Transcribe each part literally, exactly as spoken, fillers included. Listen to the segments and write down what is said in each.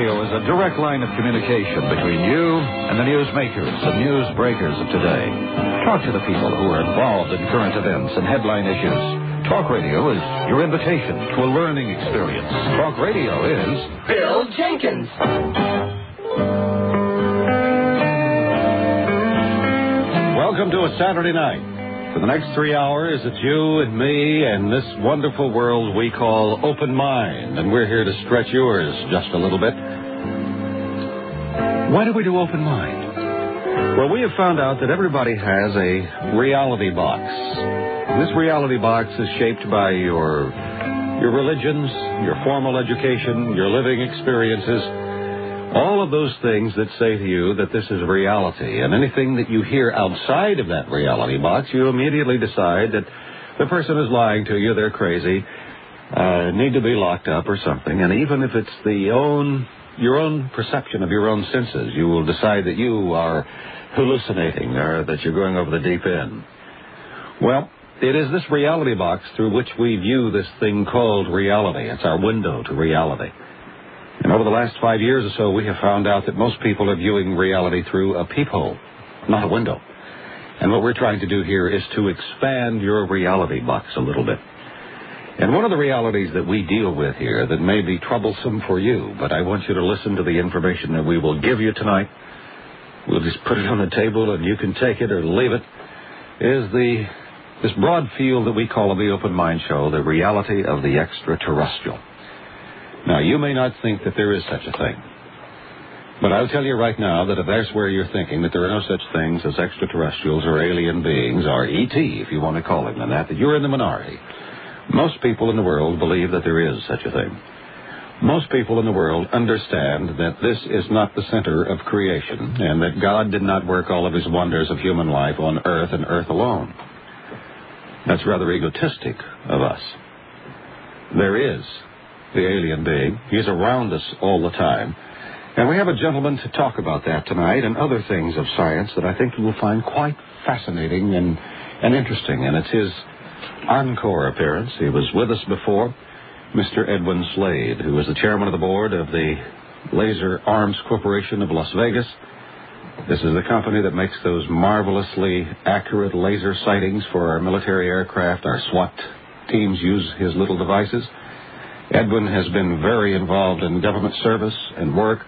radio is a direct line of communication between you and the newsmakers and newsbreakers of today. Talk to the people who are involved in current events and headline issues. Talk radio is your invitation to a learning experience. Talk radio is Bill Jenkins. Welcome to a Saturday night. For the next three hours, it's you and me and this wonderful world we call Open Mind. And we're here to stretch yours just a little bit. Why do we do Open Mind? Well, we have found out that everybody has a reality box. This reality box is shaped by your, your religions, your formal education, your living experiences. All of those things that say to you that this is reality, and anything that you hear outside of that reality box, you immediately decide that the person is lying to you, they're crazy, uh, need to be locked up or something. And even if it's the own, your own perception of your own senses, you will decide that you are hallucinating or that you're going over the deep end. Well, it is this reality box through which we view this thing called reality. It's our window to reality. And over the last five years or so, we have found out that most people are viewing reality through a peephole, not a window. And what we're trying to do here is to expand your reality box a little bit. And one of the realities that we deal with here that may be troublesome for you, but I want you to listen to the information that we will give you tonight. We'll just put it on the table and you can take it or leave it, is the this broad field that we call the Open Mind Show, the reality of the extraterrestrial. Now, you may not think that there is such a thing, but I'll tell you right now that if that's where you're thinking, that there are no such things as extraterrestrials or alien beings, or E T, if you want to call them that, that you're in the minority. Most people in the world believe that there is such a thing. Most people in the world understand that this is not the center of creation, and that God did not work all of his wonders of human life on earth and earth alone. That's rather egotistic of us. There is the alien being. He's around us all the time. And we have a gentleman to talk about that tonight and other things of science that I think you will find quite fascinating and, and interesting. And it's his encore appearance. He was with us before, Mister Edwin Slade, who is the chairman of the board of the Laser Arms Corporation of Las Vegas. This is the company that makes those marvelously accurate laser sightings for our military aircraft. Our SWAT teams use his little devices. Edwin has been very involved in government service and work,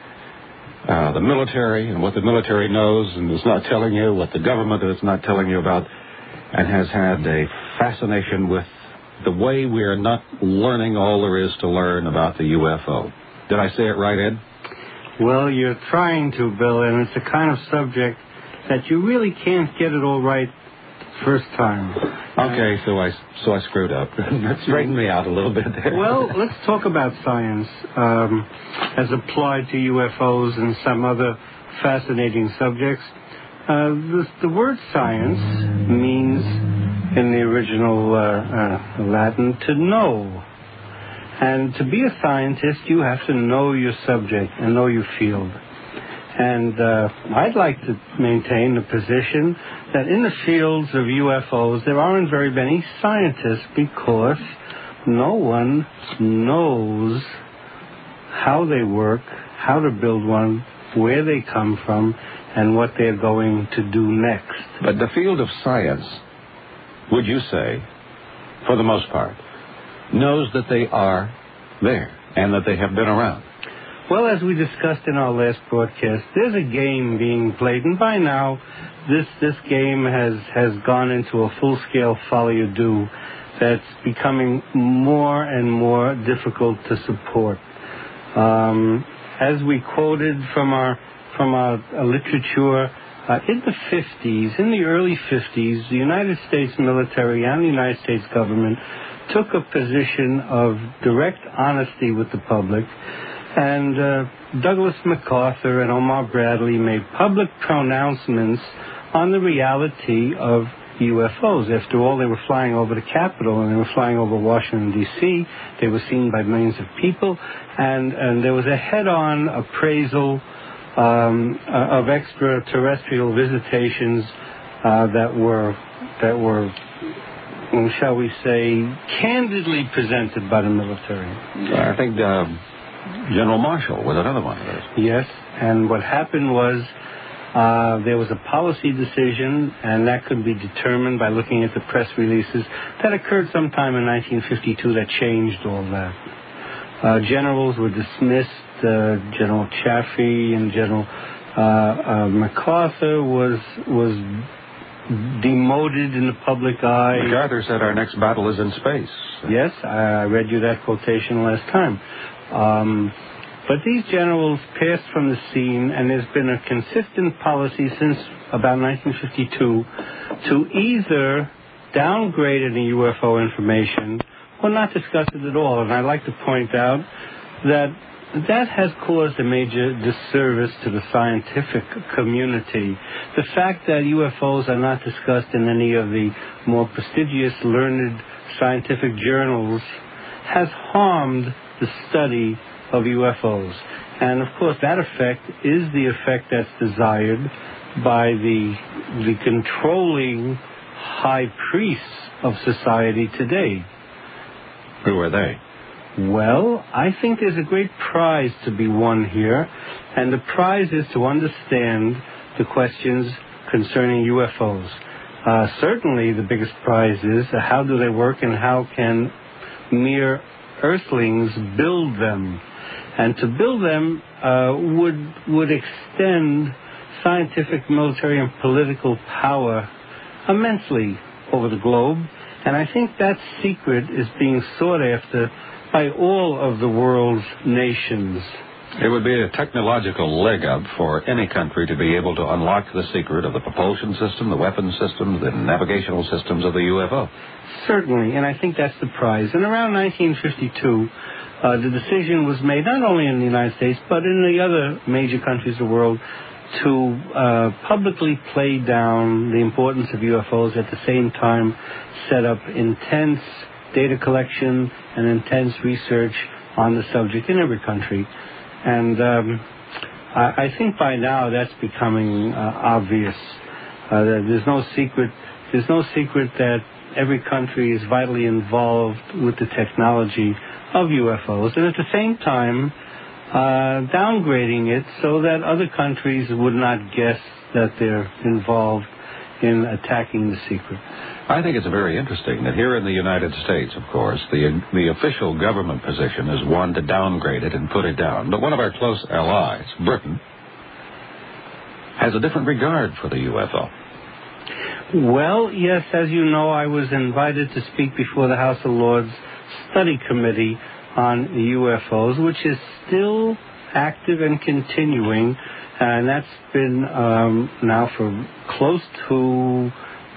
uh, the military and what the military knows and is not telling you, what the government is not telling you about, and has had a fascination with the way we are not learning all there is to learn about the U F O. Did I say it right, Ed? Well, you're trying to, Bill, and it's the kind of subject that you really can't get it all right first time. Okay, so I so I screwed up. Straighten me out a little bit there. Well, let's talk about science um, as applied to U F Os and some other fascinating subjects. Uh, the, the word science means, in the original uh, uh, Latin, to know. And to be a scientist, you have to know your subject and know your field. And uh, I'd like to maintain the position that in the fields of U F Os, there aren't very many scientists because no one knows how they work, how to build one, where they come from, and what they're going to do next. But the field of science, would you say, for the most part, knows that they are there and that they have been around? Well, as we discussed in our last broadcast, there's a game being played, and by now, this this game has, has gone into a full-scale follow-you-do that's becoming more and more difficult to support. Um, as we quoted from our from our uh, literature, uh, in the fifties, in the early fifties, the United States military and the United States government took a position of direct honesty with the public. And uh, Douglas MacArthur and Omar Bradley made public pronouncements on the reality of U F Os. After all, they were flying over the Capitol and they were flying over Washington, D C They were seen by millions of people. And, and there was a head-on appraisal um, uh, of extraterrestrial visitations uh, that were, that were, shall we say, candidly presented by the military. I think... Uh... General Marshall was another one of those. Yes, and what happened was uh, there was a policy decision, and that could be determined by looking at the press releases that occurred sometime in nineteen fifty-two that changed all that. Uh, generals were dismissed. Uh, General Chaffee and General uh, uh, MacArthur was was demoted in the public eye. MacArthur said our next battle is in space. Yes, I read you that quotation last time. Um, but these generals passed from the scene, and there's been a consistent policy since about nineteen fifty-two to either downgrade any U F O information or not discuss it at all. And I'd like to point out that that has caused a major disservice to the scientific community. The fact that U F Os are not discussed in any of the more prestigious, learned scientific journals has harmed the study of U F Os. And, of course, that effect is the effect that's desired by the, the controlling high priests of society today. Who are they? Well, I think there's a great prize to be won here, and the prize is to understand the questions concerning U F Os. Uh, certainly the biggest prize is uh, how do they work and how can mere earthlings build them. And to build them uh, would, would extend scientific, military, and political power immensely over the globe. And I think that secret is being sought after by all of the world's nations. It would be a technological leg up for any country to be able to unlock the secret of the propulsion system, the weapons systems, the navigational systems of the U F O. Certainly, and I think that's the prize. And around nineteen fifty-two, uh, the decision was made not only in the United States, but in the other major countries of the world to uh, publicly play down the importance of U F Os, at the same time set up intense data collection and intense research on the subject in every country. And um, I, I think by now that's becoming uh, obvious. Uh, that there's no secret. There's no secret that every country is vitally involved with the technology of U F Os, and at the same time uh, downgrading it so that other countries would not guess that they're involved in attacking the secret. I think it's very interesting that here in the United States, of course, the the official government position is one to downgrade it and put it down. But one of our close allies, Britain, has a different regard for the U F O. Well, yes, as you know, I was invited to speak before the House of Lords Study Committee on U F Os, which is still active and continuing. And that's been um, now for close to,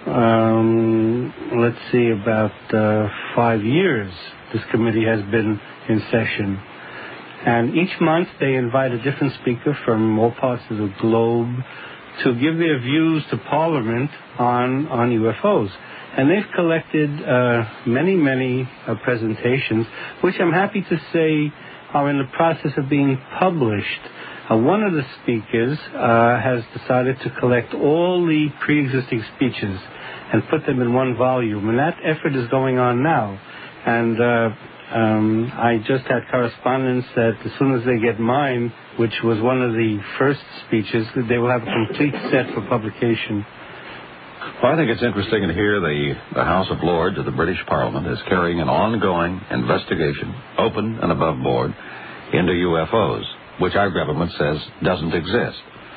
um, let's see, about uh, five years. This committee has been in session. And each month they invite a different speaker from all parts of the globe to give their views to Parliament on, on U F Os. And they've collected uh, many, many uh, presentations, which I'm happy to say are in the process of being published. Uh, one of the speakers uh, has decided to collect all the pre-existing speeches and put them in one volume, and that effort is going on now. And uh, um, I just had correspondence that as soon as they get mine, which was one of the first speeches, they will have a complete set for publication. Well, I think it's interesting to hear the, the House of Lords of the British Parliament is carrying an ongoing investigation, open and above board, into U F Os, which our government says doesn't exist.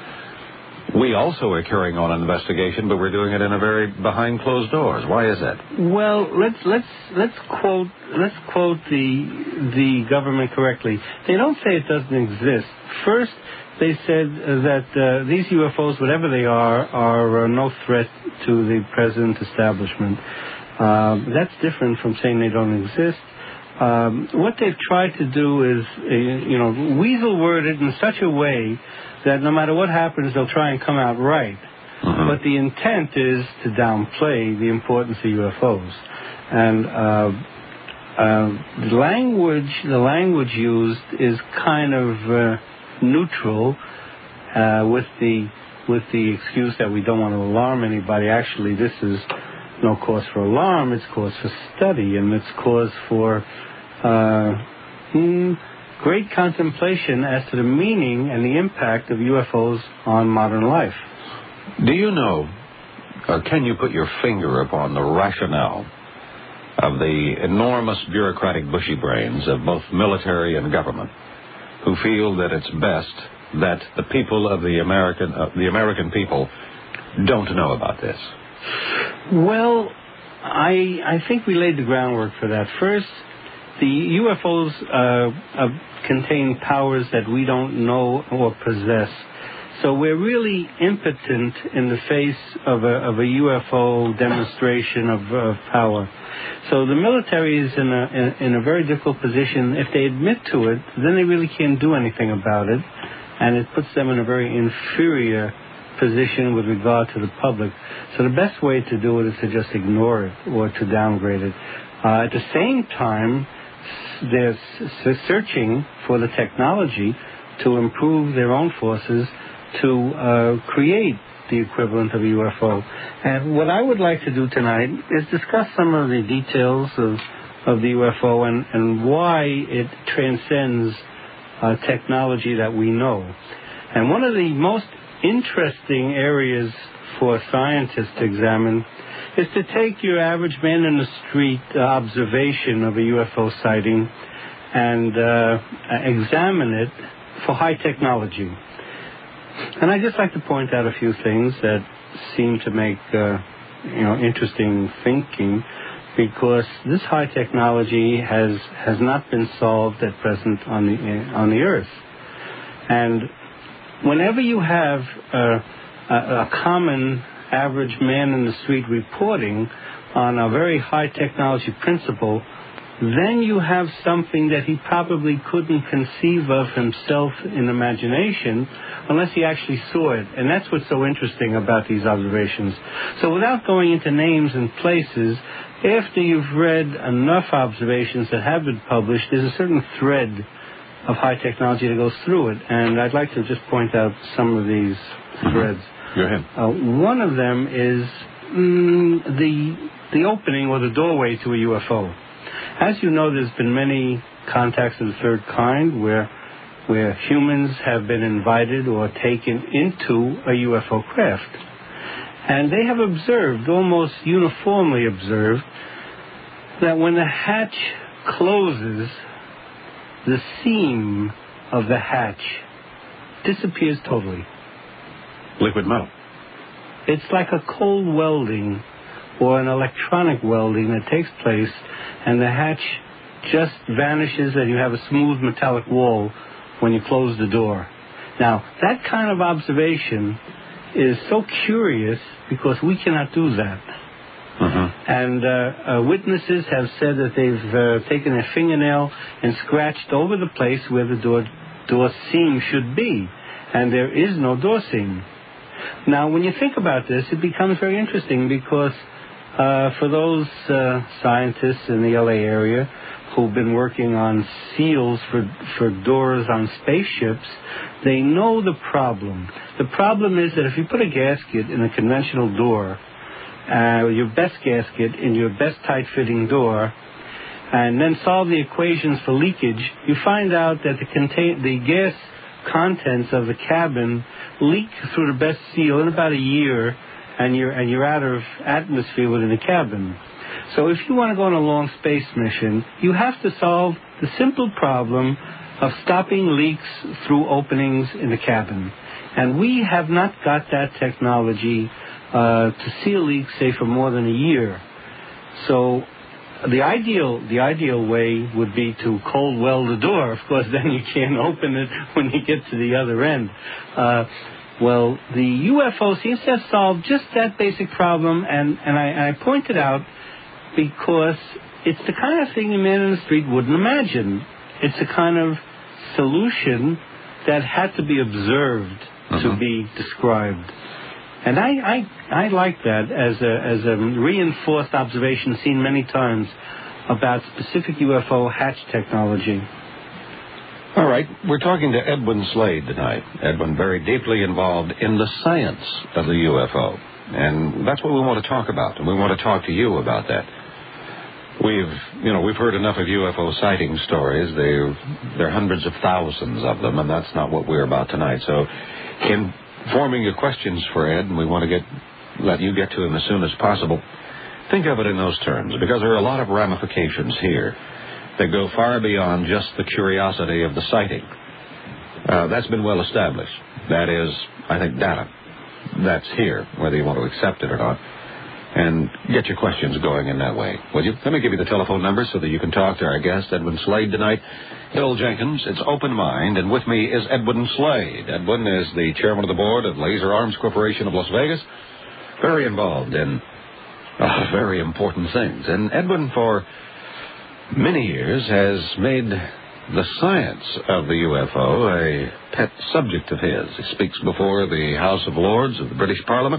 We also are carrying on an investigation, but we're doing it in a very behind closed doors. Why is that? Well, let's let's let's quote let's quote the the government correctly. They don't say it doesn't exist. First, they said that uh, these U F Os, whatever they are, are uh, no threat to the present establishment. Um, that's different from saying they don't exist. Um, what they've tried to do is, uh, you know, weasel word it in such a way that no matter what happens, they'll try and come out right. Mm-hmm. But the intent is to downplay the importance of U F Os. And uh, uh, the language, the language used is kind of uh, neutral, uh, with the with the excuse that we don't want to alarm anybody. Actually, this is no cause for alarm. It's cause for study, and it's cause for uh, mm, great contemplation as to the meaning and the impact of U F Os on modern life. Do you know, or can you put your finger upon the rationale of the enormous bureaucratic bushy brains of both military and government who feel that it's best that the people of the American, uh, the American people don't know about this? Well, I, I think we laid the groundwork for that. First, the U F Os uh, uh, contain powers that we don't know or possess. So we're really impotent in the face of a, of a U F O demonstration of, of power. So the military is in a, in, in a very difficult position. If they admit to it, then they really can't do anything about it, and it puts them in a very inferior position with regard to the public. So the best way to do it is to just ignore it or to downgrade it. Uh, at the same time, they're s- searching for the technology to improve their own forces to uh, create the equivalent of a U F O. And what I would like to do tonight is discuss some of the details of, of the U F O and, and why it transcends uh, technology that we know. And one of the most interesting areas for scientists to examine is to take your average man in the street uh, observation of a U F O sighting and uh, examine it for high technology. And I'd just like to point out a few things that seem to make, uh, you know, interesting thinking, because this high technology has has not been solved at present on the on the Earth. And whenever you have uh, a, a common average man in the street reporting on a very high technology principle, then you have something that he probably couldn't conceive of himself in imagination unless he actually saw it. And that's what's so interesting about these observations. So without going into names and places, after you've read enough observations that have been published, there's a certain thread of high technology that goes through it. And I'd like to just point out some of these mm-hmm. threads. Go ahead. Uh, one of them is mm, the the opening or the doorway to a U F O. As you know, there's been many contacts of the third kind where where humans have been invited or taken into a U F O craft. And they have observed, almost uniformly observed, that when the hatch closes, the seam of the hatch disappears totally. Liquid metal. It's like a cold welding or an electronic welding that takes place, and the hatch just vanishes and you have a smooth metallic wall when you close the door. Now, that kind of observation is so curious because we cannot do that. Mm-hmm. And uh, uh, witnesses have said that they've uh, taken a fingernail and scratched over the place where the door, door seam should be, and there is no door seam. Now, when you think about this, it becomes very interesting because uh, for those uh, scientists in the L A area who've been working on seals for, for doors on spaceships, they know the problem. The problem is that if you put a gasket in a conventional door, uh, your best gasket in your best tight-fitting door, and then solve the equations for leakage, you find out that the, contain- the gas contents of the cabin leak through the best seal in about a year, and you're and you're out of atmosphere within the cabin. So if you want to go on a long space mission, you have to solve the simple problem of stopping leaks through openings in the cabin. And we have not got that technology uh, to seal leaks, say, for more than a year. So the ideal the ideal way would be to cold weld the door. Of course, then you can't open it when you get to the other end. Uh, well, the U F O seems to have solved just that basic problem, and, and I, I pointed out because it's the kind of thing a man in the street wouldn't imagine. It's a kind of solution that had to be observed mm-hmm. to be described. And I, I, I like that as a, as a reinforced observation seen many times about specific U F O hatch technology. All right, we're talking to Edwin Slade tonight. Edwin, very deeply involved in the science of the U F O. And that's what we want to talk about, and we want to talk to you about that. We've, you know, we've heard enough of U F O sighting stories. They, there are hundreds of thousands of them, and that's not what we're about tonight. So, in forming your questions for Ed, and we want to get let you get to him as soon as possible, think of it in those terms, because there are a lot of ramifications here that go far beyond just the curiosity of the sighting. Uh, that's been well established. That is, I think, data. That's here, whether you want to accept it or not. And get your questions going in that way, will you? Let me give you the telephone number so that you can talk to our guest, Edwin Slade, tonight. Bill Jenkins, it's Open Mind, and with me is Edwin Slade. Edwin is the chairman of the board of Laser Arms Corporation of Las Vegas, very involved in uh, very important things. And Edwin, for many years, has made the science of the U F O a pet subject of his. He speaks before the House of Lords of the British Parliament,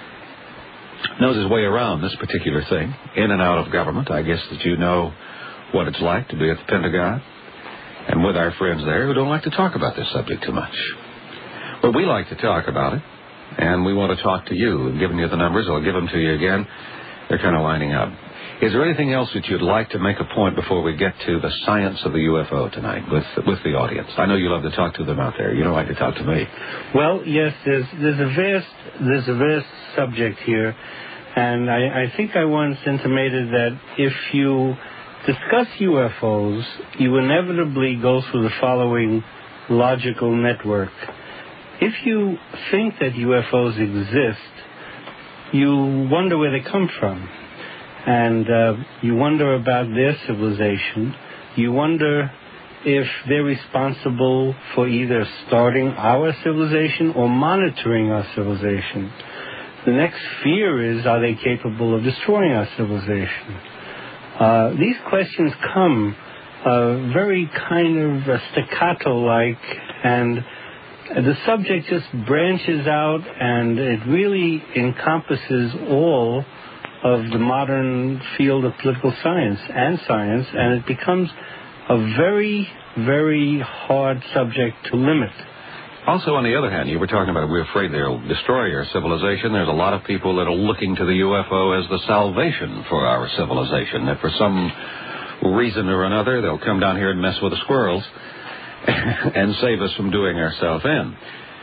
knows his way around this particular thing, in and out of government. I guess that you know what it's like to be at the Pentagon, and with our friends there who don't like to talk about this subject too much. But we like to talk about it, and we want to talk to you. I've given you the numbers. I'll give them to you again. They're kind of lining up. Is there anything else that you'd like to make a point before we get to the science of the U F O tonight with with the audience? I know you love to talk to them out there. You don't like to talk to me. Well, yes, there's there's a vast there's a vast subject here, and I, I think I once intimated that if you discuss U F Os, you inevitably go through the following logical network. If you think that U F Os exist, you wonder where they come from. And uh, you wonder about their civilization. You wonder if they're responsible for either starting our civilization or monitoring our civilization. The next fear is, are they capable of destroying our civilization? Uh, these questions come uh, very kind of uh, staccato-like, and the subject just branches out, and it really encompasses all of the modern field of political science and science, and it becomes a very, very hard subject to limit. Also, on the other hand, you were talking about we're afraid they'll destroy our civilization. There's a lot of people that are looking to the U F O as the salvation for our civilization, that for some reason or another, they'll come down here and mess with the squirrels and save us from doing ourselves in.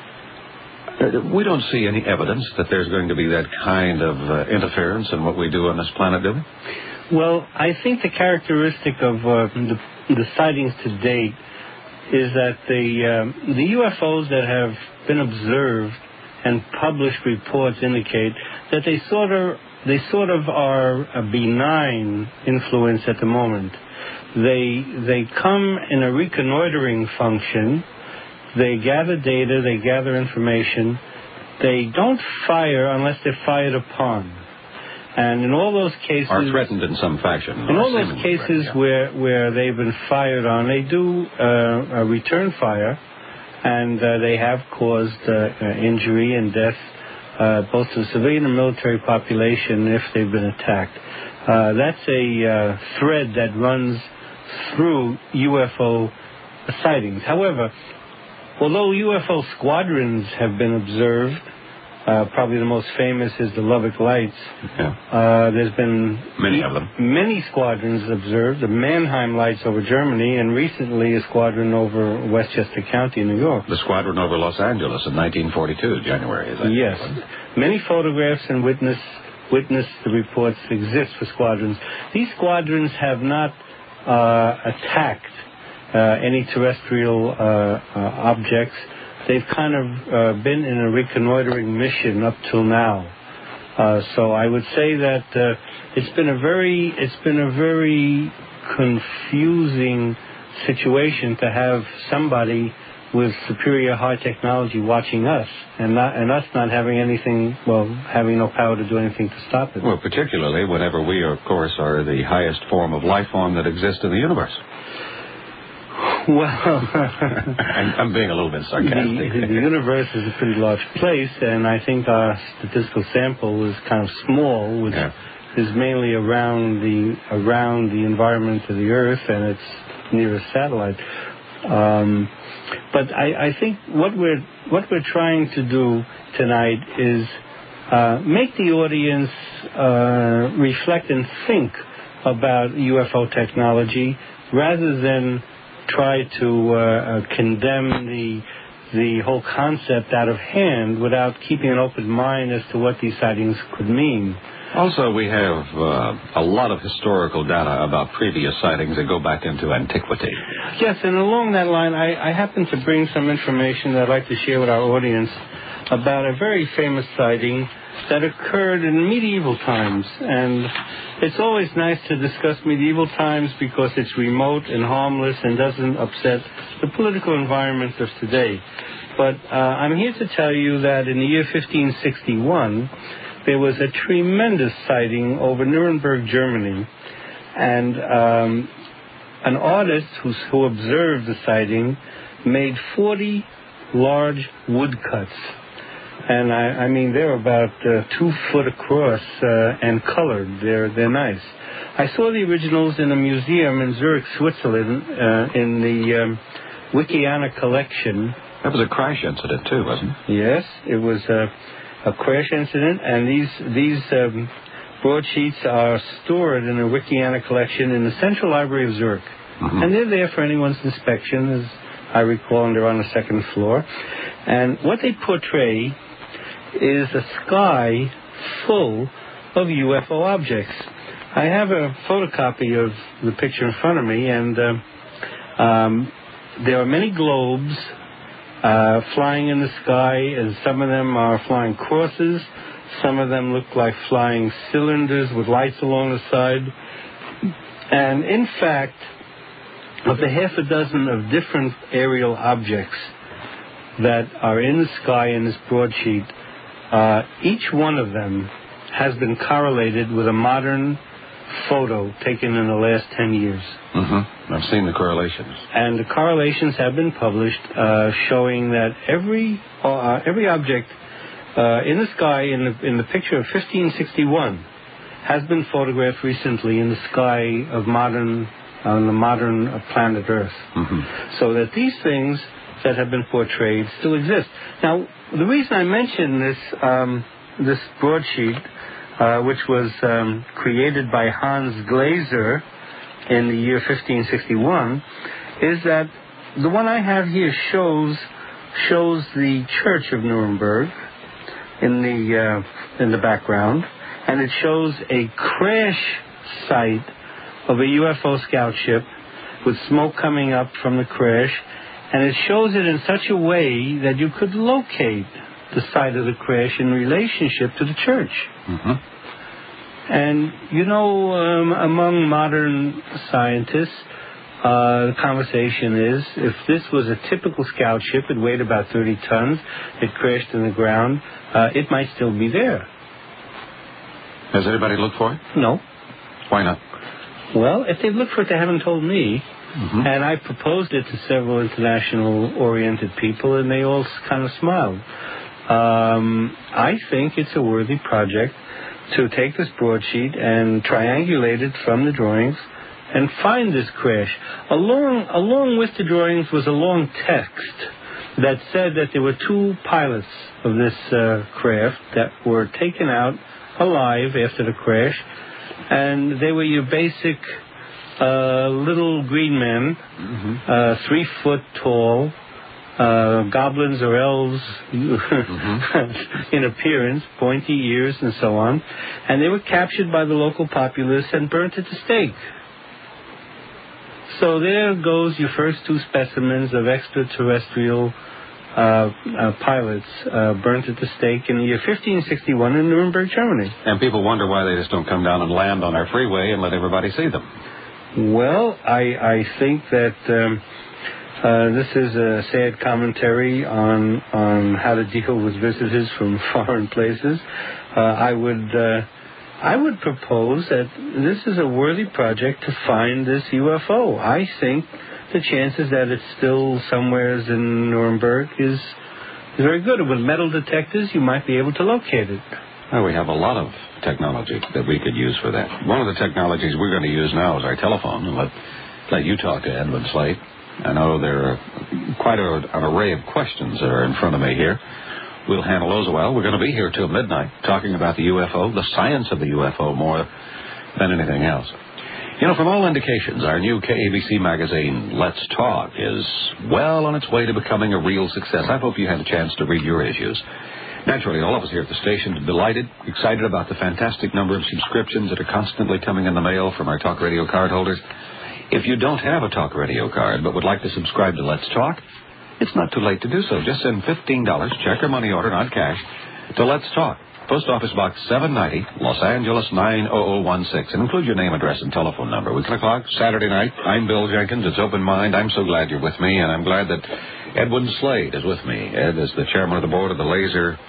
We don't see any evidence that there's going to be that kind of uh, interference in what we do on this planet, do we? Well, I think the characteristic of uh, the, the sightings to date is that the uh, the U F Os that have been observed and published reports indicate that they sort of they sort of are a benign influence at the moment. They they come in a reconnoitering function. They gather data, they gather information. They don't fire unless they're fired upon. And in all those cases... Are threatened in some fashion. In all those cases yeah. where, where they've been fired on, they do uh, a return fire, and uh, they have caused uh, uh, injury and death, uh, both to the civilian and military population if they've been attacked. Uh, that's a uh, thread that runs through U F O sightings. However, although U F O squadrons have been observed, uh, probably the most famous is the Lubbock Lights. Yeah. Uh, there's been many of them. Many squadrons observed. The Mannheim Lights over Germany, and recently a squadron over Westchester County, New York. The squadron over Los Angeles in nineteen forty-two, January. Is that yes. Right? Many photographs and witness witness the reports exist for squadrons. These squadrons have not uh, attacked Uh, any terrestrial uh, uh, objects. They've kind of uh, been in a reconnoitering mission up till now. Uh, so I would say that uh, it's been a very, it's been a very confusing situation to have somebody with superior high technology watching us, and not, and us not having anything, well, having no power to do anything to stop it. Well, particularly whenever we, of course, are the highest form of life form that exists in the universe. Well, I'm, I'm being a little bit sarcastic. The, the universe is a pretty large place, and I think our statistical sample is kind of small, which yeah. is mainly around the around the environment of the Earth and its nearest satellite. Um, but I, I think what we're what we're trying to do tonight is uh, make the audience uh, reflect and think about U F O technology rather than try to uh, uh, condemn the the whole concept out of hand without keeping an open mind as to what these sightings could mean. Also, we have uh, a lot of historical data about previous sightings that go back into antiquity. Yes, and along that line, I, I happen to bring some information that I'd like to share with our audience about a very famous sighting that occurred in medieval times. And it's always nice to discuss medieval times because it's remote and harmless and doesn't upset the political environment of today. But uh, I'm here to tell you that in the year fifteen sixty-one, there was a tremendous sighting over Nuremberg, Germany. And um, an artist who's, who observed the sighting made forty large woodcuts. And I, I mean, they're about uh, two foot across uh, and colored. They're they're nice. I saw the originals in a museum in Zurich, Switzerland, uh, in the um, Wikiana collection. That was a crash incident too, wasn't it? Yes, it was a, a crash incident, and these these um, broadsheets are stored in a Wikiana collection in the Central Library of Zurich, mm-hmm. and they're there for anyone's inspection, as I recall, and they're on the second floor. And what they portray is a sky full of U F O objects. I have a photocopy of the picture in front of me, and uh, um, there are many globes uh, flying in the sky, and some of them are flying crosses. Some of them look like flying cylinders with lights along the side. And in fact, of the half a dozen of different aerial objects that are in the sky in this broadsheet, uh, each one of them has been correlated with a modern photo taken in the last ten years. Mm-hmm. I've seen the correlations. And the correlations have been published uh, showing that every uh, every object uh, in the sky in the, in the picture of fifteen sixty-one has been photographed recently in the sky of modern on the modern uh, planet Earth. Mm-hmm. So that these things that have been portrayed still exist. Now, the reason I mention this um, this broadsheet, uh, which was um, created by Hans Glaser in the year fifteen sixty-one, is that the one I have here shows shows the church of Nuremberg in the uh, in the background, and it shows a crash site of a U F O scout ship with smoke coming up from the crash, and it shows it in such a way that you could locate the site of the crash in relationship to the church. Mm-hmm. And, you know, um, among modern scientists, uh, the conversation is, if this was a typical scout ship, it weighed about thirty tons, it crashed in the ground, uh, it might still be there. Has anybody looked for it? No. Why not? Well, if they've looked for it, they haven't told me. Mm-hmm. And I proposed it to several international-oriented people, and they all kind of smiled. Um, I think it's a worthy project to take this broadsheet and triangulate it from the drawings and find this crash. Along, along with the drawings was a long text that said that there were two pilots of this uh, craft that were taken out alive after the crash, and they were your basic uh, little green men, mm-hmm. uh, three foot tall, uh, goblins or elves mm-hmm. in appearance, pointy ears and so on, and they were captured by the local populace and burnt at the stake. So there goes your first two specimens of extraterrestrial uh, uh, pilots uh, burnt at the stake in the year fifteen sixty-one in Nuremberg, Germany. And people wonder why they just don't come down and land on our freeway and let everybody see them. Well, I, I think that um, uh, this is a sad commentary on on how to deal with visitors from foreign places. Uh, I would uh, I would propose that this is a worthy project to find this U F O. I think the chances that it's still somewhere in Nuremberg is, is very good. With metal detectors, you might be able to locate it. Well, we have a lot of technology that we could use for that. One of the technologies we're going to use now is our telephone. And let, let you talk to Edwin Slate. I know there are quite a, an array of questions that are in front of me here. We'll handle those a while. We're going to be here till midnight talking about the U F O, the science of the U F O more than anything else. You know, from all indications, our new K A B C magazine, Let's Talk, is well on its way to becoming a real success. I hope you had a chance to read your issues. Naturally, all of us here at the station are delighted, excited about the fantastic number of subscriptions that are constantly coming in the mail from our Talk Radio card holders. If you don't have a Talk Radio card but would like to subscribe to Let's Talk, it's not too late to do so. Just send fifteen dollars, check or money order, not cash, to Let's Talk. Post Office Box seven ninety, Los Angeles nine oh oh one six, and include your name, address, and telephone number. We're ten o'clock, Saturday night. I'm Bill Jenkins. It's Open Mind. I'm so glad you're with me, and I'm glad that Edwin Slade is with me. Ed is the chairman of the board of the Laser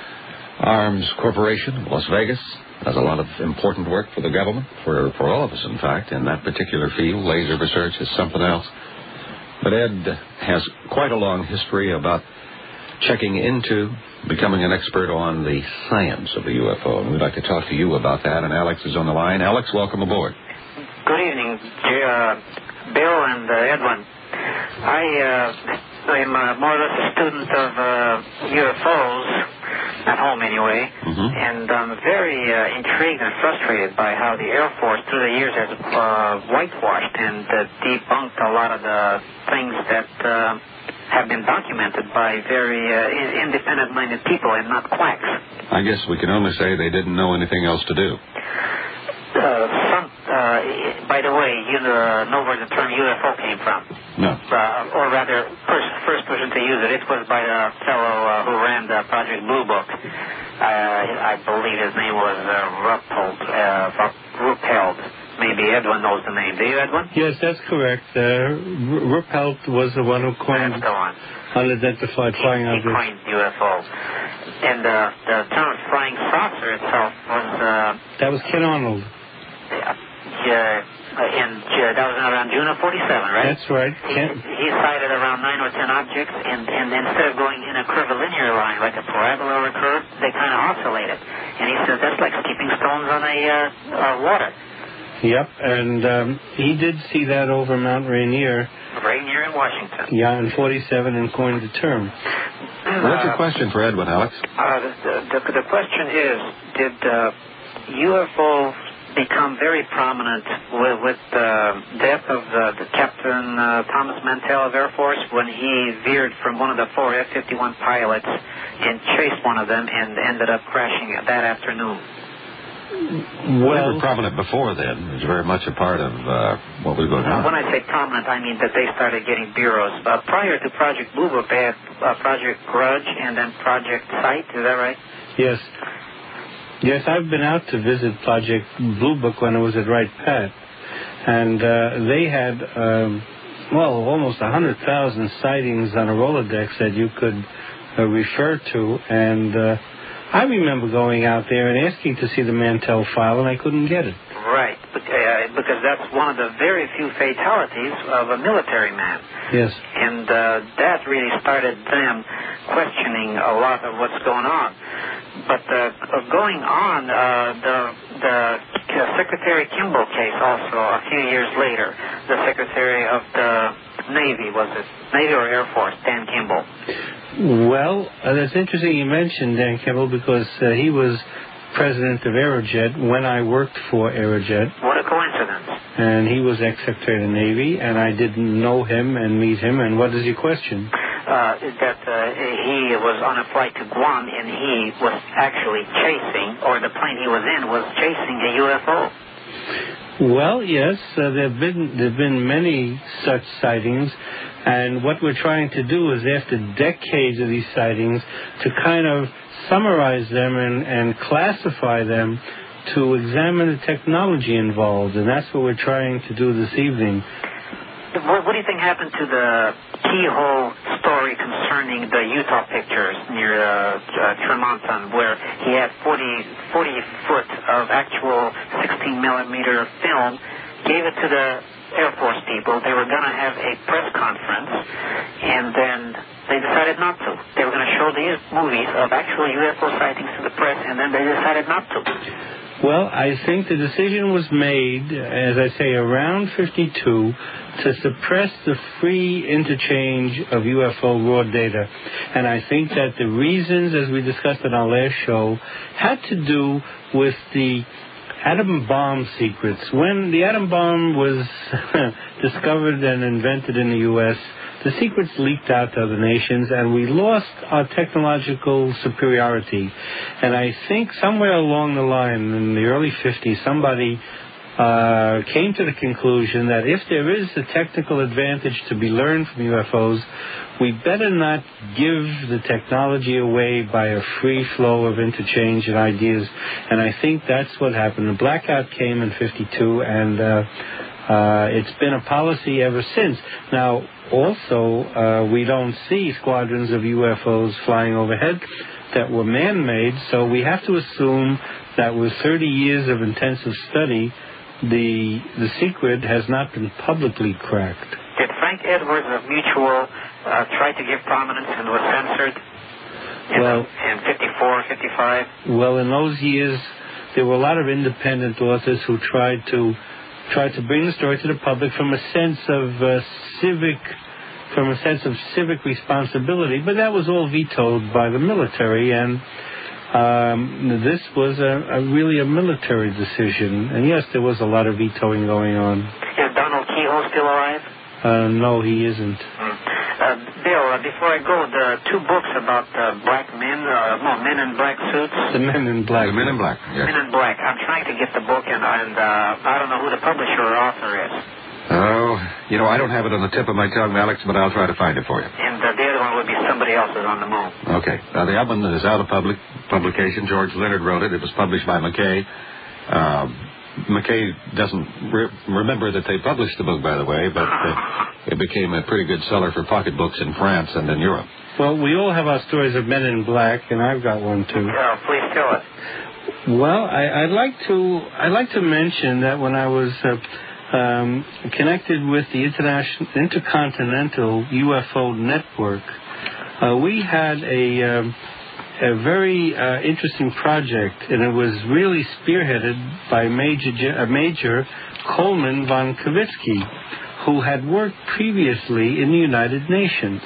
Arms Corporation of Las Vegas. Does a lot of important work for the government, for, for all of us, in fact, in that particular field. Laser research is something else. But Ed has quite a long history about checking into becoming an expert on the science of the U F O. And we'd like to talk to you about that. And Alex is on the line. Alex, welcome aboard. Good evening, uh, Bill and uh, Edwin. I uh, am uh, more or less a student of uh, U F Os, at home anyway, mm-hmm. and I'm very uh, intrigued and frustrated by how the Air Force through the years has uh, whitewashed and uh, debunked a lot of the things that uh, have been documented by very uh, independent-minded people and not quacks. I guess we can only say they didn't know anything else to do. Uh, some, uh, by the way, you uh, know where the term U F O came from? No. Uh, or rather, first, first person to use it. It was by the fellow uh, who ran the Project Blue Book. Uh, I believe his name was uh, Ruppelt, uh, Ruppelt. Maybe Edwin knows the name. Do you, Edwin? Yes, that's correct. Uh, Ruppelt was the one who coined unidentified flying objects. He coined U F O. And uh, the term flying saucer itself was... Uh, that was Ken Arnold. Yeah, uh, and uh, that was around June of forty-seven, right? That's right. He, he sighted around nine or ten objects, and, and instead of going in a curvilinear line, like a parabola or a curve, they kind of oscillated. And he said that's like skipping stones on a uh, uh, water. Yep, and um, he did see that over Mount Rainier. Rainier in Washington. Yeah, in forty-seven, and coined the term. Uh, What's your question for Edwin, Alex? Uh, the, the, the question is, did uh, U F O become very prominent with, with the death of uh, the Captain uh, Thomas Mantell of Air Force when he veered from one of the four F fifty-one pilots and chased one of them and ended up crashing that afternoon? Well, they were prominent before then. It was very much a part of uh, what was going on. When I say prominent, I mean that they started getting bureaus. Uh, prior to Project Blue Book, they had uh, Project Grudge and then Project Sight. Is that right? Yes. Yes, I've been out to visit Project Blue Book when I was at Wright Pat. And uh, they had, um, well, almost one hundred thousand sightings on a Rolodex that you could uh, refer to. And uh, I remember going out there and asking to see the Mantell file, and I couldn't get it. Right, because that's one of the very few fatalities of a military man. Yes. And uh, that really started them questioning a lot of what's going on. But uh, going on, uh, the, the Secretary Kimball case also, a few years later, the Secretary of the Navy, was it Navy or Air Force, Dan Kimball? Well, uh, that's interesting you mentioned Dan Kimball because uh, he was president of Aerojet when I worked for Aerojet. What a coincidence. And he was ex-Secretary of the Navy, and I didn't know him and meet him. And what is your question? Uh, that uh, he was on a flight to Guam, and he was actually chasing, or the plane he was in was chasing a U F O. Well, yes, uh, there have been there have been many such sightings, and what we're trying to do is, after decades of these sightings, to kind of summarize them and, and classify them to examine the technology involved, and that's what we're trying to do this evening. What, what do you think happened to the keyhole story concerning the Utah pictures near uh, uh, Tremonton, where he had forty, forty foot of actual sixteen millimeter film, gave it to the Air Force people. They were going to have a press conference, and then they decided not to. They were going to show these movies of actual U F O sightings to the press, and then they decided not to. Well, I think the decision was made, as I say, around fifty-two, to suppress the free interchange of U F O raw data. And I think that the reasons, as we discussed in our last show, had to do with the atom bomb secrets. When the atom bomb was discovered and invented in the U S, the secrets leaked out to other nations, and we lost our technological superiority. And I think somewhere along the line, in the early fifties, somebody uh, came to the conclusion that if there is a technical advantage to be learned from U F Os, we better not give the technology away by a free flow of interchange and ideas. And I think that's what happened. The blackout came in fifty-two, and uh, uh, it's been a policy ever since. Now, also, uh, we don't see squadrons of U F Os flying overhead that were man-made, so we have to assume that with thirty years of intensive study, the the secret has not been publicly cracked. Did Frank Edwards of Mutual uh, try to give prominence and was censored in, well, the, in fifty-four, fifty-five? Well, in those years, there were a lot of independent authors who tried to tried to bring the story to the public from a sense of uh, civic, from a sense of civic responsibility, but that was all vetoed by the military, and um, this was a, a really a military decision. And yes, there was a lot of vetoing going on. Is Donald Kehoe still alive? Uh, no, he isn't. Mm. Uh, Bill, uh, before I go, the two books about uh, black men, uh, no, men in black suits. The Men in Black. The Men in Black, yes. Men in Black. I'm trying to get the book, and, and uh, I don't know who the publisher or author is. Oh, you know, I don't have it on the tip of my tongue, Alex, but I'll try to find it for you. And uh, the other one would be Somebody Else's on the Moon. Okay. Now, the other one is out of public publication. George Leonard wrote it. It was published by McKay. Um, McKay doesn't re- remember that they published the book, by the way, but uh, it became a pretty good seller for pocketbooks in France and in Europe. Well, we all have our stories of Men in Black, and I've got one too. Yeah, please tell it. Well, I, I'd like to I'd like to mention that when I was uh, um, connected with the international intercontinental U F O network, uh, we had a um, a very uh, interesting project, and it was really spearheaded by Major uh, Major Coleman von Kavitsky, who had worked previously in the United Nations.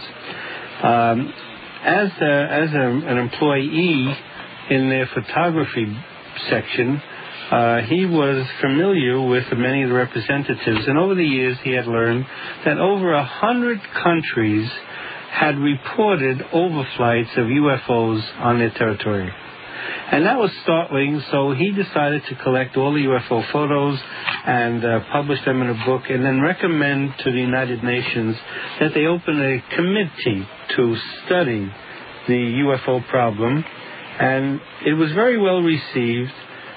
Um, as a, as a, an employee in their photography section, uh, he was familiar with many of the representatives, and over the years he had learned that over a hundred countries had reported overflights of U F Os on their territory. And that was startling, so he decided to collect all the U F O photos and uh, publish them in a book, and then recommend to the United Nations that they open a committee to study the U F O problem. And it was very well received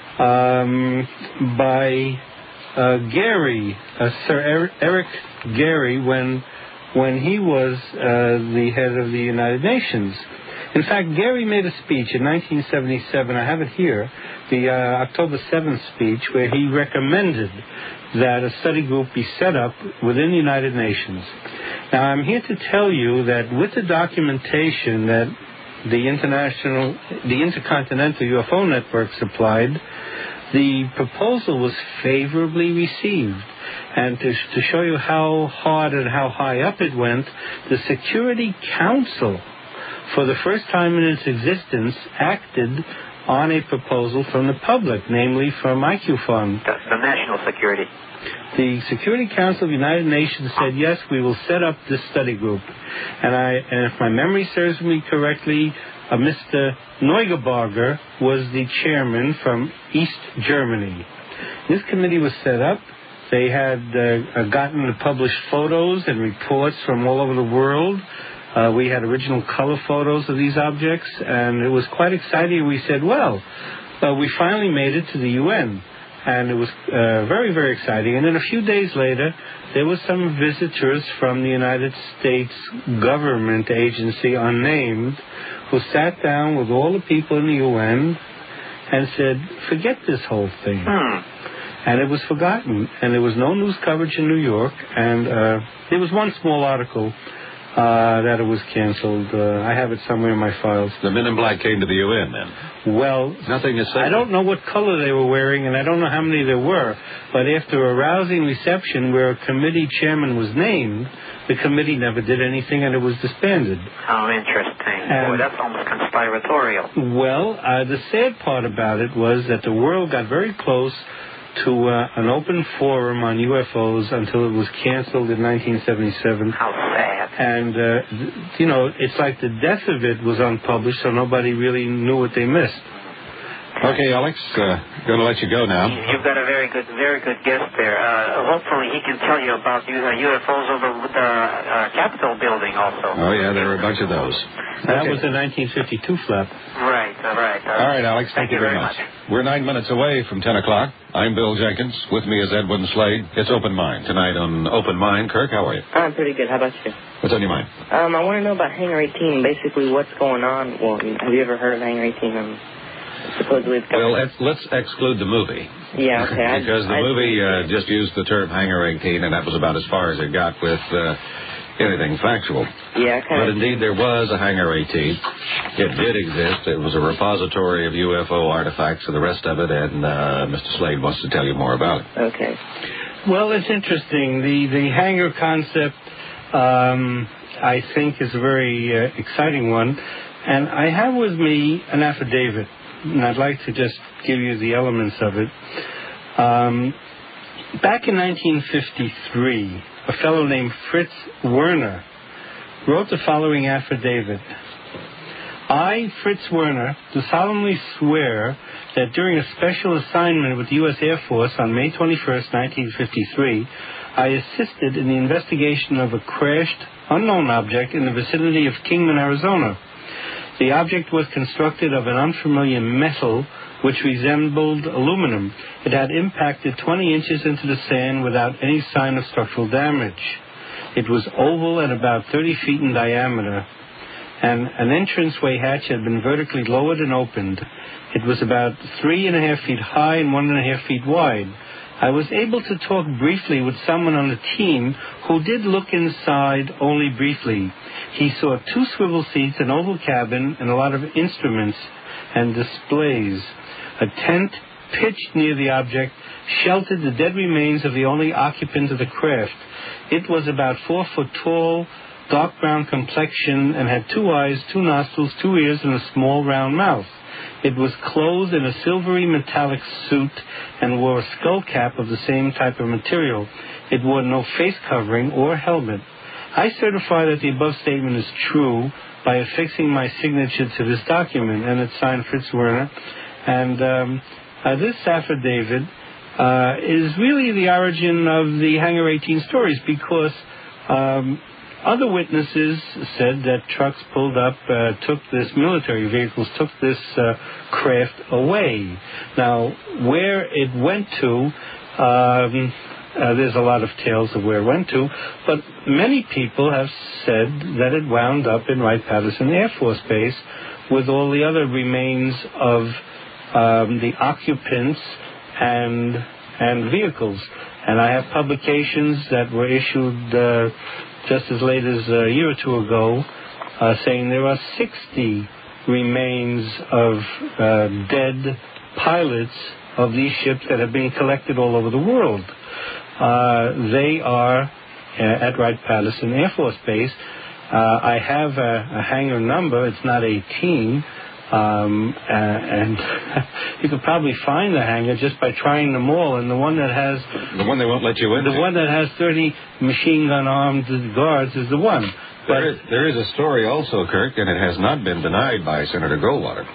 um, by uh, Gary, uh, Sir Eric Gary, when when he was uh, the head of the United Nations. In fact, Gary made a speech in nineteen seventy-seven, I have it here, the uh, October seventh speech, where he recommended that a study group be set up within the United Nations. Now, I'm here to tell you that with the documentation that the international, the Intercontinental U F O Network supplied, the proposal was favorably received. And to, to show you how hard and how high up it went, the Security Council, for the first time in its existence, acted on a proposal from the public, namely from I Q Fund. The, the national security. The Security Council of the United Nations said, yes, we will set up this study group. And, I, and if my memory serves me correctly, uh, Mister Neugebauer was the chairman from East Germany. This committee was set up. They had uh, gotten the published photos and reports from all over the world. Uh, we had original color photos of these objects, and it was quite exciting. We said, well, uh, we finally made it to the U N, and it was uh, very, very exciting. And then a few days later, there were some visitors from the United States government agency, unnamed, who sat down with all the people in the U N and said, forget this whole thing. Hmm. And it was forgotten, and there was no news coverage in New York, and uh, there was one small article uh, that it was canceled. Uh, I have it somewhere in my files. The Men in Black came to the U N then? Well, nothing is said. I don't know what color they were wearing, and I don't know how many there were, but after a rousing reception where a committee chairman was named, the committee never did anything, and it was disbanded. How interesting. everything. Boy, that's almost conspiratorial. Well, uh, the sad part about it was that the world got very close to uh, an open forum on U F Os until it was canceled in nineteen seventy-seven. How sad. And, uh, th- you know, it's like the death of it was unpublished, so nobody really knew what they missed. Okay, Alex, uh, going to let you go now. You've got a very good, very good guest there. Uh, hopefully he can tell you about U- uh, U F Os over the uh, Capitol building also. Oh, yeah, there were a bunch of those. That Okay. was the nineteen fifty-two flap. Right, uh, right. Uh, All right, Alex, thank, thank you very much. We're nine minutes away from ten o'clock. I'm Bill Jenkins. With me is Edwin Slade. It's Open Mind. Tonight on Open Mind, Kirk, how are you? I'm pretty good. How about you? What's on your mind? Um, I want to know about Hangar eighteen. Basically, what's going on? Well, have you ever heard of Hangar eighteen? Um, supposedly it's Well, let's, let's exclude the movie. Yeah, okay. I- because the I- movie uh, just used the term Hangar eighteen, and that was about as far as it got with uh, anything factual. Yeah, But kind of. indeed, there was a Hangar eighteen. It did exist. It was a repository of U F O artifacts and the rest of it, and uh, Mister Slade wants to tell you more about it. Okay. Well, it's interesting. The the hangar concept, um, I think, is a very uh, exciting one. And I have with me an affidavit, and I'd like to just give you the elements of it. Um, back in nineteen fifty-three, a fellow named Fritz Werner wrote the following affidavit. I, Fritz Werner, do solemnly swear that during a special assignment with the U S Air Force on May twenty-first, nineteen fifty-three, I assisted in the investigation of a crashed, unknown object in the vicinity of Kingman, Arizona. The object was constructed of an unfamiliar metal which resembled aluminum. It had impacted twenty inches into the sand without any sign of structural damage. It was oval and about thirty feet in diameter, and an entranceway hatch had been vertically lowered and opened. It was about three and a half feet high and one and a half feet wide. I was able to talk briefly with someone on the team who did look inside only briefly. He saw two swivel seats, an oval cabin, and a lot of instruments and displays. A tent pitched near the object sheltered the dead remains of the only occupant of the craft. It was about four foot tall, dark brown complexion, and had two eyes, two nostrils, two ears, and a small round mouth. It was clothed in a silvery metallic suit and wore a skull cap of the same type of material. It wore no face covering or helmet. I certify that the above statement is true by affixing my signature to this document, and it's signed Fritz Werner. And um, uh, this affidavit uh, is really the origin of the Hangar eighteen stories, because um, other witnesses said that trucks pulled up, uh, took this, military vehicles took this uh, craft away. Now, where it went to, um, uh, there's a lot of tales of where it went to, but many people have said that it wound up in Wright-Patterson Air Force Base with all the other remains of um, the occupants and and vehicles. And I have publications that were issued uh, just as late as a year or two ago, uh, saying there are sixty remains of uh, dead pilots of these ships that have been collected all over the world. Uh, they are uh, at Wright-Patterson Air Force Base. Uh, I have a, a hangar number. It's not eighteen. Um, uh, and you could probably find the hangar just by trying them all. And the one that has... The one they won't let you in? The one that has thirty machine gun armed guards is the one. But There is, there is a story also, Kirk, and it has not been denied by Senator Goldwater,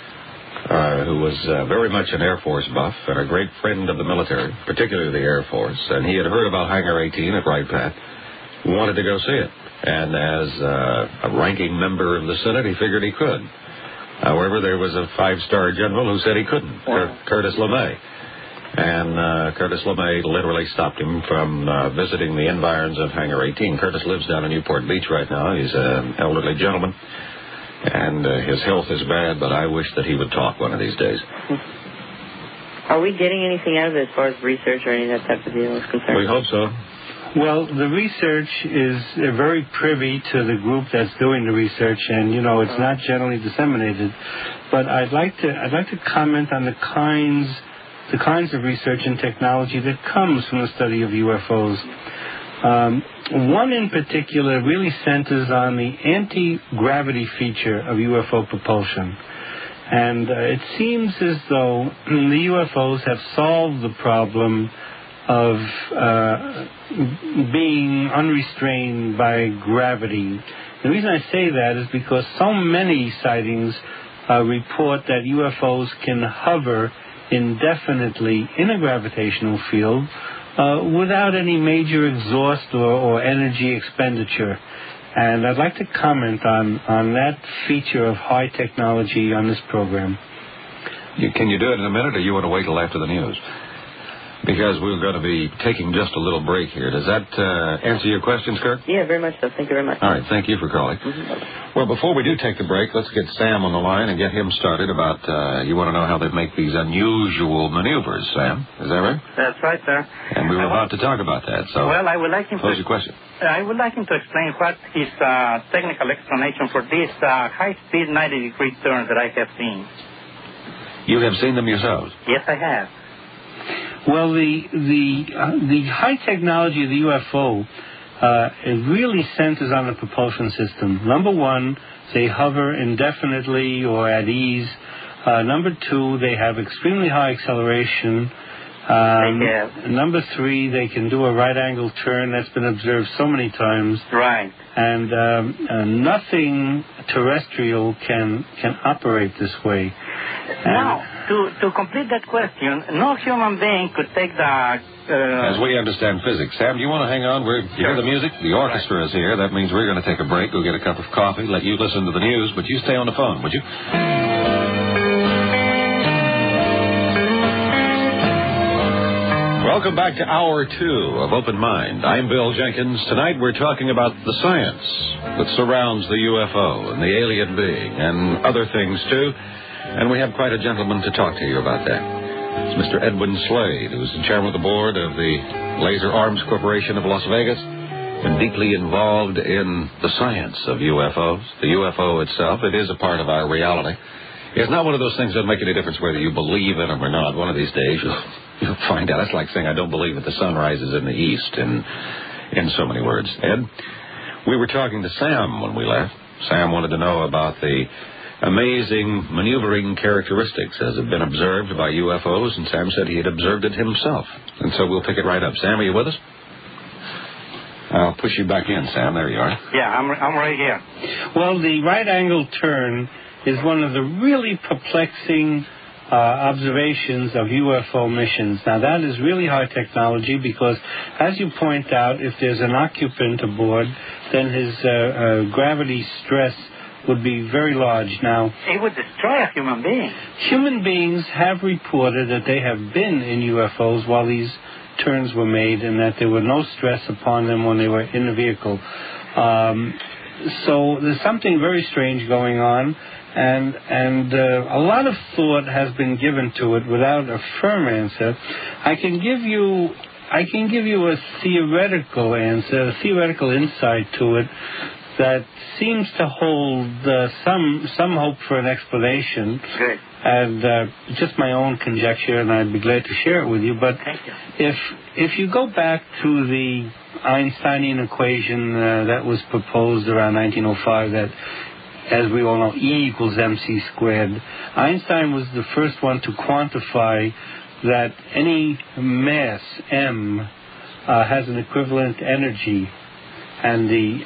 uh, who was uh, very much an Air Force buff and a great friend of the military, particularly the Air Force. And he had heard about Hangar eighteen at Wright-Pat, wanted to go see it. And as uh, a ranking member of the Senate, he figured he could. However, there was a five-star general who said he couldn't, Cur- Curtis LeMay. And uh, Curtis LeMay literally stopped him from uh, visiting the environs of Hangar eighteen. Curtis lives down in Newport Beach right now. He's an elderly gentleman, and uh, his health is bad, but I wish that he would talk one of these days. Are we getting anything out of it as far as research or any of that type of deal is concerned? We hope so. Well, the research is uh, very privy to the group that's doing the research, and you know it's not generally disseminated. But I'd like to I'd like to comment on the kinds the kinds of research and technology that comes from the study of U F Os. Um, one in particular really centers on the anti-gravity feature of U F O propulsion. And uh, it seems as though the U F Os have solved the problem of uh, being unrestrained by gravity. The reason I say that is because so many sightings uh, report that U F Os can hover indefinitely in a gravitational field uh, without any major exhaust or, or energy expenditure. And I'd like to comment on, on that feature of high technology on this program. You, can you do it in a minute, or you want to wait till after the news? Because we're going to be taking just a little break here. Does that uh, answer your questions, Kirk? Yeah, very much so. Thank you very much. All right, thank you for calling. Mm-hmm. Well, before we do take the break, let's get Sam on the line and get him started about, uh, you want to know how they make these unusual maneuvers, Sam. Is that right? That's right, sir. And we were about to talk about that, so well, I would like him pose to, your question. I would like him to explain what his uh, technical explanation for this uh, high-speed ninety-degree turn that I have seen. You have seen them yourselves? Yes, I have. Well, the the uh, the high technology of the U F O uh, it really centers on the propulsion system. Number one, they hover indefinitely or at ease. Uh, number two, they have extremely high acceleration. Um, yeah. Number three, they can do a right-angle turn. That's been observed so many times. Right. And um, uh, nothing terrestrial can can operate this way. Now, to, to complete that question, no human being could take the... Uh, As we understand physics. Sam, do you want to hang on? We're, you hear the music? The orchestra is here. That means we're going to take a break, go get a cup of coffee, let you listen to the news, but you stay on the phone, would you? Welcome back to Hour Two of Open Mind. I'm Bill Jenkins. Tonight we're talking about the science that surrounds the U F O and the alien being and other things, too. And we have quite a gentleman to talk to you about that. It's Mister Edwin Slade, who's the chairman of the board of the Laser Arms Corporation of Las Vegas, and deeply involved in the science of U F Os. The U F O itself, it is a part of our reality. It's not one of those things that make any difference whether you believe in them or not. One of these days you'll, you'll find out. That's like saying I don't believe that the sun rises in the east, in, in so many words. Ed, we were talking to Sam when we left. Sam wanted to know about the amazing maneuvering characteristics as have been observed by U F Os, and Sam said he had observed it himself. And so we'll pick it right up. Sam, are you with us? I'll push you back in, Sam. There you are. Yeah, I'm, I'm right here. Well, the right-angle turn is one of the really perplexing uh, observations of U F O missions. Now, that is really high technology because, as you point out, if there's an occupant aboard, then his uh, uh, gravity stress would be very large. Now, it would destroy a human being. Human beings have reported that they have been in U F Os while these turns were made and that there were no stress upon them when they were in the vehicle. Um, so there's something very strange going on, and and uh, a lot of thought has been given to it without a firm answer. I can give you I can give you a theoretical answer, a theoretical insight to it that seems to hold uh, some some hope for an explanation. Good. And uh, just my own conjecture, and I'd be glad to share it with you. But Thank you. if if you go back to the Einsteinian equation uh, that was proposed around nineteen oh five, that, as we all know, E equals mc squared, Einstein was the first one to quantify that any mass, m, uh, has an equivalent energy, and the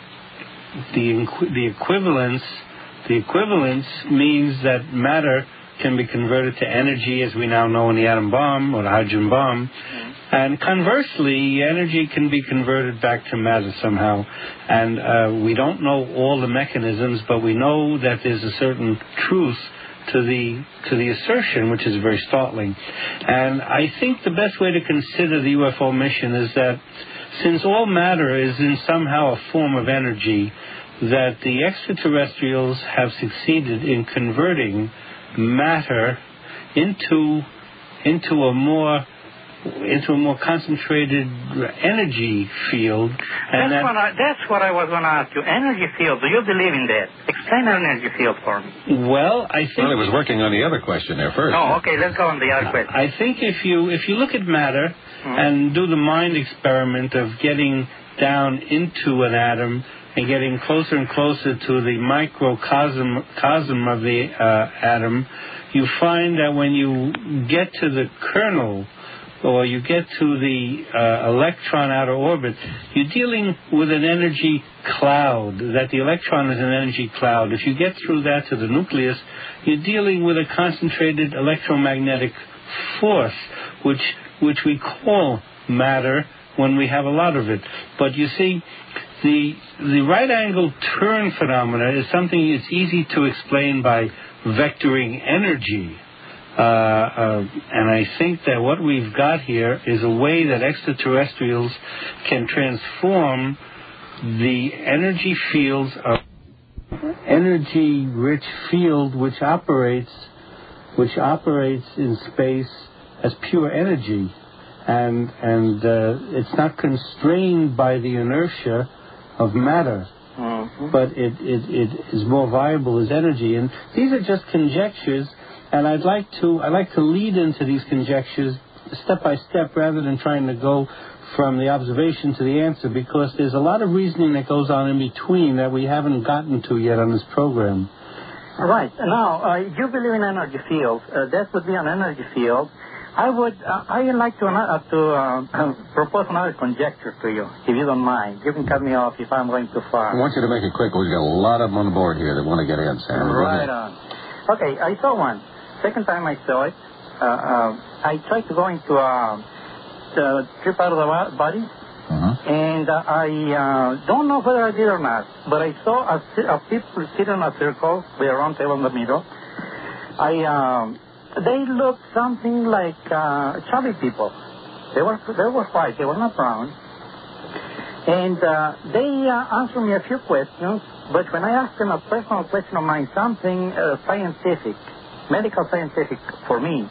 the the equivalence the equivalence means that matter can be converted to energy, as we now know in the atom bomb or the hydrogen bomb. Mm-hmm. And conversely, energy can be converted back to matter somehow. And uh, we don't know all the mechanisms, but we know that there's a certain truth to the to the assertion, which is very startling. And I think the best way to consider the U F O mission is that since all matter is in somehow a form of energy, that the extraterrestrials have succeeded in converting matter into into a more into a more concentrated energy field. And that's, that, what I, that's what I was going to ask you. Energy field. Do you believe in that? Explain an energy field for me. Well, I think... Well, I was working on the other question there first. Oh, okay. Let's go on the other question. I think if you if you look at matter mm-hmm. and do the mind experiment of getting down into an atom and getting closer and closer to the microcosm cosm of the uh, atom, you find that when you get to the kernel, or you get to the uh, electron outer orbit, you're dealing with an energy cloud, that the electron is an energy cloud. If you get through that to the nucleus, you're dealing with a concentrated electromagnetic force, which which we call matter when we have a lot of it. But you see, the the right-angle turn phenomena is something that's easy to explain by vectoring energy. Uh, uh, and I think that what we've got here is a way that extraterrestrials can transform the energy fields of energy-rich field which operates which operates in space as pure energy, and and uh, it's not constrained by the inertia of matter, mm-hmm. but it, it, it is more viable as energy. And these are just conjectures. And I'd like to I'd like to lead into these conjectures step by step rather than trying to go from the observation to the answer, because there's a lot of reasoning that goes on in between that we haven't gotten to yet on this program. Right. Now, uh, you believe in energy fields. Uh, that would be an energy field. I would uh, I would like to uh, to uh, propose another conjecture to you, if you don't mind. You can cut me off if I'm going too far. I want you to make it quick. We've got a lot of them on the board here that want to get in, Sam. Right on. Okay, I saw one. Second time I saw it, uh, uh, I tried to go into a uh, trip out of the body, uh-huh. and uh, I uh, don't know whether I did or not, but I saw a, a people sitting in a circle with a round table in the middle. I um, they looked something like uh, chubby people. They were they were white. They were not brown, and uh, they uh, answered me a few questions. But when I asked them a personal question of mine, something uh, scientific. Medical scientific for me,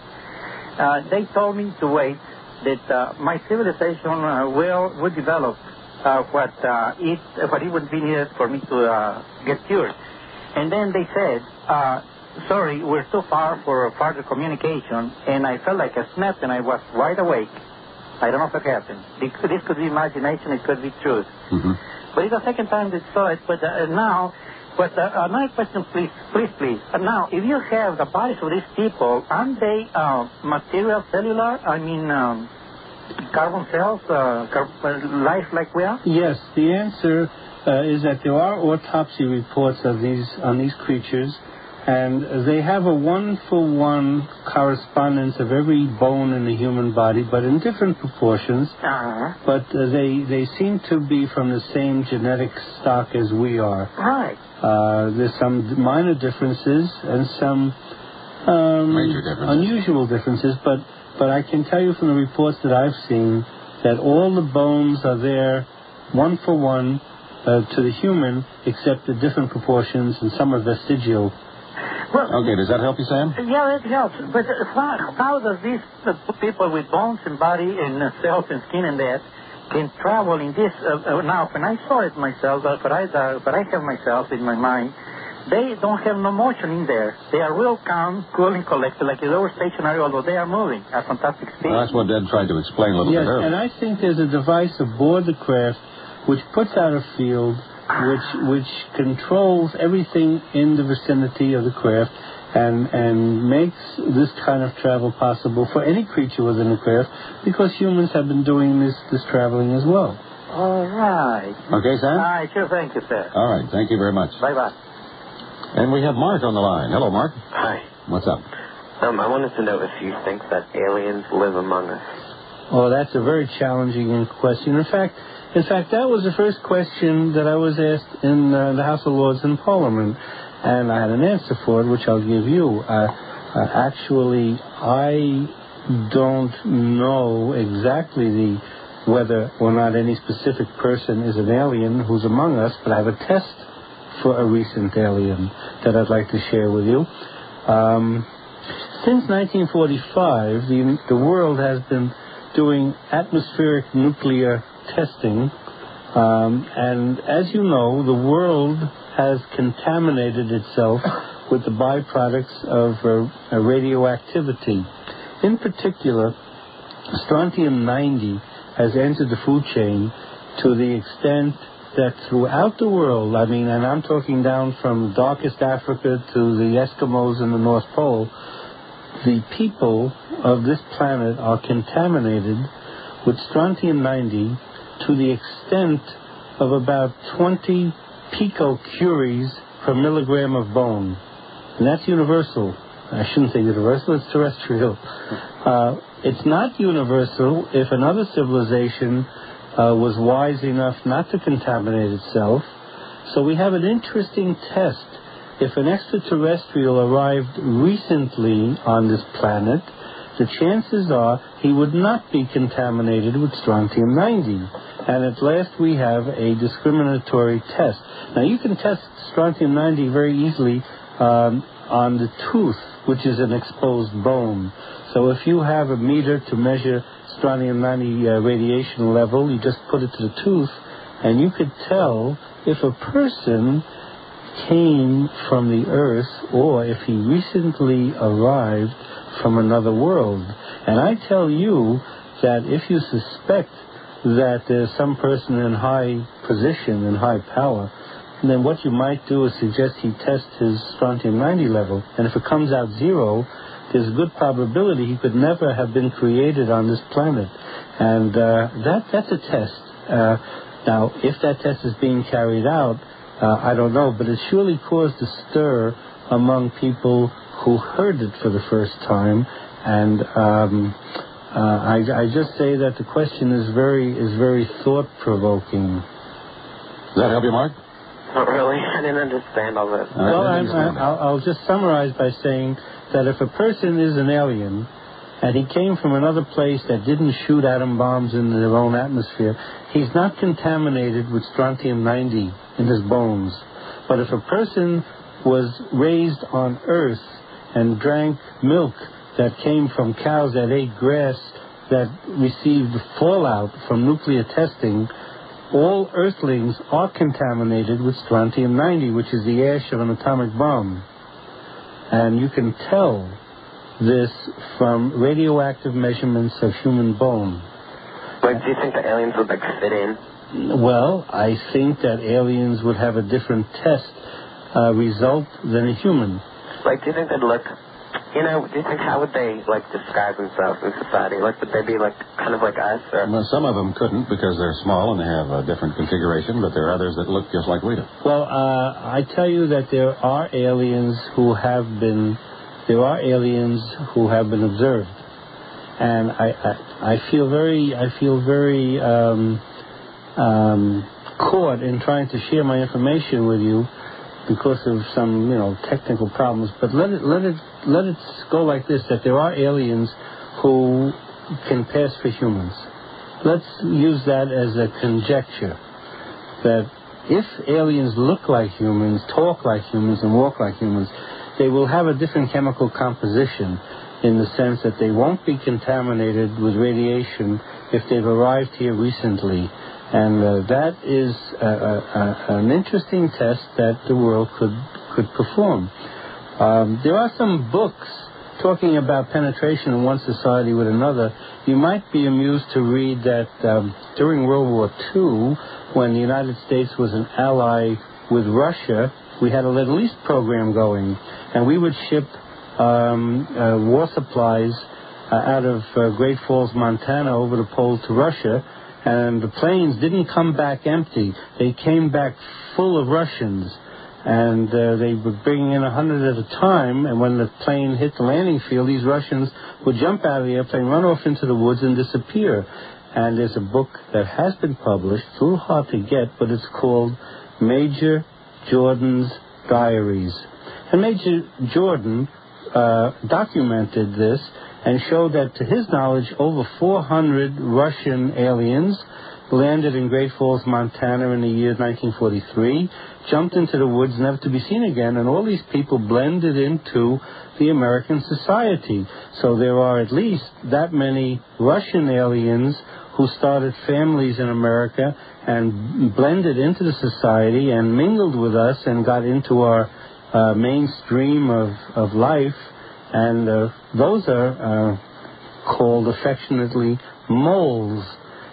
uh, they told me to wait, that uh, my civilization uh, will would develop uh, what uh, it what it would be needed for me to uh, get cured. And then they said, uh, sorry, we're too far for further communication. And I felt like a snap, and I was wide awake. I don't know what happened. This could, this could be imagination, it could be truth. Mm-hmm. But it's the second time they saw it, but uh, now... But uh, another question, please, please, please. Uh, now, if you have the bodies of these people, aren't they uh, material, cellular? I mean, um, carbon cells, uh, car- life like we are? Yes, the answer uh, is that there are autopsy reports of these on these creatures, and they have a one-for-one correspondence of every bone in the human body, but in different proportions. Uh-huh. But uh, they they seem to be from the same genetic stock as we are. Right. Uh, there's some minor differences and some um, major differences. unusual differences, but, but I can tell you from the reports that I've seen that all the bones are there one for one uh, to the human, except in different proportions, and some are vestigial. Well, okay, does that help you, Sam? Yeah, it helps. But how, how does these uh, people with bones and body and uh, cells and skin and that can travel in this? Uh, uh, now, when I saw it myself, uh, but I, uh, but I have myself in my mind, they don't have no motion in there. They are real calm, cool, and collected, like they were stationary, although they are moving at fantastic speed. Well, that's what Ed tried to explain a little yes, bit earlier. And I think there's a device aboard the craft which puts out a field which which controls everything in the vicinity of the craft and and makes this kind of travel possible for any creature within the craft, because humans have been doing this, this traveling as well. All right. Okay, Sam? All right, sure, thank you, sir. All right, thank you very much. Bye-bye. And we have Mark on the line. Hello, Mark. Hi. What's up? Um, I wanted to know if you think that aliens live among us. Oh, that's a very challenging question. In fact, in fact, that was the first question that I was asked in uh, the House of Lords in Parliament, and I had an answer for it, which I'll give you. Uh, uh, actually, I don't know exactly the whether or not any specific person is an alien who's among us, but I have a test for a recent alien that I'd like to share with you. Um, since nineteen forty-five, the, the world has been doing atmospheric nuclear testing, um, and as you know, the world has contaminated itself with the byproducts of uh, radioactivity. In particular, strontium ninety has entered the food chain to the extent that throughout the world, I mean, and I'm talking down from darkest Africa to the Eskimos in the North Pole, the people of this planet are contaminated with strontium ninety to the extent of about twenty picocuries per milligram of bone. And that's universal. I shouldn't say universal, it's terrestrial. Uh, it's not universal if another civilization uh, was wise enough not to contaminate itself. So we have an interesting test. If an extraterrestrial arrived recently on this planet, the chances are he would not be contaminated with strontium ninety. And at last we have a discriminatory test. Now you can test strontium ninety very easily um, on the tooth, which is an exposed bone. So if you have a meter to measure strontium ninety uh, radiation level, you just put it to the tooth, and you could tell if a person came from the Earth or if he recently arrived from another world. And I tell you that if you suspect that there's some person in high position, in high power, then what you might do is suggest he test his strontium ninety level. And if it comes out zero, there's a good probability he could never have been created on this planet. And uh, that that's a test. Uh, now, if that test is being carried out, uh, I don't know, but it surely caused a stir among people who heard it for the first time. And um, uh, I, I just say that the question is very is very thought-provoking. Does that help you, Mark? Not really. I didn't understand all that. Well, I'm, I'll, I'll just summarize by saying that if a person is an alien and he came from another place that didn't shoot atom bombs in their own atmosphere, he's not contaminated with strontium ninety in his bones. But if a person was raised on Earth and drank milk that came from cows that ate grass that received fallout from nuclear testing, all Earthlings are contaminated with strontium ninety, which is the ash of an atomic bomb. And you can tell this from radioactive measurements of human bone. Like, do you think the aliens would, like, fit in? Well, I think that aliens would have a different test uh, result than a human. Like, do you think they'd look... You know, do you think, how would they, like, describe themselves in society? Like, would they be, like, kind of like us? Or? Well, some of them couldn't because they're small and they have a different configuration, but there are others that look just like we do. Well, uh, I tell you that there are aliens who have been, there are aliens who have been observed. And I, I, I feel very, I feel very um, um, caught in trying to share my information with you because of some, you know, technical problems. But let it, let it, let it go like this: that there are aliens who can pass for humans. Let's use that as a conjecture. That if aliens look like humans, talk like humans, and walk like humans, they will have a different chemical composition, in the sense that they won't be contaminated with radiation if they've arrived here recently. And uh, that is uh, uh, an interesting test that the world could could perform. Um, there are some books talking about penetration in one society with another. You might be amused to read that um, during World War Two, when the United States was an ally with Russia, we had a Lend-Lease program going, and we would ship um, uh, war supplies uh, out of uh, Great Falls, Montana, over the pole to Russia. And the planes didn't come back empty. They came back full of Russians. And uh, they were bringing in a hundred at a time. And when the plane hit the landing field, these Russians would jump out of the airplane, run off into the woods, and disappear. And there's a book that has been published. It's a little hard to get, but it's called Major Jordan's Diaries. And Major Jordan uh, documented this and showed that, to his knowledge, over four hundred Russian aliens landed in Great Falls, Montana in the year nineteen forty-three, jumped into the woods, never to be seen again, and all these people blended into the American society. So there are at least that many Russian aliens who started families in America and blended into the society and mingled with us and got into our uh, mainstream of, of life. And uh, those are uh, called affectionately moles.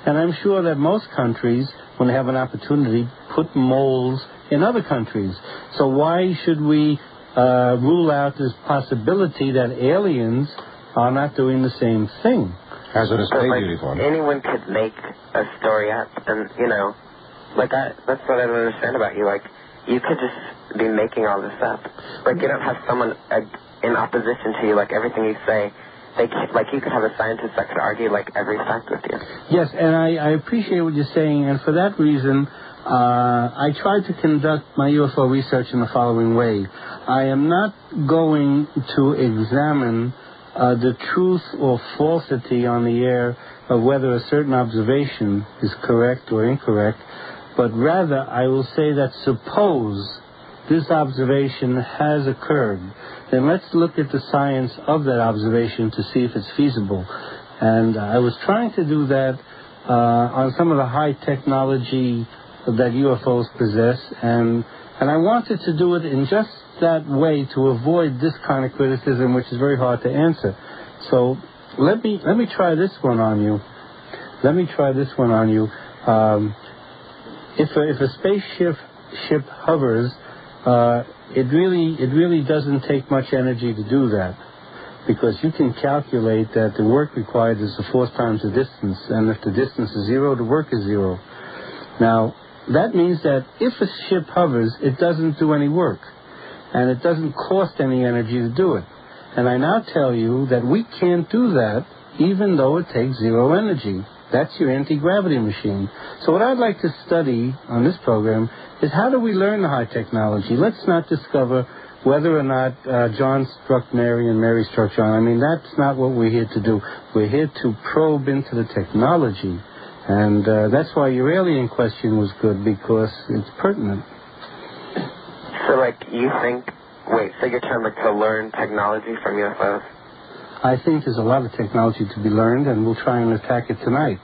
And I'm sure that most countries, when they have an opportunity, put moles in other countries. So why should we uh, rule out this possibility that aliens are not doing the same thing? Hazardous But, pay like, uniform. anyone could make a story up, and, you know, like, I, that's what I don't understand about you. Like, you could just be making all this up. Like, you don't have someone uh, in opposition to you, like, everything you say. They can't, like, you could have a scientist that could argue, like, every fact with you. Yes, and I, I appreciate what you're saying, and for that reason, uh, I tried to conduct my U F O research in the following way. I am not going to examine uh, the truth or falsity on the air of whether a certain observation is correct or incorrect, but rather I will say that suppose this observation has occurred, then let's look at the science of that observation to see if it's feasible. And uh, I was trying to do that uh, on some of the high technology that U F Os possess, and and I wanted to do it in just that way to avoid this kind of criticism, which is very hard to answer. So let me let me try this one on you. Let me try this one on you. Um, if a, if a spaceship ship hovers, uh, it really it really doesn't take much energy to do that, because you can calculate that the work required is the force times the distance, and if the distance is zero, the work is zero. Now, that means that if a ship hovers, it doesn't do any work, and it doesn't cost any energy to do it. And I now tell you that we can't do that, even though it takes zero energy. That's your anti-gravity machine. So what I'd like to study on this program is how do we learn the high technology? Let's not discover whether or not uh, John struck Mary and Mary struck John. I mean, that's not what we're here to do. We're here to probe into the technology. And uh, that's why your alien question was good, because it's pertinent. So, like, you think, wait, so you're trying, like, to learn technology from U F Os? I think there's a lot of technology to be learned, and we'll try and attack it tonight.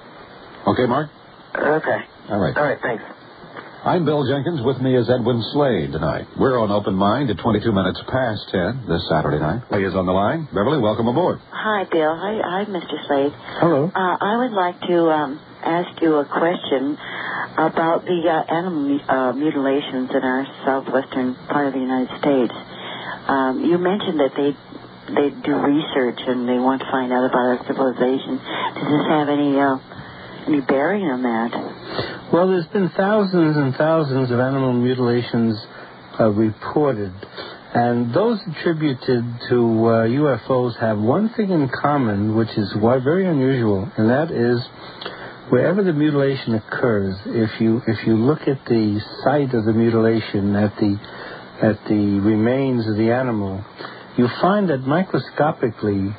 Okay, Mark? Okay. All right. All right, thanks. I'm Bill Jenkins. With me is Edwin Slade tonight. We're on Open Mind at twenty-two minutes past ten this Saturday night. Lee is on the line. Beverly, welcome aboard. Hi, Bill. Hi, hi, Mister Slade. Hello. Uh, I would like to um, ask you a question about the uh, animal uh, mutilations in our southwestern part of the United States. Um, you mentioned that they they do research and they want to find out about our civilization. Does this have any uh, any bearing on that? Well, there's been thousands and thousands of animal mutilations uh, reported, and those attributed to uh, U F Os have one thing in common, which is very unusual, and that is wherever the mutilation occurs, if you if you look at the site of the mutilation, at the at the remains of the animal, you find that microscopically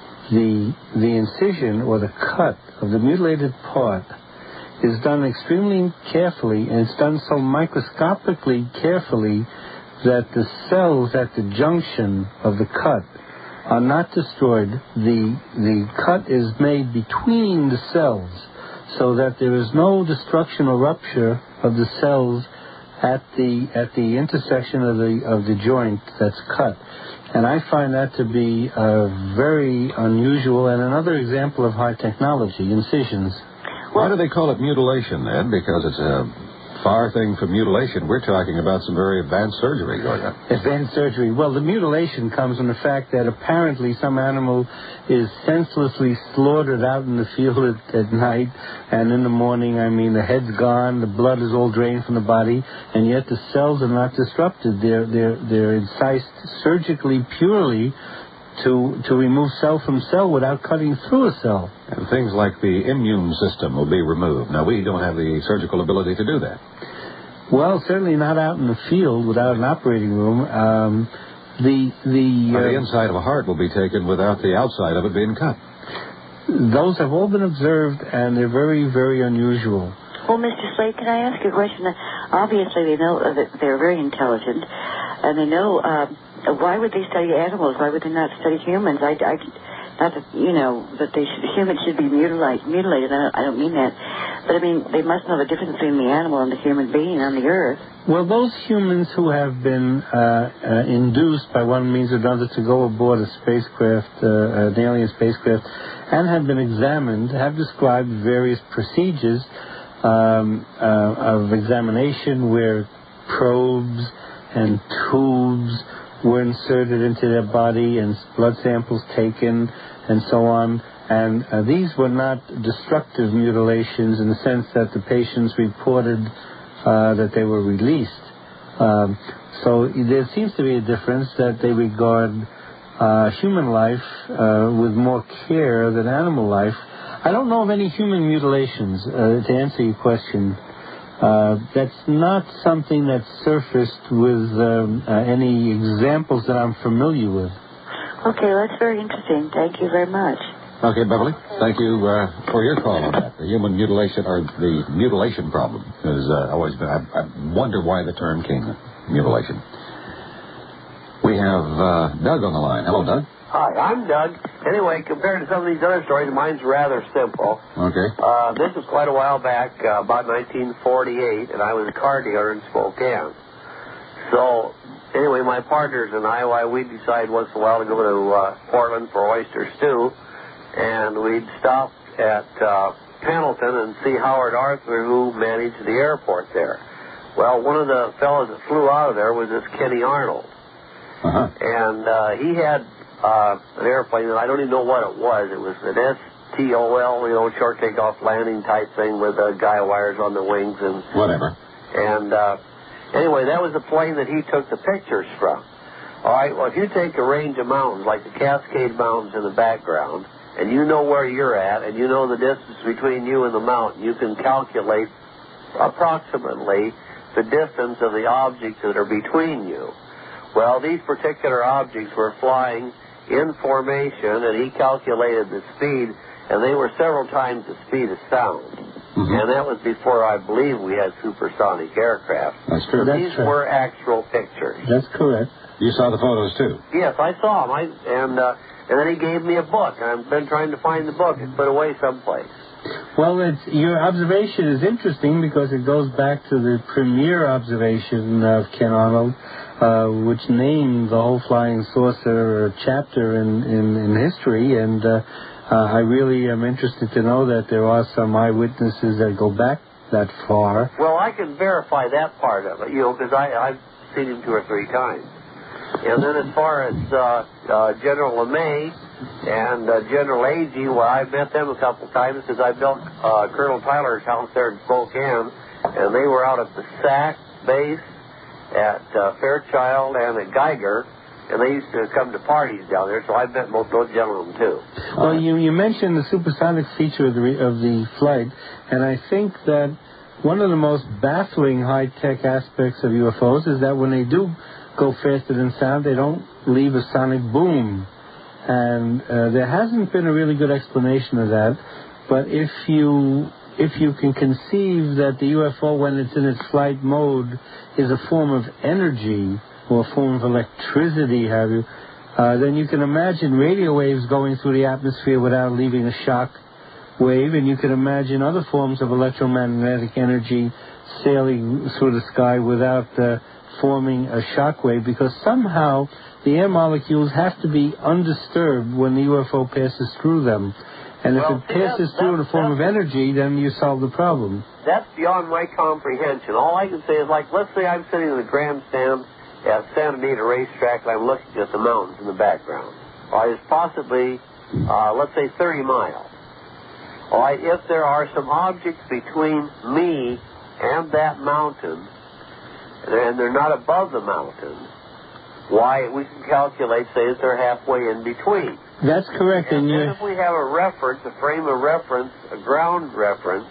the the incision or the cut of the mutilated part is done extremely carefully, and it's done so microscopically carefully that the cells at the junction of the cut are not destroyed. The the cut is made between the cells, so that there is no destruction or rupture of the cells at the at the intersection of the of the joint that's cut. And I find that to be uh, very unusual and another example of high technology, incisions. Why do they call it mutilation, Ed? Because it's a far thing from mutilation. We're talking about some very advanced surgery going on. Advanced surgery. Well, the mutilation comes from the fact that apparently some animal is senselessly slaughtered out in the field at, at night, and in the morning, I mean, the head's gone, the blood is all drained from the body, and yet the cells are not disrupted. They're, they're, they're incised surgically purely to to remove cell from cell without cutting through a cell. And things like the immune system will be removed. Now, we don't have the surgical ability to do that. Well, certainly not out in the field without an operating room. Um, the the, uh, the inside of a heart will be taken without the outside of it being cut. Those have all been observed, and they're very, very unusual. Well, Mister Slade, can I ask you a question? Obviously, they know that they're very intelligent, and they know... Uh, why would they study animals? Why would they not study humans? I, I, not that, you know, that they should, humans should be mutilated. mutilated. I, don't, I don't mean that. But, I mean, they must know the difference between the animal and the human being on the earth. Well, those humans who have been uh, uh, induced by one means or another to go aboard a spacecraft, uh, an alien spacecraft, and have been examined have described various procedures um, uh, of examination where probes and tubes were inserted into their body and blood samples taken and so on. And uh, these were not destructive mutilations in the sense that the patients reported uh, that they were released. Um, so there seems to be a difference that they regard uh, human life uh, with more care than animal life. I don't know of any human mutilations, uh, to answer your question. Uh, that's not something that's surfaced with um, uh, any examples that I'm familiar with. Okay, well, that's very interesting. Thank you very much. Okay, Beverly, thank you uh, for your call on that. The human mutilation, or the mutilation problem, has uh, always been, I, I wonder why the term came, mutilation. We have uh, Doug on the line. Hello, Doug. Hi, I'm Doug. Anyway, compared to some of these other stories, mine's rather simple. Okay. Uh, this was quite a while back, uh, about nineteen forty-eight, and I was a car dealer in Spokane. So, anyway, my partners and I, why we decide once in a while to go to uh, Portland for oyster stew, and we'd stop at uh, Pendleton and see Howard Arthur, who managed the airport there. Well, one of the fellows that flew out of there was this Kenny Arnold. Uh-huh. And uh, he had uh, an airplane that I don't even know what it was. It was an S T O L, you know, short takeoff landing type thing with uh, guy wires on the wings and whatever. And uh, anyway, that was the plane that he took the pictures from. All right, well, if you take a range of mountains, like the Cascade Mountains in the background, and you know where you're at, and you know the distance between you and the mountain, you can calculate approximately the distance of the objects that are between you. Well, these particular objects were flying in formation, and he calculated the speed, and they were several times the speed of sound. Mm-hmm. And that was before, I believe, we had supersonic aircraft. That's true. So That's these true. were actual pictures. That's correct. You saw the photos, too? Yes, I saw them. I, and, uh, and then he gave me a book. I've been trying to find the book. It's put away someplace. Well, it's, your observation is interesting because it goes back to the premier observation of Ken Arnold, uh, which named the whole flying saucer chapter in, in, in history. And uh, uh, I really am interested to know that there are some eyewitnesses that go back that far. Well, I can verify that part of it, you know, because I've seen him two or three times. And then as far as uh, uh, General LeMay and uh, General Agee, well, I've met them a couple times because I built uh, Colonel Tyler's house there in Spokane, and they were out at the S A C base at uh, Fairchild and at Geiger, and they used to come to parties down there, so I've met most of those gentlemen, too. Well, you, you mentioned the supersonic feature of the, of the flight, and I think that one of the most baffling high-tech aspects of U F Os is that when they do go faster than sound, they don't leave a sonic boom. And uh, there hasn't been a really good explanation of that. But if you if you can conceive that the U F O, when it's in its flight mode, is a form of energy or a form of electricity, have you, uh, then you can imagine radio waves going through the atmosphere without leaving a shock wave, and you can imagine other forms of electromagnetic energy sailing through the sky without uh, forming a shock wave, because somehow the air molecules have to be undisturbed when the U F O passes through them. And well, if it passes that's, through in that's, a form of energy, then you solve the problem. That's beyond my comprehension. All I can say is, like, let's say I'm sitting in the grandstand at Santa Anita Racetrack, and I'm looking at the mountains in the background. All right, it's possibly, uh, let's say, thirty miles. All right, if there are some objects between me and that mountain, and they're not above the mountain, why, we can calculate, say, that they're halfway in between. That's correct. And, and then if we have a reference, a frame of reference, a ground reference,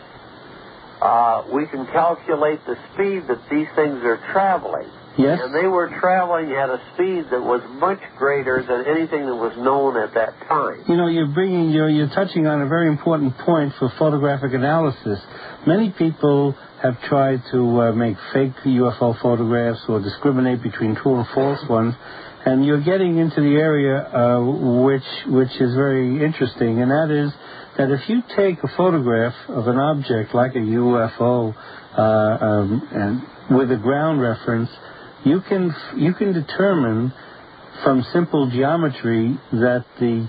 uh, we can calculate the speed that these things are traveling. Yes. And they were traveling at a speed that was much greater than anything that was known at that time. You know, you're bringing, you're, you're touching on a very important point for photographic analysis. Many people have tried to uh, make fake U F O photographs or discriminate between true and false ones, and you're getting into the area uh, which which is very interesting, and that is that if you take a photograph of an object like a U F O uh, um, and with a ground reference, you can you can determine from simple geometry that the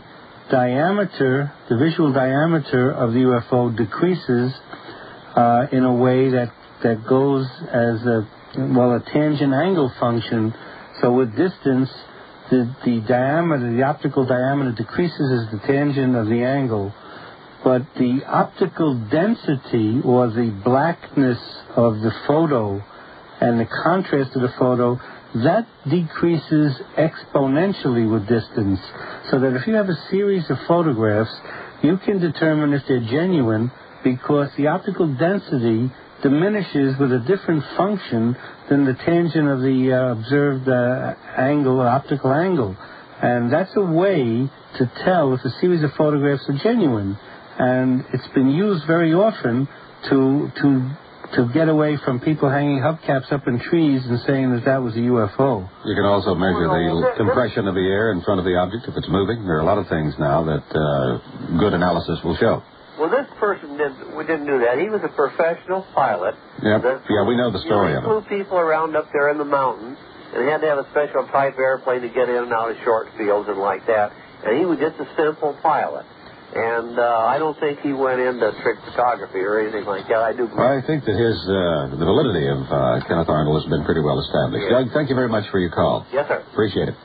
diameter, the visual diameter of the U F O decreases uh, in a way that, that goes as a, well, a tangent angle function. So with distance, the, the diameter, the optical diameter decreases as the tangent of the angle. But the optical density, or the blackness of the photo and the contrast of the photo, that decreases exponentially with distance. So that if you have a series of photographs, you can determine if they're genuine because the optical density diminishes with a different function than the tangent of the uh, observed uh, angle, or optical angle. And that's a way to tell if a series of photographs are genuine. And it's been used very often to to to get away from people hanging hubcaps up in trees and saying that that was a U F O. You can also measure the compression of the air in front of the object if it's moving. There are a lot of things now that uh, good analysis will show. Well, this person did, we didn't do that. He was a professional pilot. Yep. That, yeah, we know the story you know, of it. He flew people around up there in the mountains, and he had to have a special type airplane to get in and out of short fields and like that. And he was just a simple pilot. And uh, I don't think he went into trick photography or anything like that. I do. Well, I think that his uh, the validity of uh, Kenneth Arnold has been pretty well established. Yeah. Doug, thank you very much for your call. Yes, sir. Appreciate it.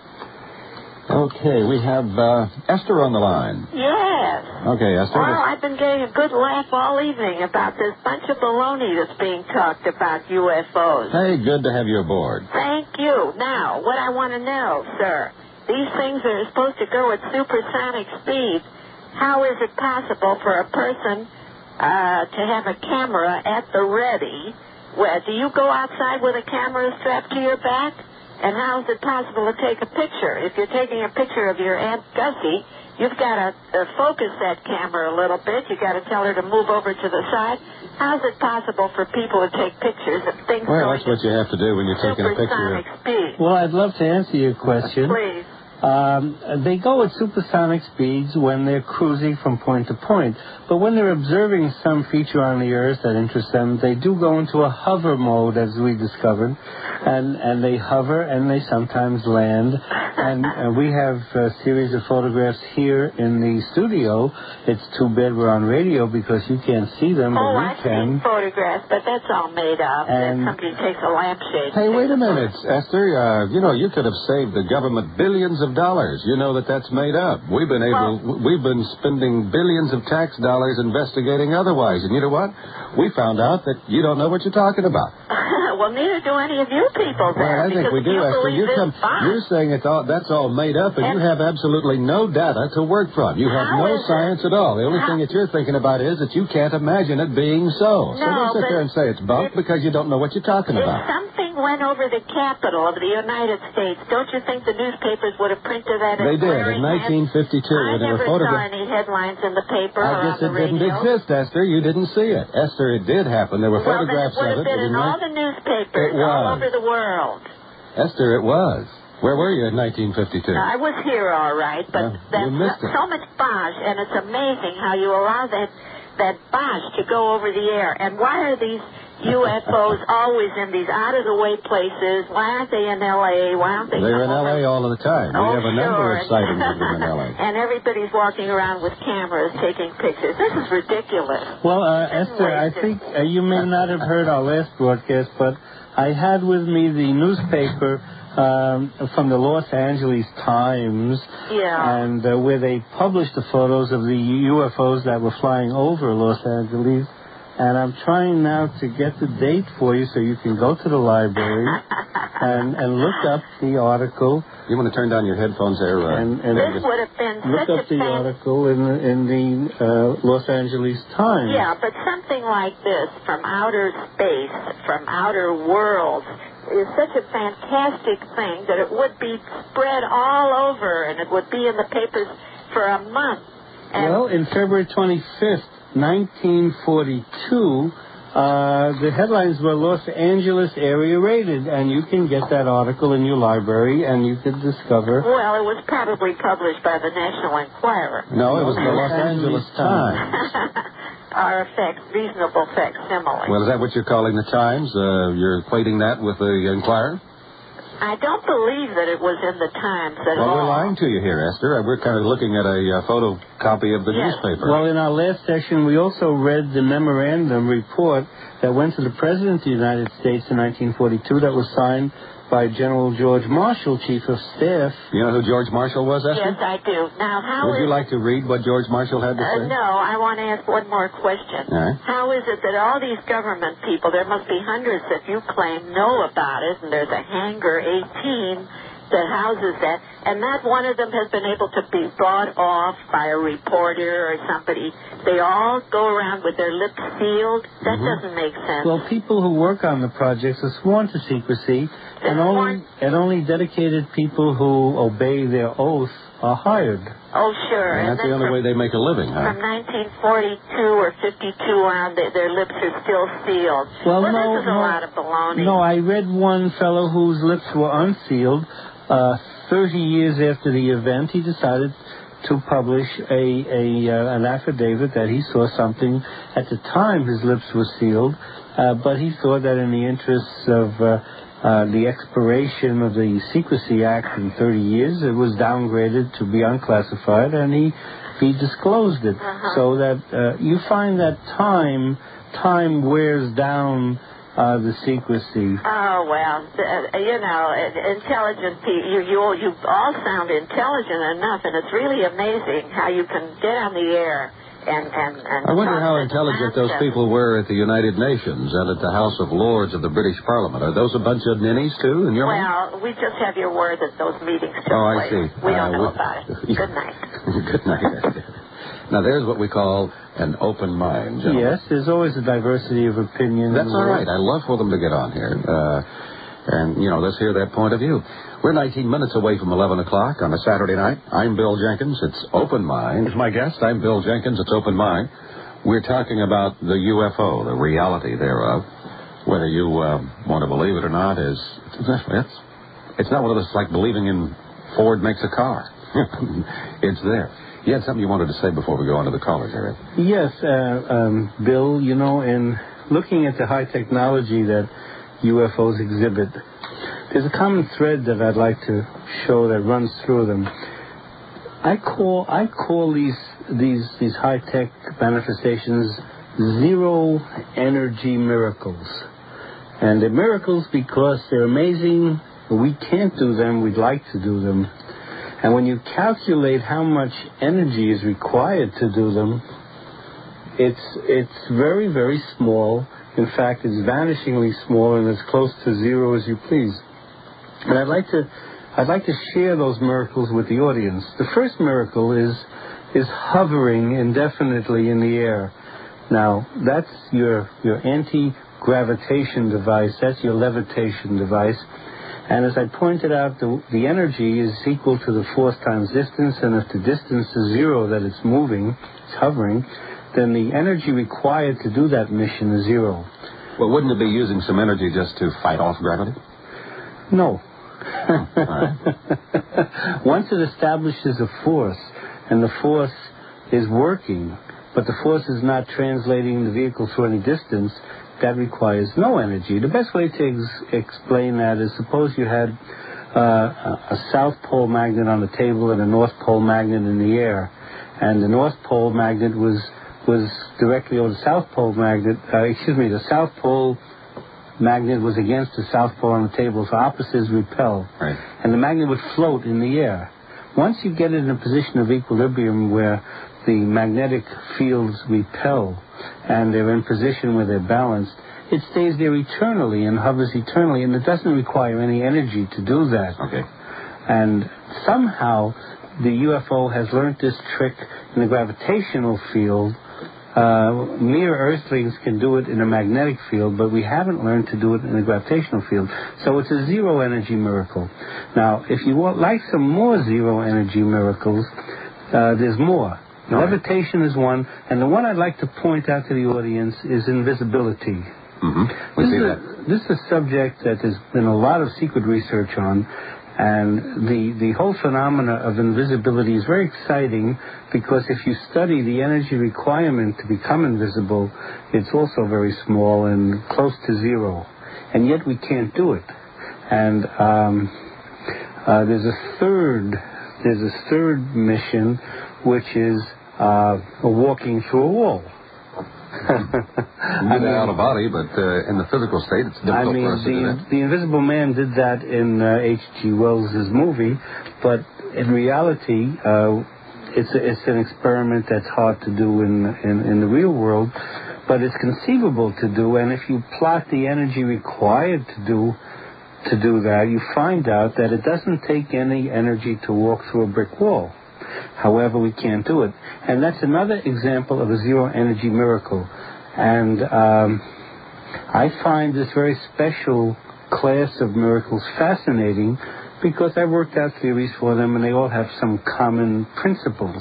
Okay, we have uh, Esther on the line. Yes. Okay, Esther. Well, I've been getting a good laugh all evening about this bunch of baloney that's being talked about U F Os. Hey, good to have you aboard. Thank you. Now, what I want to know, sir, these things are supposed to go at supersonic speed. How is it possible for a person uh, to have a camera at the ready? Well, do you go outside with a camera strapped to your back? And how is it possible to take a picture? If you're taking a picture of your Aunt Gussie, you've got to uh, focus that camera a little bit. You've got to tell her to move over to the side. How is it possible for people to take pictures of things Well, going that's what you have to do when you're taking a picture. supersonic speed? Well, I'd love to answer your question. Please. Um, they go at supersonic speeds when they're cruising from point to point. But when they're observing some feature on the Earth that interests them, they do go into a hover mode, as we discovered. And, and they hover, and they sometimes land. And, and we have a series of photographs here in the studio. It's too bad we're on radio because you can't see them, but Oh, we I've can. seen photographs, but that's all made up. And- that somebody takes a lampshade. Hey, wait a minute, Esther. Uh, you know, you could have saved the government billions of dollars. You know that that's made up. We've been able, Well, we've been spending billions of tax dollars investigating otherwise. And you know what? We found out that you don't know what you're talking about. well, neither do any of you people there. Well, I think we because do, you Esther. believe You this come, fine. you're saying it's all, that's all made up, and, And- you have absolutely no data to work from. You have How no is it? science at all. The only How- thing that you're thinking about is that you can't imagine it being so. So No, don't sit but there and say it's bunk it- because you don't know what you're talking If about. something went over the Capitol of the United States, don't you think the newspapers would have printed that? They as did glaring in nineteen fifty-two head- when they I were never saw photographed. any headlines in the paper I or guess on it the didn't radio. exist, Esther. You didn't see it. Esther, it did happen. There were Well, then photographs it would of have it. been in It all was- the newspapers It all was. over the world. Esther, it was. Where were you in nineteen fifty-two? I was here, all right, but Yeah, that's you missed it. so much bosh, and it's amazing how you allow that that bosh to go over the air. And why are these U F Os always in these out-of-the-way places? Why aren't they in L A? Why aren't they? They're in come L A over- all of the time. We Oh, have a number sure. of sightings of them in L A. And everybody's walking around with cameras taking pictures. This is ridiculous. Well, uh, Esther, I think uh, you may not have heard our last broadcast, but I had with me the newspaper um, from the Los Angeles Times, Yeah. and uh, where they published the photos of the U F Os that were flying over Los Angeles. And I'm trying now to get the date for you so you can go to the library and, and look up the article. You want to turn down your headphones there? Uh, And, and This would have been look such up a the fan- article in the, in the uh, Los Angeles Times. Yeah, but something like this from outer space, from outer worlds, is such a fantastic thing that it would be spread all over and it would be in the papers for a month. And Well, in February twenty-fifth, nineteen forty-two, uh, the headlines were Los Angeles area rated, and you can get that article in your library, and you can discover. well, it was probably published by the National Enquirer. No, it was the Los Angeles Times. Our effect, reasonable facsimile. Well, is that what you're calling the Times? Uh, you're equating that with the Enquirer? I don't believe that it was in the Times at well, all. we're lying to you here, Esther. We're kind of looking at a uh, photocopy of the yes. newspaper. Well, in our last session, we also read the memorandum report that went to the President of the United States in nineteen forty-two that was signed by General George Marshall, Chief of Staff. You know who George Marshall was, Esther? Yes, I do. Now, how Would is... you like to read what George Marshall had to Uh, say? no, I want to ask one more question. All right. How is it that all these government people, there must be hundreds that you claim know about it, and there's a Hangar eighteen that houses that, and not one of them has been able to be brought off by a reporter or somebody. They all go around with their lips sealed. That Mm-hmm. doesn't make sense. Well, people who work on the projects are sworn to secrecy, and only, and only dedicated people who obey their oath are hired. Oh, sure. And that's and the only from, way they make a living, huh? From nineteen forty-two or fifty-two on, they, their lips are still sealed. Well, well no, this is a no, lot of baloney. No, I read one fellow whose lips were unsealed. Uh, Thirty years after the event, he decided to publish a, a uh, an affidavit that he saw something. At the time, his lips were sealed, uh, but he thought that in the interests of uh, uh, the expiration of the Secrecy Act in thirty years, it was downgraded to be unclassified, and he he disclosed it. Uh-huh. So that uh, you find that time time wears down Uh, the secrecy. Oh, well, uh, you know, intelligent people, you, you, you all sound intelligent enough, and it's really amazing how you can get on the air and, and, and I wonder talk how to intelligent those nonsense. people were at the United Nations and at the House of Lords of the British Parliament. Are those a bunch of ninnies, too, in your mind? Well, we just have your word that those meetings took Oh, I place. see. We don't Uh, know we- about it. Good night. Good night. Now, there's what we call an open mind, gentlemen. Yes, there's always a diversity of opinion. That's all right. I love for them to get on here. Uh, and, you know, let's hear that point of view. We're nineteen minutes away from eleven o'clock on a Saturday night. I'm Bill Jenkins. It's Open Mind. It's my guest. I'm Bill Jenkins. It's Open Mind. We're talking about the U F O, the reality thereof. Whether you uh, want to believe it or not is, it's, it's not one of those like believing in Ford makes a car. It's there. You had something you wanted to say before we go on to the callers, Eric. Yes, uh, um, Bill, you know, in looking at the high technology that U F Os exhibit, there's a common thread that I'd like to show that runs through them. I call I call these these these high tech manifestations zero energy miracles, and they're miracles because they're amazing. We can't do them. We'd like to do them. And when you calculate how much energy is required to do them, it's it's very, very small. In fact, it's vanishingly small and as close to zero as you please. And I'd like to I'd like to share those miracles with the audience. The first miracle is is hovering indefinitely in the air. Now, that's your your anti-gravitation device. That's your levitation device. And as I pointed out, the, the energy is equal to the force times distance, and if the distance is zero, that it's moving, it's hovering, then the energy required to do that mission is zero. Well, wouldn't it be using some energy just to fight off gravity? No. Oh, all right. Once it establishes a force, and the force is working, but the force is not translating the vehicle through any distance, that requires no energy. The best way to ex- explain that is suppose you had uh, a South Pole magnet on the table and a North Pole magnet in the air, and the North Pole magnet was was directly over the South Pole magnet. Uh, excuse me, the South Pole magnet was against the South Pole on the table, so opposites repel, Right. and the magnet would float in the air. Once you get it in a position of equilibrium where the magnetic fields repel and they're in position where they're balanced, it stays there eternally and hovers eternally, and it doesn't require any energy to do that. Okay. And somehow the U F O has learned this trick in the gravitational field. Uh, mere Earthlings can do it in a magnetic field, but we haven't learned to do it in a gravitational field. So it's a zero energy miracle. Now, if you want like some more zero energy miracles, uh, there's more. All right. Levitation is one, and the one I'd like to point out to the audience is invisibility. Mm-hmm. We This see is, that. a, this is a subject that there's been a lot of secret research on, and the, the whole phenomena of invisibility is very exciting because if you study the energy requirement to become invisible, it's also very small and close to zero, and yet we can't do it. And um, uh, there's a third, there's a third mission, which is uh, walking through a wall. I mean, out of body, but uh, in the physical state, it's difficult I mean, for us to do the, that. the Invisible Man did that in uh, H G Wells' movie, but in reality, uh, it's a, it's an experiment that's hard to do in, in in the real world, but it's conceivable to do. And if you plot the energy required to do to do that, you find out that it doesn't take any energy to walk through a brick wall. However, we can't do it. And that's another example of a zero-energy miracle. And um, I find this very special class of miracles fascinating because I worked out theories for them, and they all have some common principles.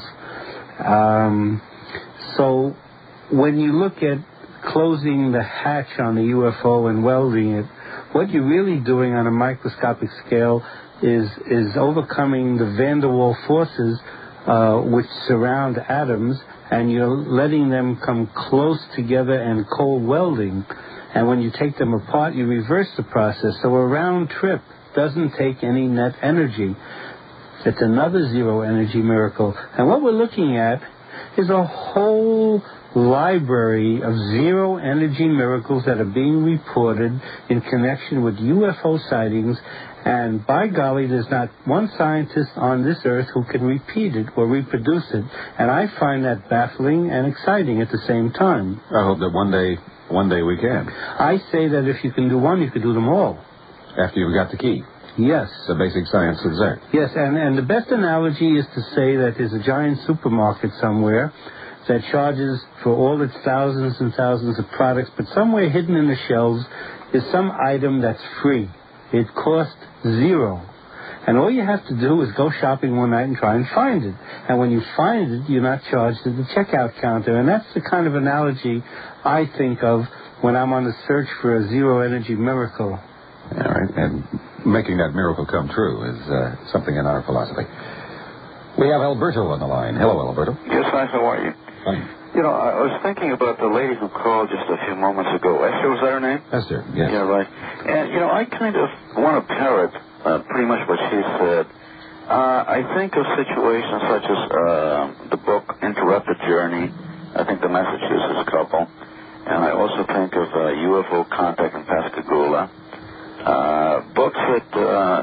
Um, so when you look at closing the hatch on the U F O and welding it, what you're really doing on a microscopic scale is is overcoming the van der Waals forces uh, which surround atoms, and you're letting them come close together and cold welding. And when you take them apart, you reverse the process. So a round trip doesn't take any net energy. It's another zero energy miracle. And what we're looking at is a whole library of zero energy miracles that are being reported in connection with U F O sightings. And by golly, there's not one scientist on this earth who can repeat it or reproduce it. And I find that baffling and exciting at the same time. I hope that one day, one day we can. I say that if you can do one, you can do them all. After you've got the key. Yes. The basic science is there. Yes, and, and the best analogy is to say that there's a giant supermarket somewhere that charges for all its thousands and thousands of products, but somewhere hidden in the shelves is some item that's free. It costs zero. And all you have to do is go shopping one night and try and find it. And when you find it, you're not charged at the checkout counter. And that's the kind of analogy I think of when I'm on the search for a zero-energy miracle. All right, and making that miracle come true is uh, something in our philosophy. We have Alberto on the line. Hello, Alberto. Yes, hi, how are you? Fine. You know, I was thinking about the lady who called just a few moments ago. Esther, was that her name? Esther, yes. Yeah, right. And, you know, I kind of want to parrot uh, pretty much what she said. Uh, I think of situations such as uh, the book Interrupted Journey. I think the Massachusetts couple. And I also think of uh, U F O Contact in Pascagoula. Uh, books that uh,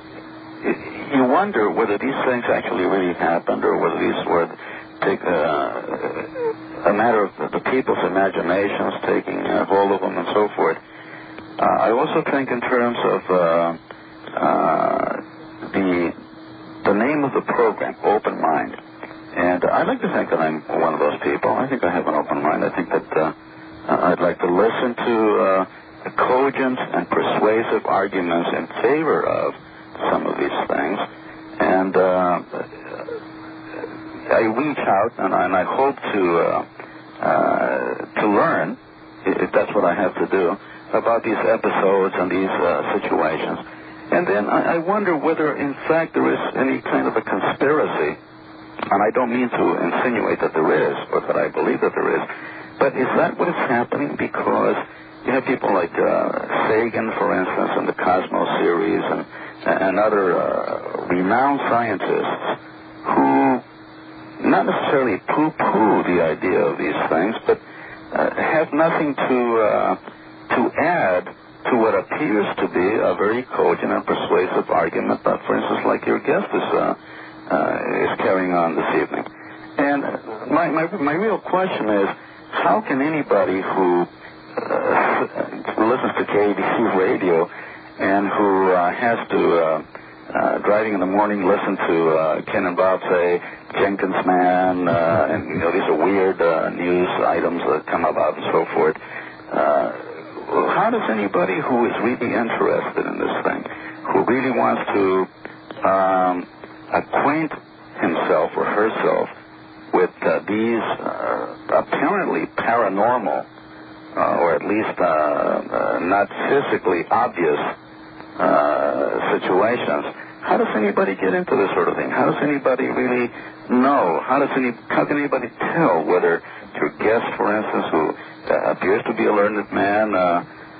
you wonder whether these things actually really happened or whether these were take, uh, a matter of the people's imaginations taking uh, hold of them and so forth. Uh, I also think in terms of uh, uh, the the name of the program, Open Mind. And I'd like to think that I'm one of those people. I think I have an open mind. I think that uh, I'd like to listen to uh, cogent and persuasive arguments in favor of some of these things, and uh, I reach out and, and I hope to uh, uh, to learn, if that's what I have to do, about these episodes and these uh, situations. And then I, I wonder whether, in fact, there is any kind of a conspiracy, and I don't mean to insinuate that there is, or that I believe that there is, but is that what is happening? Because you have people like uh, Sagan, for instance, in the Cosmos series, and, and other uh, renowned scientists who not necessarily poo-poo the idea of these things, but uh, have nothing to uh, to add to what appears to be a very cogent and persuasive argument that, for instance, like your guest is uh, uh, is carrying on this evening. And my, my my real question is, how can anybody who Uh, listens to K B C radio and who uh, has to, uh, uh, driving in the morning, listen to uh, Ken and Bob say, Jenkins Man, uh, and, you know, these are weird uh, news items that come about and so forth. Uh, how does anybody who is really interested in this thing, who really wants to um, acquaint himself or herself with uh, these uh, apparently paranormal, Uh, or at least uh, uh, not physically obvious uh, situations, how does anybody get into this sort of thing? How does anybody really know? How does any? How can anybody tell whether your guest, for instance, who uh, appears to be a learned man, uh,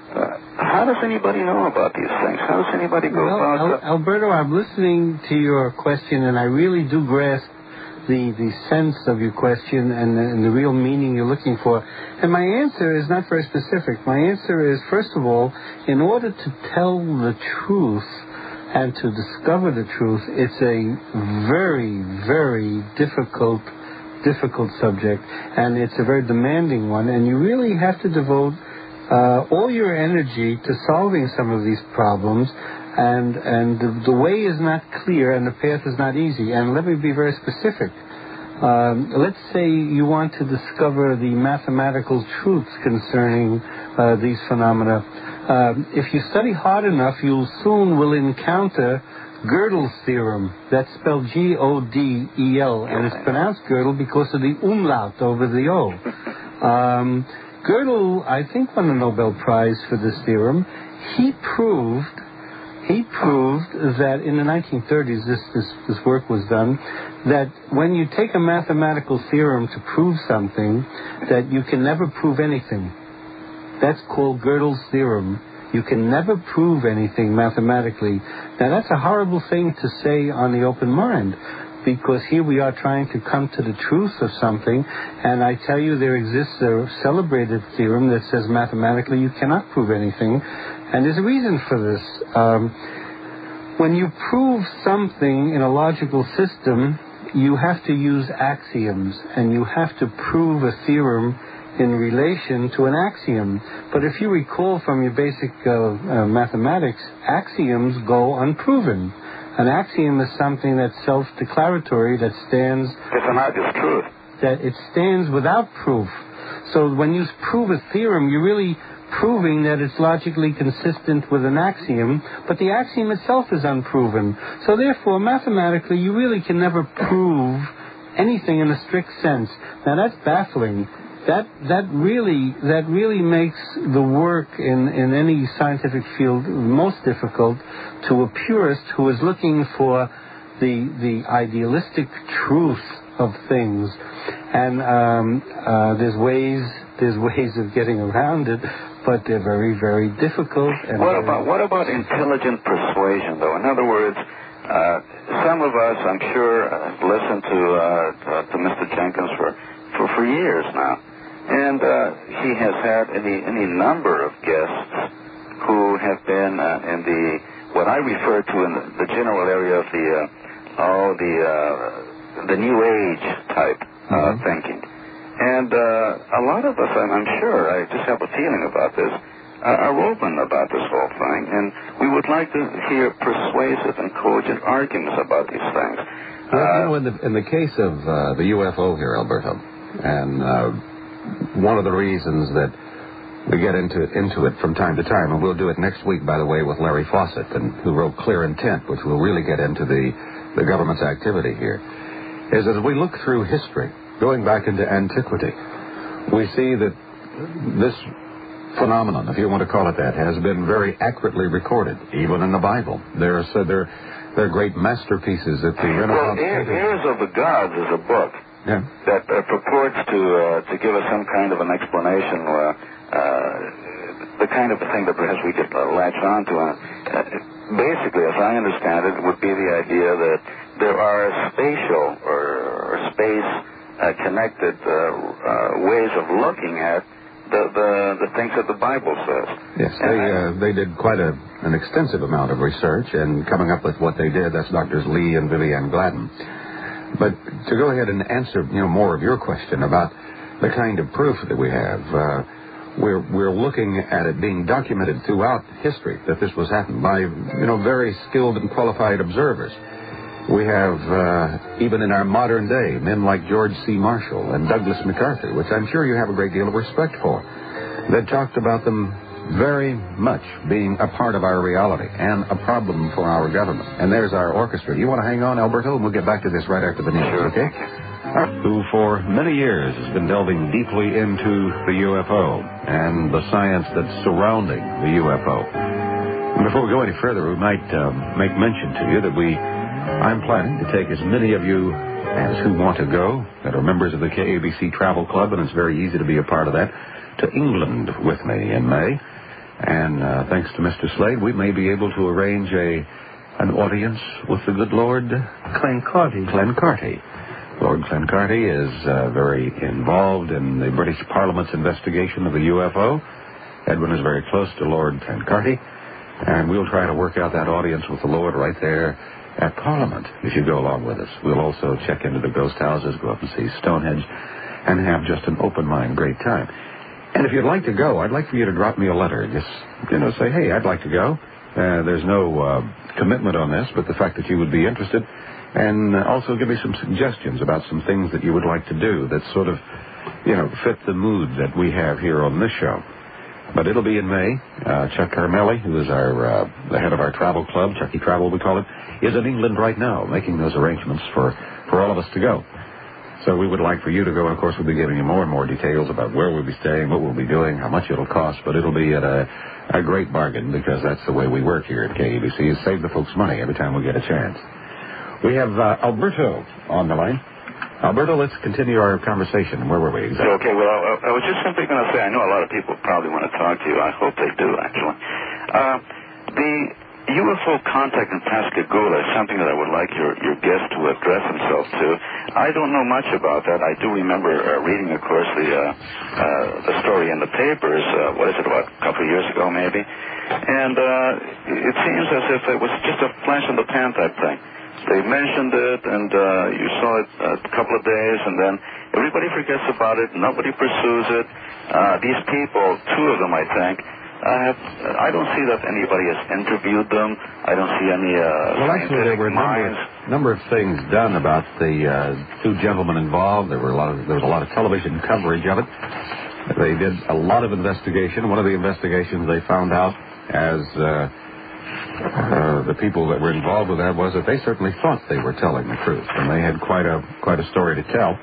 uh, how does anybody know about these things? How does anybody go well, about Al- it? Alberto, I'm listening to your question, and I really do grasp the, the sense of your question and the, and the real meaning you're looking for. And my answer is not very specific. My answer is, first of all, in order to tell the truth and to discover the truth, it's a very, very difficult, difficult subject, and it's a very demanding one, and you really have to devote uh, all your energy to solving some of these problems, and and the, the way is not clear and the path is not easy. And let me be very specific. Um, let's say you want to discover the mathematical truths concerning uh, these phenomena. Um, if you study hard enough, you soon will encounter Gödel's theorem. That's spelled G O D E L, and it's pronounced Gödel because of the umlaut over the O. Um, Gödel, I think, won a Nobel Prize for this theorem. He proved, he proved that in the nineteen thirties, this, this, this work was done, that when you take a mathematical theorem to prove something, that you can never prove anything. That's called Gödel's theorem. You can never prove anything mathematically. Now, that's a horrible thing to say on the open mind, because here we are trying to come to the truth of something, and I tell you there exists a celebrated theorem that says mathematically you cannot prove anything, and there's a reason for this. Um, when you prove something in a logical system, you have to use axioms, and you have to prove a theorem in relation to an axiom. But if you recall from your basic uh, uh, mathematics, axioms go unproven. An axiom is something that's self-declaratory, that stands... It's an obvious truth. That it stands without proof. So when you prove a theorem, you're really proving that it's logically consistent with an axiom, but the axiom itself is unproven. So therefore, mathematically, you really can never prove anything in a strict sense. Now, that's baffling. That that really that really makes the work in, in any scientific field most difficult to a purist who is looking for the the idealistic truth of things. And um, uh, there's ways there's ways of getting around it, but they're very, very difficult. And what about what about intelligent persuasion, though? In other words, uh, some of us, I'm sure, uh, listened to uh, to, to Mister Jenkins for, for for years now. And uh, he has had any any number of guests who have been uh, in the what I refer to in the, the general area of the uh, oh the uh, the New Age type uh, mm-hmm. thinking. And uh, a lot of us, I'm, I'm sure, I just have a feeling about this, uh, are open about this whole thing, and we would like to hear persuasive and cogent arguments about these things. Well, uh, you know, in the in the case of uh, the U F O here, Alberto, and uh, one of the reasons that we get into into it from time to time, and we'll do it next week, by the way, with Larry Fawcett, and who wrote Clear Intent, which will really get into the, the government's activity here, is as we look through history, going back into antiquity, we see that this phenomenon, if you want to call it that, has been very accurately recorded, even in the Bible. There are, so there, there are great masterpieces that the Renaissance... Well, Heirs of the Gods is a book. Yeah. That uh, purports to uh, to give us some kind of an explanation, uh, uh, the kind of a thing that perhaps we could uh, latch on to. Uh, basically, as I understand it, would be the idea that there are spatial or, or space-connected uh, uh, ways of looking at the, the the things that the Bible says. Yes, they uh, they did quite a, an extensive amount of research, and coming up with what they did, that's Doctors Lee and Vivian Gladden. But to go ahead and answer, you know, more of your question about the kind of proof that we have, uh, we're we're looking at it being documented throughout history that this was happening by, you know, very skilled and qualified observers. We have, uh, even in our modern day, men like George C. Marshall and Douglas MacArthur, which I'm sure you have a great deal of respect for, that talked about them very much being a part of our reality and a problem for our government. And there's our orchestra. You want to hang on, Alberto? And we'll get back to this right after the news, sure. Okay? Who for many years has been delving deeply into the U F O and the science that's surrounding the U F O. And before we go any further, we might um, make mention to you that we, I'm planning to take as many of you as who want to go, that are members of the K A B C Travel Club, and it's very easy to be a part of that, to England with me in May. And uh, thanks to Mister Slade, we may be able to arrange a an audience with the good Lord Clancarty. Clancarty. Lord Clancarty is uh, very involved in the British Parliament's investigation of the U F O. Edwin is very close to Lord Clancarty, and we'll try to work out that audience with the Lord right there at Parliament if you go along with us. We'll also check into the ghost houses, go up and see Stonehenge, and have just an open mind, great time. And if you'd like to go, I'd like for you to drop me a letter. Just, you know, say, hey, I'd like to go. Uh, there's no uh, commitment on this, but the fact that you would be interested. And uh, also give me some suggestions about some things that you would like to do that sort of, you know, fit the mood that we have here on this show. But it'll be in May. Uh, Chuck Carmelli, who is our uh, the head of our travel club, Chucky Travel we call it, is in England right now making those arrangements for, for all of us to go. So we would like for you to go, and of course we'll be giving you more and more details about where we'll be staying, what we'll be doing, how much it'll cost, but it'll be at a, a great bargain because that's the way we work here at K A B C, is save the folks money every time we get a chance. We have uh, Alberto on the line. Alberto, let's continue our conversation. Where were we exactly? Okay, well, I, I was just simply going to say, I know a lot of people probably want to talk to you. I hope they do, actually. Uh, the U F O contact in Pascagoula is something that I would like your, your guest to address himself to. I don't know much about that. I do remember uh, reading, of course, the uh, uh, the story in the papers, uh, what is it, about a couple of years ago, maybe? And uh, it seems as if it was just a flash in the pan type thing. They mentioned it, and uh, you saw it a couple of days, and then everybody forgets about it. Nobody pursues it. Uh, these people, two of them, I think, I have. I don't see that anybody has interviewed them. I don't see any uh, well, actually, there were a number of, number of things done about the uh, two gentlemen involved. There were a lot of there was a lot of television coverage of it. They did a lot of investigation. One of the investigations they found out, as uh, uh, the people that were involved with that, was that they certainly thought they were telling the truth, and they had quite a quite a story to tell.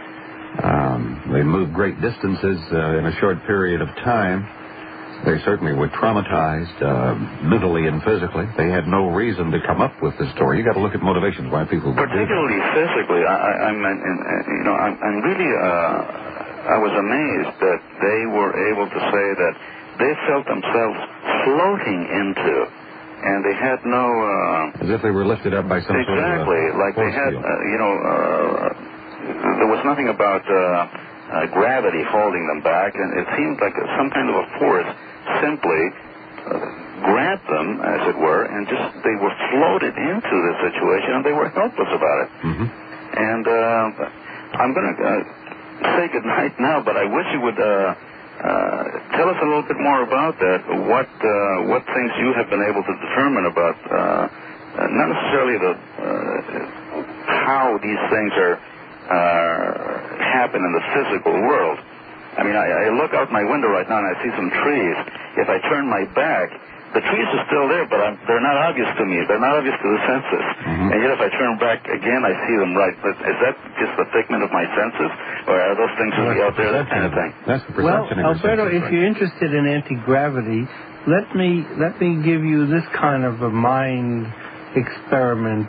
Um, they moved great distances uh, in a short period of time. They certainly were traumatized uh, mentally and physically. They had no reason to come up with this story. You got to look at motivations why people would do that. Particularly physically, I, I, I'm, in, in, you know, I'm, I'm really, uh, I was amazed that they were able to say that they felt themselves floating into, and they had no. Uh, As if they were lifted up by some exactly, sort of. Exactly, like they had, uh, you know, uh, there was nothing about uh, uh, gravity holding them back, and it seemed like some kind of a force simply uh, grabbed them, as it were, and just they were floated into the situation, and they were helpless about it. Mm-hmm. And uh, I'm going to uh, say goodnight now, but I wish you would uh, uh, tell us a little bit more about that. What uh, what things you have been able to determine about, uh, uh, not necessarily the uh, how these things are uh, happen in the physical world. I mean, I, I look out my window right now and I see some trees. If I turn my back, the trees are still there, but I'm, they're not obvious to me. They're not obvious to the senses. Mm-hmm. And yet if I turn back again, I see them right. But is that just the figment of my senses? Or are those things well, really out there, that kind of thing? That's the perception. Well, Alberto, if right. you're interested in anti-gravity, let me, let me give you this kind of a mind experiment.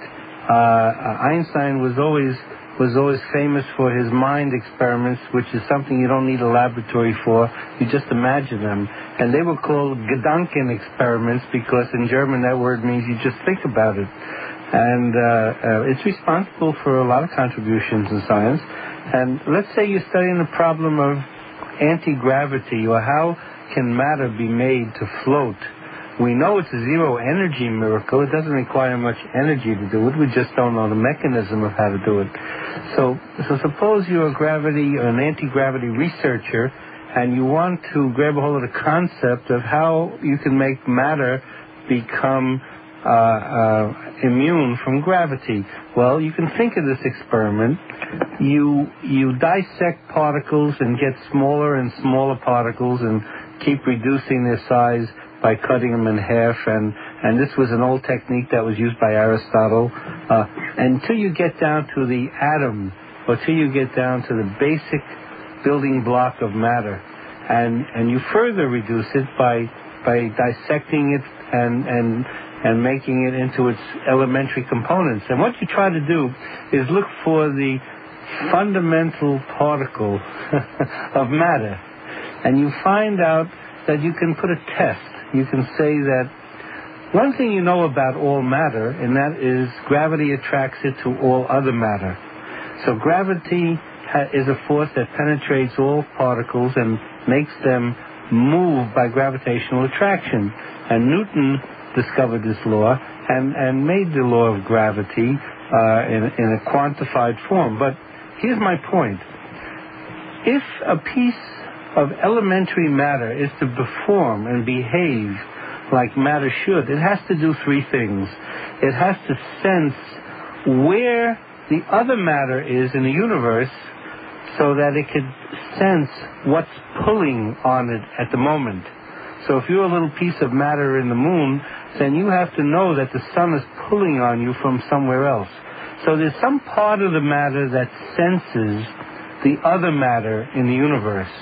Uh, Einstein was always... was always famous for his mind experiments, which is something you don't need a laboratory for. You just imagine them. And they were called Gedanken experiments because in German that word means you just think about it. And uh, uh, it's responsible for a lot of contributions in science. And let's say you're studying the problem of anti-gravity, or how can matter be made to float. We know it's a zero-energy miracle. It doesn't require much energy to do it. We just don't know the mechanism of how to do it. So, so suppose you're a gravity or an anti-gravity researcher, and you want to grab a hold of the concept of how you can make matter become uh, uh, immune from gravity. Well, you can think of this experiment. You you dissect particles and get smaller and smaller particles and keep reducing their size by cutting them in half, and, and this was an old technique that was used by Aristotle, uh, until you get down to the atom, or till you get down to the basic building block of matter, and and you further reduce it by by dissecting it and and and making it into its elementary components. And what you try to do is look for the fundamental particle of matter, and you find out that you can put a test. You can say that one thing you know about all matter, and that is gravity attracts it to all other matter. So gravity ha- is a force that penetrates all particles and makes them move by gravitational attraction. And Newton discovered this law and, and made the law of gravity uh, in, in a quantified form. But here's my point. If a piece of elementary matter is to perform and behave like matter should, it has to do three things. It has to sense where the other matter is in the universe so that it could sense what's pulling on it at the moment. So if you're a little piece of matter in the moon, then you have to know that the sun is pulling on you from somewhere else. So there's some part of the matter that senses the other matter in the universe.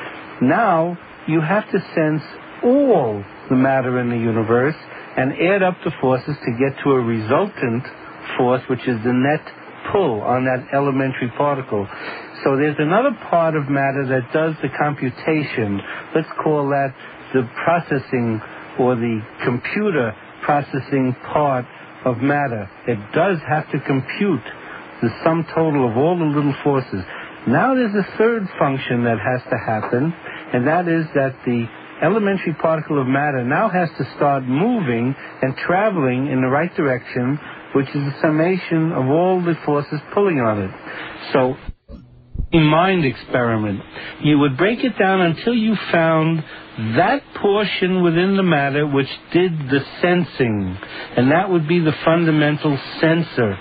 Now you have to sense all the matter in the universe and add up the forces to get to a resultant force, which is the net pull on that elementary particle. So there's another part of matter that does the computation. Let's call that the processing or the computer processing part of matter. It does have to compute the sum total of all the little forces. Now there's a third function that has to happen, and that is that the elementary particle of matter now has to start moving and traveling in the right direction, which is the summation of all the forces pulling on it. So, a mind experiment, you would break it down until you found that portion within the matter which did the sensing, and that would be the fundamental sensor.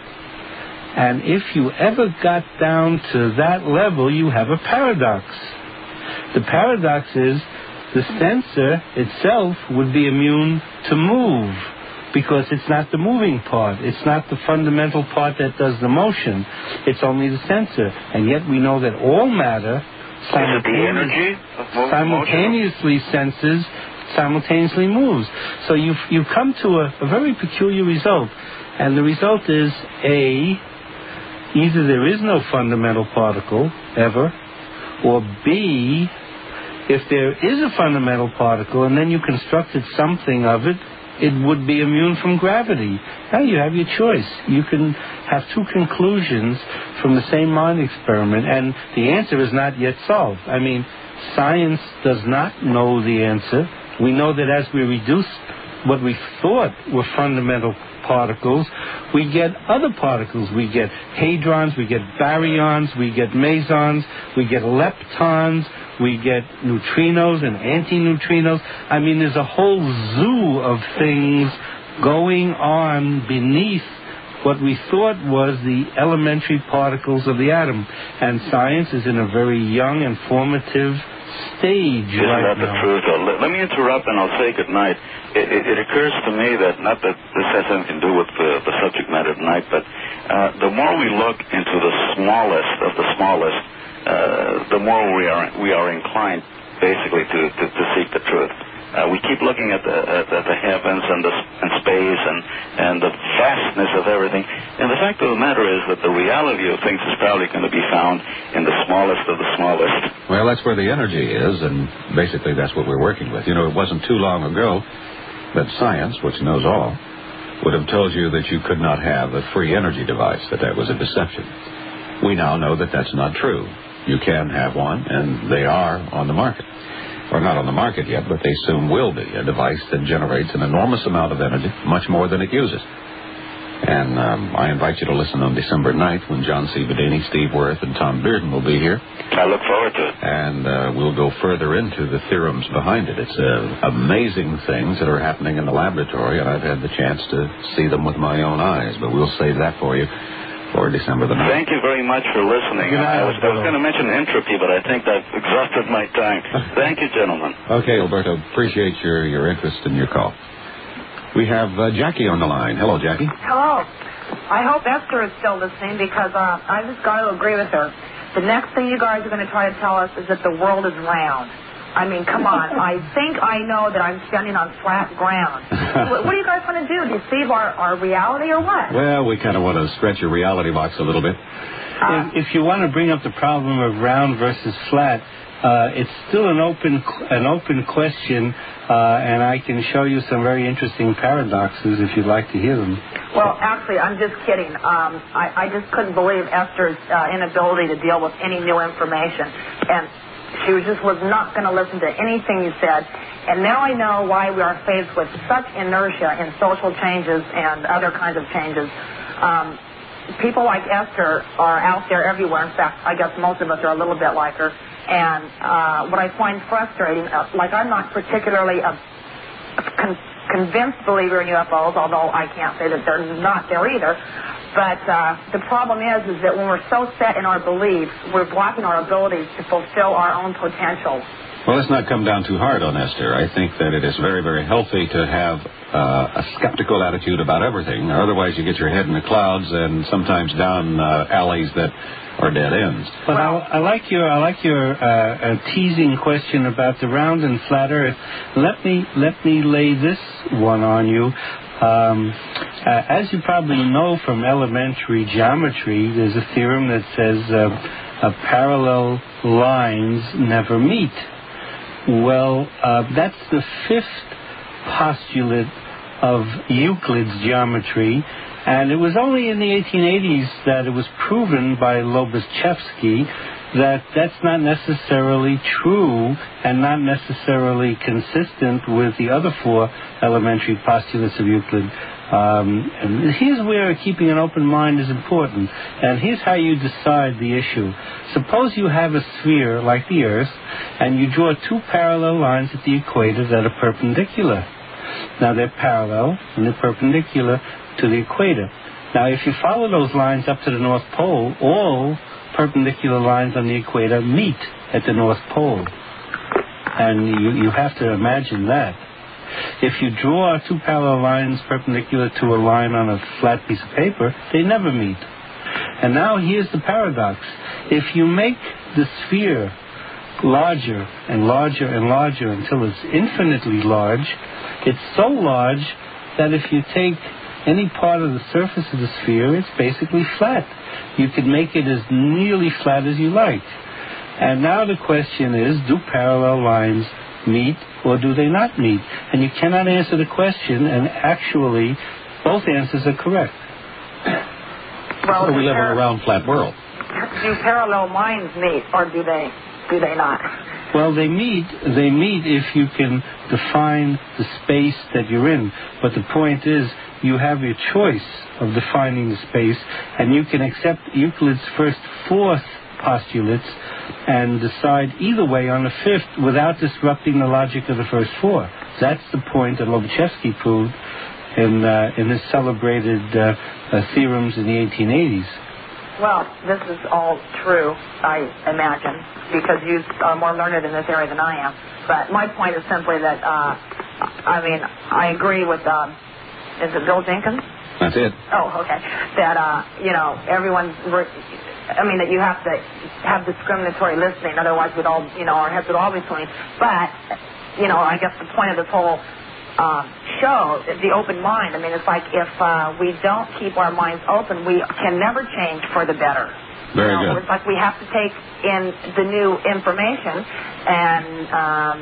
And if you ever got down to that level, you have a paradox. The paradox is the sensor itself would be immune to move, because it's not the moving part. It's not the fundamental part that does the motion. It's only the sensor. And yet we know that all matter simultaneously, simultaneously senses, simultaneously moves. So you you come to a, a very peculiar result. And the result is, A, either there is no fundamental particle ever, or B, if there is a fundamental particle and then you constructed something of it, it would be immune from gravity. Now you have your choice. You can have two conclusions from the same mind experiment, and the answer is not yet solved. I mean, science does not know the answer. We know that as we reduce what we thought were fundamental particles, we get other particles. We get hadrons, we get baryons, we get mesons, we get leptons, we get neutrinos and antineutrinos. I mean, there's a whole zoo of things going on beneath what we thought was the elementary particles of the atom. And science is in a very young and formative stage Isn't right that the now. truth? Let, let me interrupt and I'll say good night. It, it, it occurs to me that, not that this has anything to do with the, the subject matter tonight, but uh, the more we look into the smallest of the smallest, uh, the more we are we are inclined, basically, to, to, to seek the truth. Uh, we keep looking at the, at, at the heavens and, the, and space and, and the vastness of everything. And the fact of the matter is that the reality of things is probably going to be found in the smallest of the smallest. Well, that's where the energy is, and basically that's what we're working with. You know, it wasn't too long ago that science, which knows all, would have told you that you could not have a free energy device, that that was a deception. We now know that that's not true. You can have one, and they are on the market. Or not on the market yet, but they soon will be, a device that generates an enormous amount of energy, much more than it uses. And um, I invite you to listen on December ninth when John C. Bedini, Steve Worth, and Tom Bearden will be here. I look forward to it. And uh, we'll go further into the theorems behind it. It's uh, amazing things that are happening in the laboratory, and I've had the chance to see them with my own eyes. But we'll save that for you for December the ninth. Thank you very much for listening. I was, I was going to mention entropy, but I think I've exhausted my time. Thank you, gentlemen. Okay, Alberto, appreciate your, your interest and your call. We have uh, Jackie on the line. Hello, Jackie. Hello. I hope Esther is still listening, because uh, I just got to agree with her. The next thing you guys are going to try to tell us is that the world is round. I mean, come on. I think I know that I'm standing on flat ground. what, what are you guys going to do? Deceive our, our reality or what? Well, we kind of want to stretch your reality box a little bit. If, if you want to bring up the problem of round versus flat, uh, it's still an open an open question, uh, and I can show you some very interesting paradoxes if you'd like to hear them. Well, actually, I'm just kidding. Um, I, I just couldn't believe Esther's uh, inability to deal with any new information, and she was just was not going to listen to anything you said. And now I know why we are faced with such inertia in social changes and other kinds of changes. Um, people like Esther are out there everywhere. In fact, I guess most of us are a little bit like her. And uh, what I find frustrating, uh, like I'm not particularly a con- convinced believer in U F Os, although I can't say that they're not there either. But uh, the problem is, is that when we're so set in our beliefs, we're blocking our abilities to fulfill our own potential. Well, let's not come down too hard on Esther. I think that it is very, very healthy to have uh, a skeptical attitude about everything. Otherwise, you get your head in the clouds and sometimes down uh, alleys that are dead ends. But well, I, I like your I like your uh, uh, teasing question about the round and flat Earth. Let me let me lay this one on you. Um, uh, as you probably know from elementary geometry, there's a theorem that says uh, uh, parallel lines never meet. Well, uh, that's the fifth postulate of Euclid's geometry, and it was only in the eighteen eighties that it was proven by Lobachevsky that that's not necessarily true and not necessarily consistent with the other four elementary postulates of Euclid. Um, and here's where keeping an open mind is important. And here's how you decide the issue. Suppose you have a sphere like the Earth, and you draw two parallel lines at the equator that are perpendicular. Now, they're parallel, and they're perpendicular to the equator. Now, if you follow those lines up to the North Pole, all perpendicular lines on the equator meet at the North Pole. And you, you have to imagine that. If you draw two parallel lines perpendicular to a line on a flat piece of paper, they never meet. And now here's the paradox. If you make the sphere larger and larger and larger until it's infinitely large, it's so large that if you take any part of the surface of the sphere, it's basically flat. You can make it as nearly flat as you like. And now the question is, do parallel lines meet or do they not meet? And you cannot answer the question, and actually both answers are correct. Well, so we live in a round, flat world. Do parallel lines meet or do they do they not? Well, they meet, they meet if you can define the space that you're in. But the point is, you have your choice of defining the space, and you can accept Euclid's first fourth postulates and decide either way on the fifth without disrupting the logic of the first four. That's the point that Lobachevsky proved in, uh, in his celebrated uh, uh, theorems in the eighteen eighties. Well, this is all true, I imagine, because you are more learned in this area than I am. But my point is simply that, uh, I mean, I agree with, uh, is it Bill Jenkins? That's it. Oh, okay. That, uh, you know, everyone's, re- I mean, that you have to have discriminatory listening, otherwise we'd all, you know, our heads would all be swimming. But, you know, I guess the point of this whole Uh, show, the open mind. I mean, it's like if uh, we don't keep our minds open, we can never change for the better. Very you know, good. It's like we have to take in the new information and um,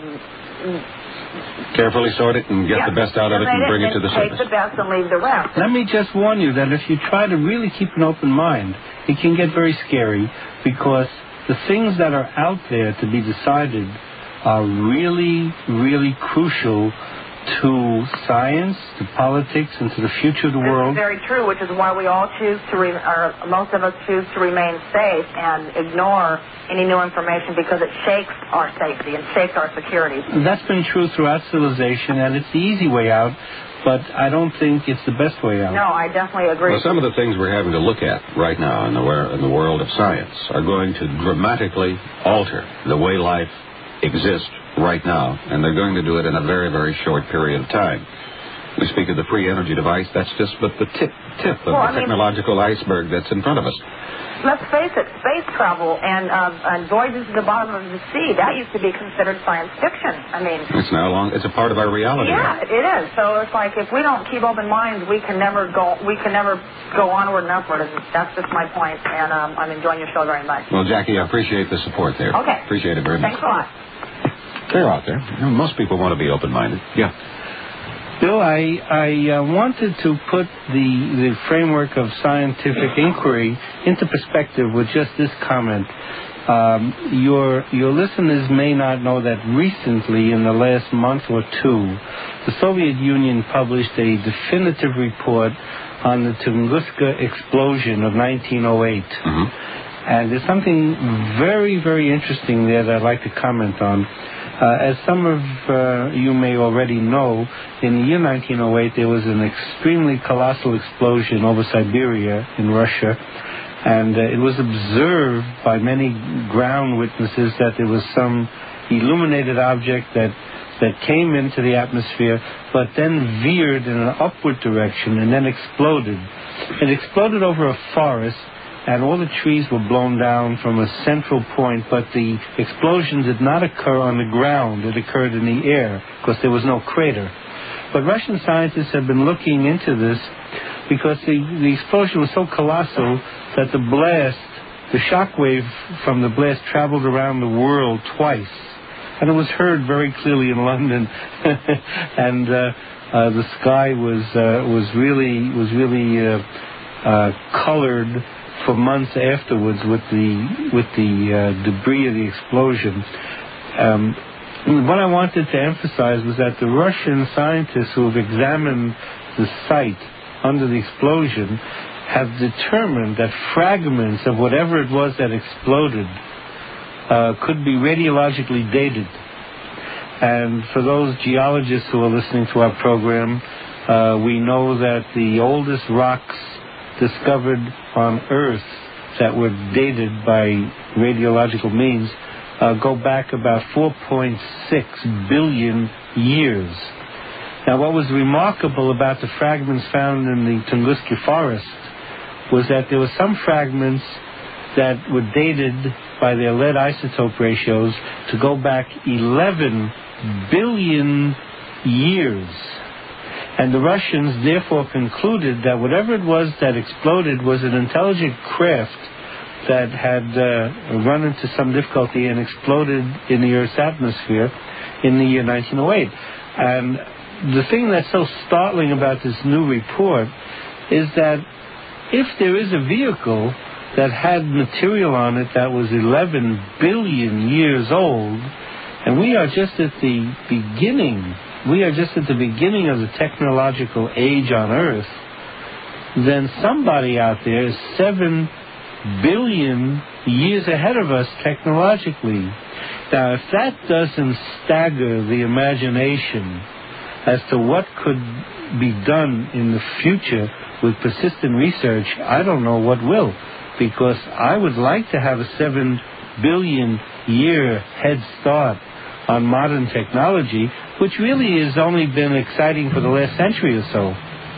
carefully sort it and get yeah, the best out of it and bring it, it to the take surface. Take the best and leave the rest. Let me just warn you that if you try to really keep an open mind, it can get very scary, because the things that are out there to be decided are really, really crucial to science, to politics, and to the future of the this world. This is very true, which is why we all choose to, re- or most of us choose to remain safe and ignore any new information, because it shakes our safety and shakes our security. That's been true throughout civilization, and it's the easy way out, but I don't think it's the best way out. No, I definitely agree. Well, some of the things we're having to look at right now in the, in the world of science are going to dramatically alter the way life exists right now, and they're going to do it in a very, very short period of time. We speak of the free energy device. That's just but the tip tip of Well, the I mean- technological iceberg that's in front of us. Let's face it, space travel and, um, and voyages to the bottom of the sea, that used to be considered science fiction. I mean... It's now long. It's a part of our reality. Yeah, it is. So it's like if we don't keep open minds, we can never go. We can never go onward and upward. That's just my point, and um, I'm enjoying your show very much. Well, Jackie, I appreciate the support there. Okay. Appreciate it very much. Thanks a lot. They're out there. You know, most people want to be open-minded. Yeah. Bill, I, I uh, wanted to put the, the framework of scientific inquiry into perspective with just this comment. Um, your, your listeners may not know that recently, in the last month or two, the Soviet Union published a definitive report on the Tunguska explosion of nineteen oh eight. Mm-hmm. And there's something very, very interesting there that I'd like to comment on. Uh, as some of uh, you may already know, in the year nineteen oh eight, there was an extremely colossal explosion over Siberia in Russia, and uh, it was observed by many ground witnesses that there was some illuminated object that that came into the atmosphere, but then veered in an upward direction and then exploded. It exploded over a forest, and all the trees were blown down from a central point, but the explosion did not occur on the ground. It occurred in the air, because there was no crater. But Russian scientists have been looking into this because the, the explosion was so colossal that the blast, the shock wave from the blast traveled around the world twice. And it was heard very clearly in London. and uh, uh, the sky was uh, was really, was really uh, uh, colored for months afterwards with the with the uh, debris of the explosion. Um, what I wanted to emphasize was that the Russian scientists who have examined the site under the explosion have determined that fragments of whatever it was that exploded uh, could be radiologically dated. And for those geologists who are listening to our program, uh, we know that the oldest rocks discovered on Earth that were dated by radiological means uh, go back about four point six billion years. Now, what was remarkable about the fragments found in the Tunguska forest was that there were some fragments that were dated by their lead isotope ratios to go back eleven billion years. And the Russians therefore concluded that whatever it was that exploded was an intelligent craft that had uh, run into some difficulty and exploded in the Earth's atmosphere in the year nineteen oh eight. And the thing that's so startling about this new report is that if there is a vehicle that had material on it that was eleven billion years old, and we are just at the beginning, we are just at the beginning of the technological age on Earth, then somebody out there is seven billion years ahead of us technologically. Now, if that doesn't stagger the imagination as to what could be done in the future with persistent research, I don't know what will, because I would like to have a seven billion year head start on modern technology, which really has only been exciting for the last century or so.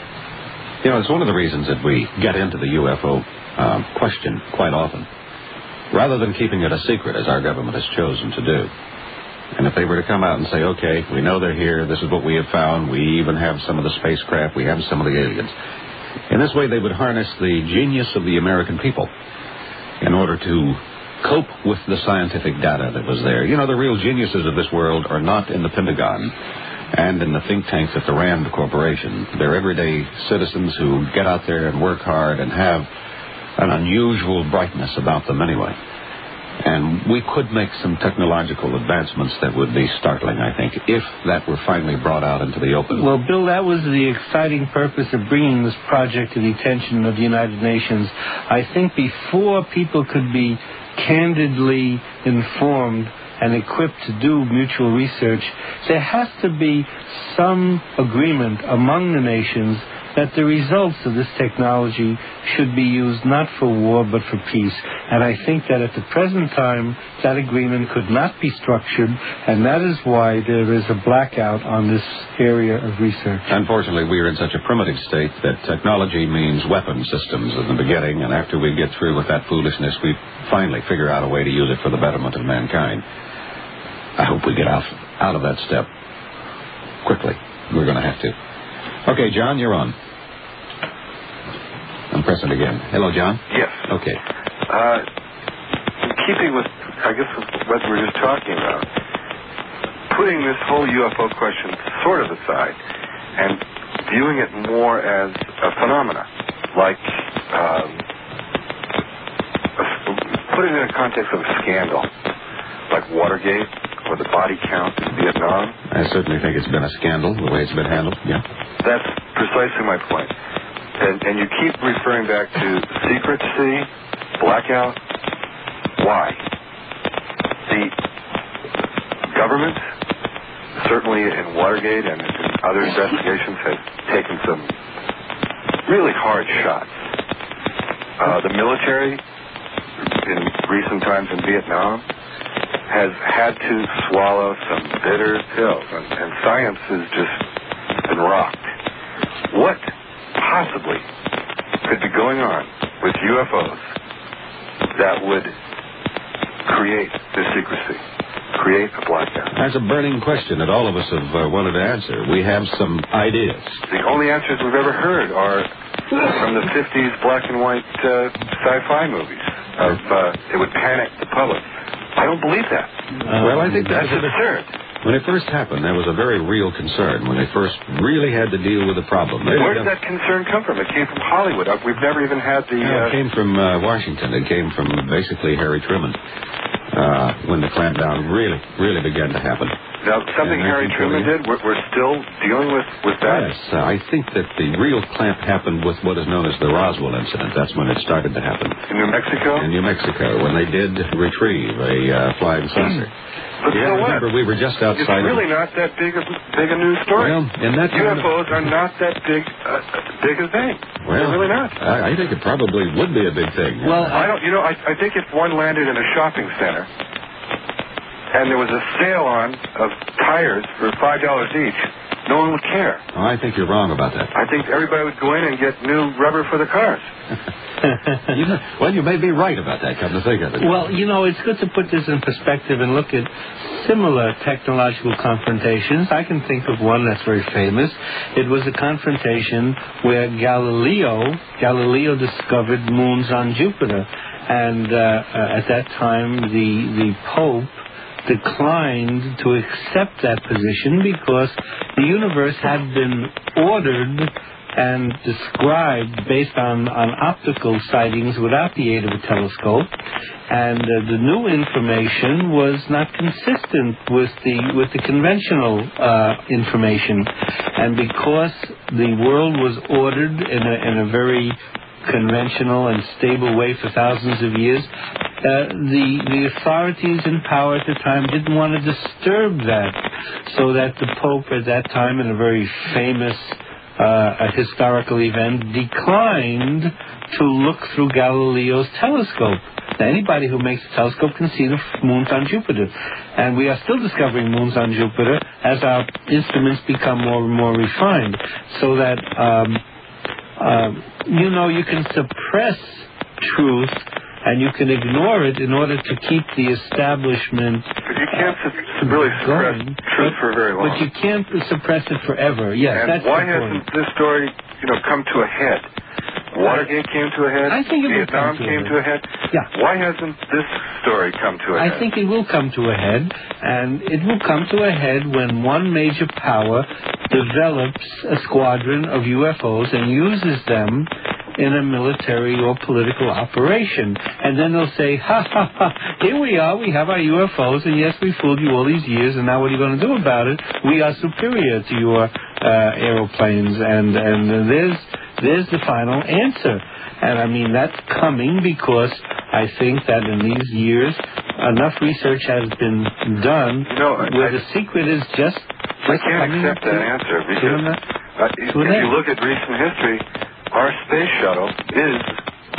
You know, it's one of the reasons that we get into the U F O um, question quite often, rather than keeping it a secret, as our government has chosen to do. And if they were to come out and say, okay, we know they're here, this is what we have found, we even have some of the spacecraft, we have some of the aliens. In this way, they would harness the genius of the American people in order to cope with the scientific data that was there. You know, the real geniuses of this world are not in the Pentagon and in the think tanks at the Rand Corporation. They're everyday citizens who get out there and work hard and have an unusual brightness about them anyway. And we could make some technological advancements that would be startling, I think, if that were finally brought out into the open. Well, Bill, that was the exciting purpose of bringing this project to the attention of the United Nations. I think before people could be candidly informed and equipped to do mutual research, there has to be some agreement among the nations that the results of this technology should be used not for war but for peace. And I think that at the present time, that agreement could not be structured, and that is why there is a blackout on this area of research. Unfortunately, we are in such a primitive state that technology means weapon systems in the beginning, and after we get through with that foolishness, we finally figure out a way to use it for the betterment of mankind. I hope we get out, out of that step quickly. We're going to have to. Okay, John, you're on. I'm pressing again. Hello, John? Yes. Okay. Uh, in keeping with, I guess, what we were just talking about, putting this whole U F O question sort of aside and viewing it more as a phenomena, like um, a, putting it in the context of a scandal, like Watergate or the body count in Vietnam. I certainly think it's been a scandal, the way it's been handled, yeah. That's precisely my point. And, and you keep referring back to secrecy, blackout. Why? The government, certainly in Watergate and in other investigations, has taken some really hard shots. Uh, the military, in recent times in Vietnam, has had to swallow some bitter pills, and, and science has just been rocked. What possibly could be going on with U F Os that would create this secrecy, create a blackout? That's a burning question that all of us have uh, wanted to answer. We have some ideas. The only answers we've ever heard are from the fifties black and white uh, sci-fi movies of uh, it would panic the public. I don't believe that. Uh, well, I think that's that absurd. When it first happened, there was a very real concern when they first really had to deal with the problem. They Where did that concern come from? It came from Hollywood. We've never even had the... Uh, uh... It came from uh, Washington. It came from basically Harry Truman uh, when the clampdown really, really began to happen. Now, something Harry Truman did, we're, we're still dealing with, with that? Yes, uh, I think that the real clamp happened with what is known as the Roswell incident. That's when it started to happen. In New Mexico? In New Mexico, when they did retrieve a uh, flying saucer. But yeah, so remember, what? we were just outside. It's really of... not that big a, big a news story. Well, in that U F Os are not that big, uh, big a thing. Well, They're really not. I, I think it probably would be a big thing. Well, I don't. You know, I, I think if one landed in a shopping center and there was a sale on of tires for five dollars each, no one would care. Oh, I think you're wrong about that. I think everybody would go in and get new rubber for the cars. you know, well, you may be right about that, come to think of it. Well, you know, it's good to put this in perspective and look at similar technological confrontations. I can think of one that's very famous. It was a confrontation where Galileo, Galileo discovered moons on Jupiter. And uh, uh, at that time, the, the Pope declined to accept that position because the universe had been ordered and described based on, on optical sightings without the aid of a telescope, and uh, the new information was not consistent with the with the conventional uh, information, and because the world was ordered in a, in a very conventional and stable way for thousands of years, uh, the the authorities in power at the time didn't want to disturb that, so that the Pope at that time, in a very famous Uh, a historical event, declined to look through Galileo's telescope. Now, anybody who makes a telescope can see the moons on Jupiter. And we are still discovering moons on Jupiter as our instruments become more and more refined. So that, um, uh, you know, you can suppress truth and you can ignore it in order to keep the establishment But you can't su- really suppress going, truth for very long. But you can't suppress it forever. Yes, and that's why the hasn't point. this story, you know, come to a head? Watergate came to a head. I think it will Vietnam come to a came head. to a head. Yeah. Why hasn't this story come to a I head? think it will come to a head, and it will come to a head when one major power develops a squadron of U F Os and uses them in a military or political operation. And then they'll say, ha, ha, ha, here we are, we have our U F Os, and yes, we fooled you all these years, and now what are you going to do about it? We are superior to your uh, aeroplanes, and, and there's, there's the final answer. And, I mean, that's coming because I think that in these years, enough research has been done no, where I, the secret is just... I can't accept that answer because uh, if you look at recent history, our space shuttle is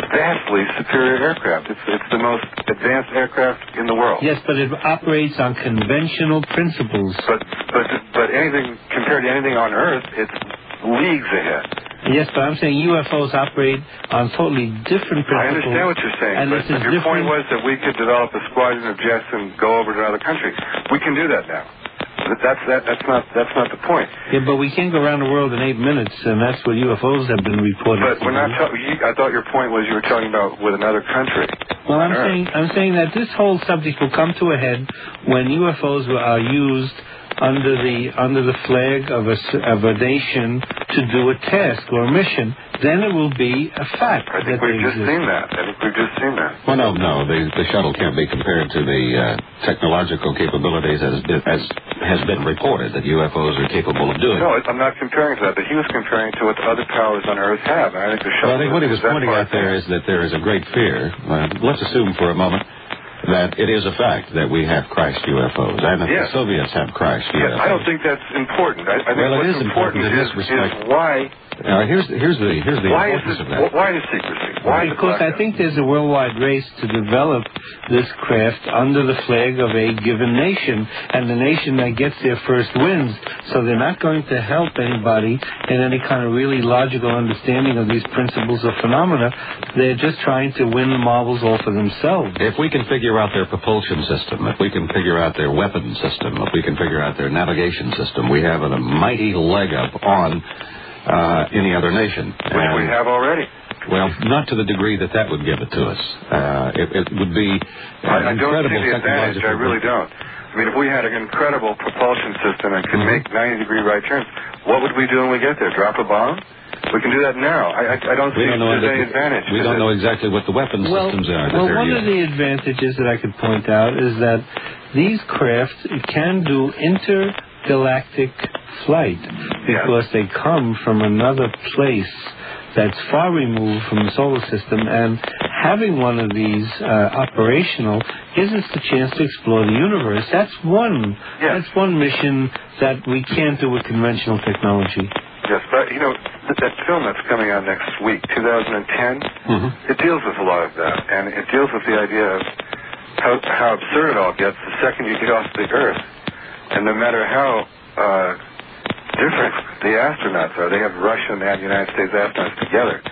vastly superior aircraft. It's, it's the most advanced aircraft in the world. Yes, but it operates on conventional principles. But but but anything compared to anything on Earth, it's leagues ahead. Yes, but I'm saying U F Os operate on totally different principles. I understand what you're saying, and but this is your different. point was that we could develop a squadron of jets and go over to another country. We can do that now. But that's that. That's not. That's not the point. Yeah, but we can't go around the world in eight minutes, and that's what U F Os have been reported. But we're not. Ta- I thought your point was you were talking about with another country. Well, I'm saying I'm saying that this whole subject will come to a head when U F Os are used under the under the flag of a of a nation to do a task or a mission. Then it will be a fact. I think that we've they just exist. seen that. I think we've just seen that. Well, no, no. The, the shuttle can't be compared to the uh, technological capabilities as, as has been reported that U F Os are capable of doing. No, I'm not comparing to that, but he was comparing to what the other powers on Earth have. And I think the shuttle. Well, I think what he was is that pointing far out there is that there is a great fear. Uh, let's assume for a moment that it is a fact that we have crashed U F Os and that Yes. the Soviets have crashed U F Os. I don't think that's important. I, I think Well, it what's is important in is, this respect. is why. Uh, here's here's the here's the Why is importance it? of that. Why is secrecy? Why is it Because I blackout? think there's a worldwide race to develop this craft under the flag of a given nation, and the nation that gets there first wins. So they're not going to help anybody in any kind of really logical understanding of these principles or phenomena. They're just trying to win the marbles all for themselves. If we can figure out their propulsion system, if we can figure out their weapon system, if we can figure out their navigation system, we have a mighty leg up on uh, any other nation. Which we have already. Well, not to the degree that that would give it to us. Uh, it, it would be uh, I, I don't incredible see the advantage. technological. I really don't. I mean, if we had an incredible propulsion system and could Mm-hmm. make ninety degree right turns, what would we do when we get there? Drop a bomb? We can do that now. I, I, I don't We see don't know there's any that- advantage. We to don't this. know exactly what the weapon Well, systems are that well they're one using. of the advantages that I could point out is that these craft can do intergalactic flight because they come from another place that's far removed from the solar system, and having one of these uh, operational gives us the chance to explore the universe. That's one. Yes. That's one mission that we can't do with conventional technology. Yes, but, you know, that, that film that's coming out next week, two thousand ten, Mm-hmm. it deals with a lot of that, and it deals with the idea of how, how absurd it all gets the second you get off the Earth. And no matter how uh, different the astronauts are, they have Russian and United States astronauts together.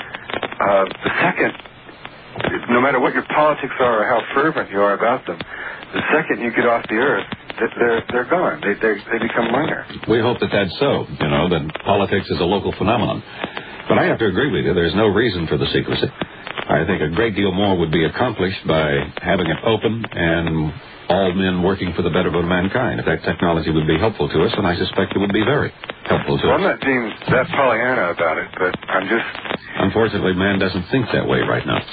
Uh, the second, no matter what your politics are or how fervent you are about them, the second you get off the Earth, they're, they're gone. They, they, they become minor. We hope that that's so, you know, that politics is a local phenomenon. But I have to agree with you. There's no reason for the secrecy. I think a great deal more would be accomplished by having it open and all men working for the betterment of mankind. If that technology would be helpful to us, and I suspect it would be very helpful to Well, us. I'm not being that Pollyanna about it, but I'm just, Unfortunately, man doesn't think that way right now.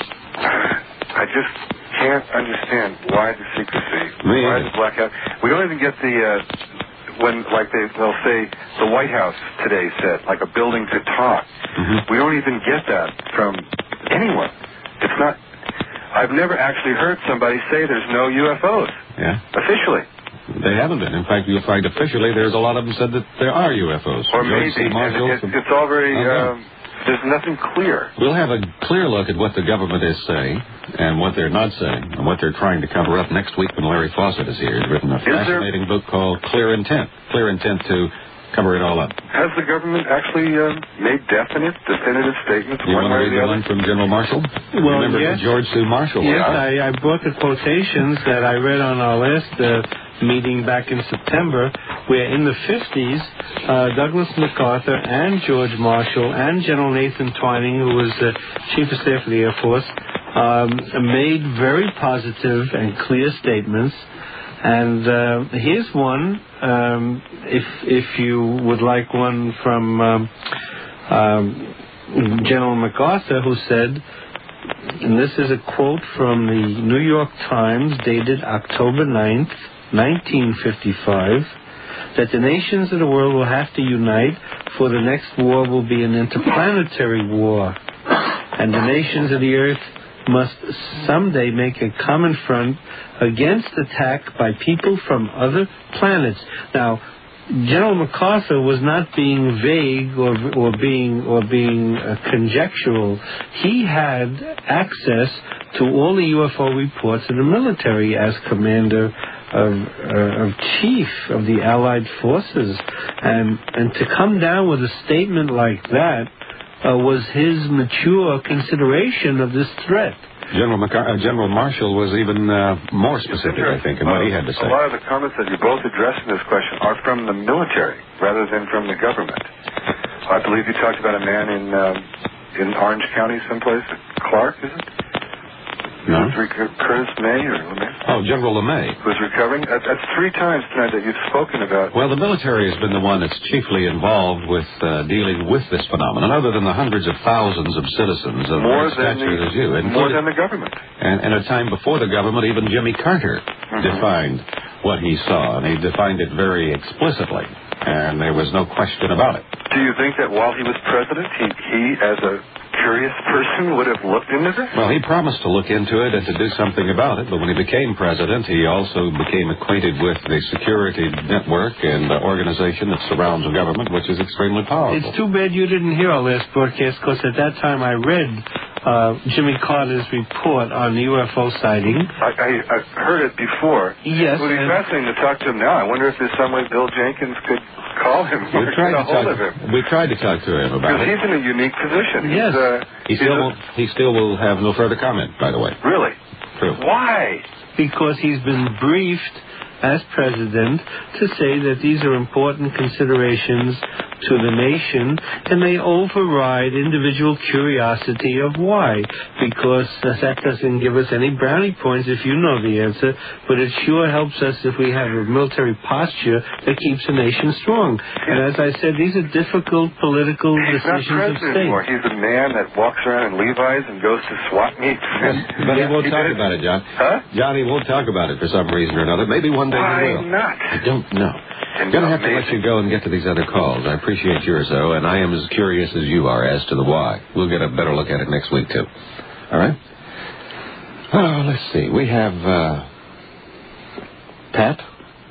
I just can't understand why the secrecy, Me why either. the blackout. We don't even get the, uh, when, like they, they'll say, the White House today said, like a building to talk. Mm-hmm. We don't even get that from anyone. It's not, I've never actually heard somebody say there's no U F Os, Yeah? officially. They haven't been. In fact, you'll find officially there's a lot of them said that there are U F Os. Or George C. maybe. And Marshall it, from- it's all very, Okay. um, there's nothing clear. We'll have a clear look at what the government is saying and what they're not saying and what they're trying to cover up next week when Larry Fawcett is here. He's written a there- fascinating book called Clear Intent. Clear Intent to cover it all up. Has the government actually uh, made definite, definitive statements You one want to way or read the the other? one from General Marshall? Well, Remember yes. who George C. Marshall was? Yes, I, I brought the quotations that I read on our last uh, meeting back in September, where in the fifties, uh, Douglas MacArthur and George Marshall and General Nathan Twining, who was uh, Chief of Staff of the Air Force, um, made very positive and clear statements. And uh, here's one, um, if if you would like one from um, um, General MacArthur, who said, and this is a quote from the New York Times dated October ninth, nineteen fifty-five, that the nations of the world will have to unite, for the next war will be an interplanetary war, and the nations of the earth must someday make a common front against attack by people from other planets. Now, General MacArthur was not being vague or or being or being uh, conjectural. He had access to all the U F O reports in the military as commander of, uh, of chief of the Allied forces, and and to come down with a statement like that uh, was his mature consideration of this threat. General McCar- uh, General Marshall was even uh, more specific, I think, in what he had to say. A lot of the comments that you both addressed in this question are from the military rather than from the government. I believe you talked about a man in um, in Orange County someplace, Clark, is it? No. Curtis May or LeMay? Oh, General LeMay. Who's recovering? That, that's three times tonight that you've spoken about. Well, the military has been the one that's chiefly involved with uh, dealing with this phenomenon, other than the hundreds of thousands of citizens of more great than stature the, as you. More than the government. And, and at a time before the government, even Jimmy Carter mm-hmm. defined what he saw, and he defined it very explicitly, and there was no question about it. Do you think that while he was president, he, he as a curious person, would have looked into this? Well, he promised to look into it and to do something about it, but when he became president, he also became acquainted with the security network and the organization that surrounds the government, which is extremely powerful. It's too bad you didn't hear our last broadcast, because at that time I read uh, Jimmy Carter's report on the U F O sighting. I, I, I've heard it before. Yes. It would be fascinating to talk to him now. I wonder if there's some way Bill Jenkins could call him we or tried get a to hold talk, of him. We tried to talk to him about because it. he's in a unique position. Yes. He's, uh, he, still will, he still will have no further comment, by the way. Really? True. Why? Because he's been briefed as president to say that these are important considerations to the nation, and they override individual curiosity of why, because that doesn't give us any brownie points if you know the answer, but it sure helps us if we have a military posture that keeps the nation strong. And as I said, these are difficult political He's not decisions of president state. anymore. He's a man that walks around in Levi's and goes to SWAT meets. But he won't he talk did. about it, John. Huh? John, he won't talk about it for some reason or another. Maybe one day Why he will. not? I don't know. I'm going to have to let you go and get to these other calls. I appreciate yours, though, and I am as curious as you are as to the why. We'll get a better look at it next week, too. All right? Oh, let's see. We have, uh, Pat?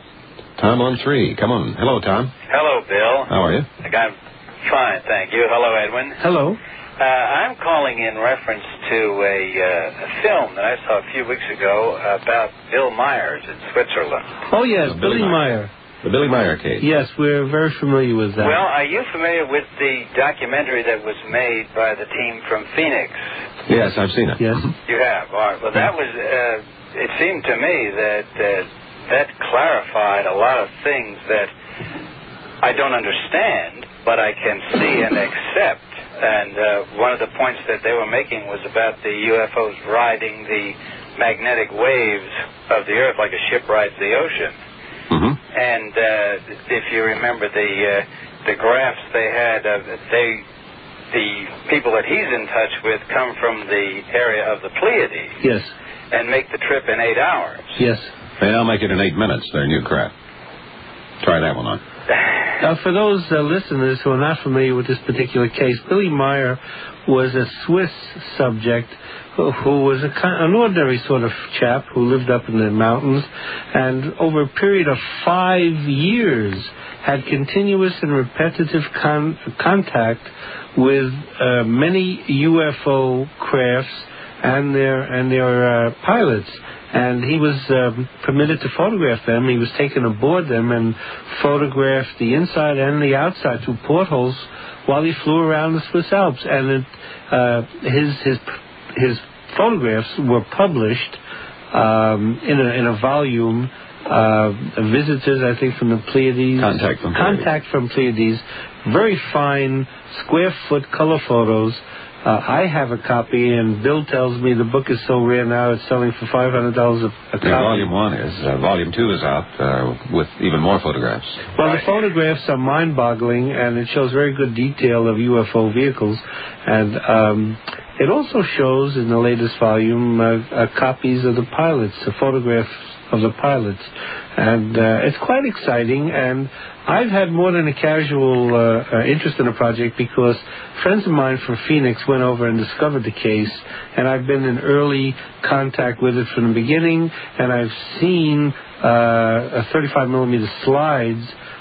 Tom on three. Come on. Hello, Tom. Hello, Bill. How are you? I'm fine, thank you. Hello, Edwin. Hello. Uh, I'm calling in reference to a, uh, a film that I saw a few weeks ago about Bill Myers in Switzerland. Oh, yes, Uh, Billy, Billy Meyer. The Billy Meyer case. Yes, we're very familiar with that. Well, are you familiar with the documentary that was made by the team from Phoenix? Yes, I've seen it. Yes. You have? All right. Well, that was, uh, it seemed to me that uh, that clarified a lot of things that I don't understand, but I can see and accept. And uh, one of the points that they were making was about the U F Os riding the magnetic waves of the Earth like a ship rides the ocean. Mm-hmm. And uh, if you remember the uh, the graphs they had, uh, they the people that he's in touch with come from the area of the Pleiades. Yes. And make the trip in eight hours. Yes. Hey, I'll make it in eight minutes, their new crap. Try that one on. Uh, for those uh, listeners who are not familiar with this particular case, Billy Meyer was a Swiss subject who, who was a, an ordinary sort of chap who lived up in the mountains, and over a period of five years had continuous and repetitive con- contact with uh, many U F O crafts and their and their uh, pilots. And he was um, permitted to photograph them. He was taken aboard them and photographed the inside and the outside through portholes while he flew around the Swiss Alps. And it, uh, his his his photographs were published um, in a in a volume. Uh, visitors, I think, from the Pleiades. Contact from Pleiades. Contact from Pleiades. Very fine, square foot color photos. Uh, I have a copy, and Bill tells me the book is so rare now it's selling for five hundred dollars a, a copy. Yeah, volume one is. Uh, volume two is out uh, with even more photographs. Well, the photographs are mind-boggling, and it shows very good detail of U F O vehicles. And um, it also shows in the latest volume uh, uh, copies of the pilots, the photographs of the pilots. And uh, it's quite exciting, and I've had more than a casual uh, uh, interest in the project because friends of mine from Phoenix went over and discovered the case, and I've been in early contact with it from the beginning, and I've seen uh, thirty-five millimeter slides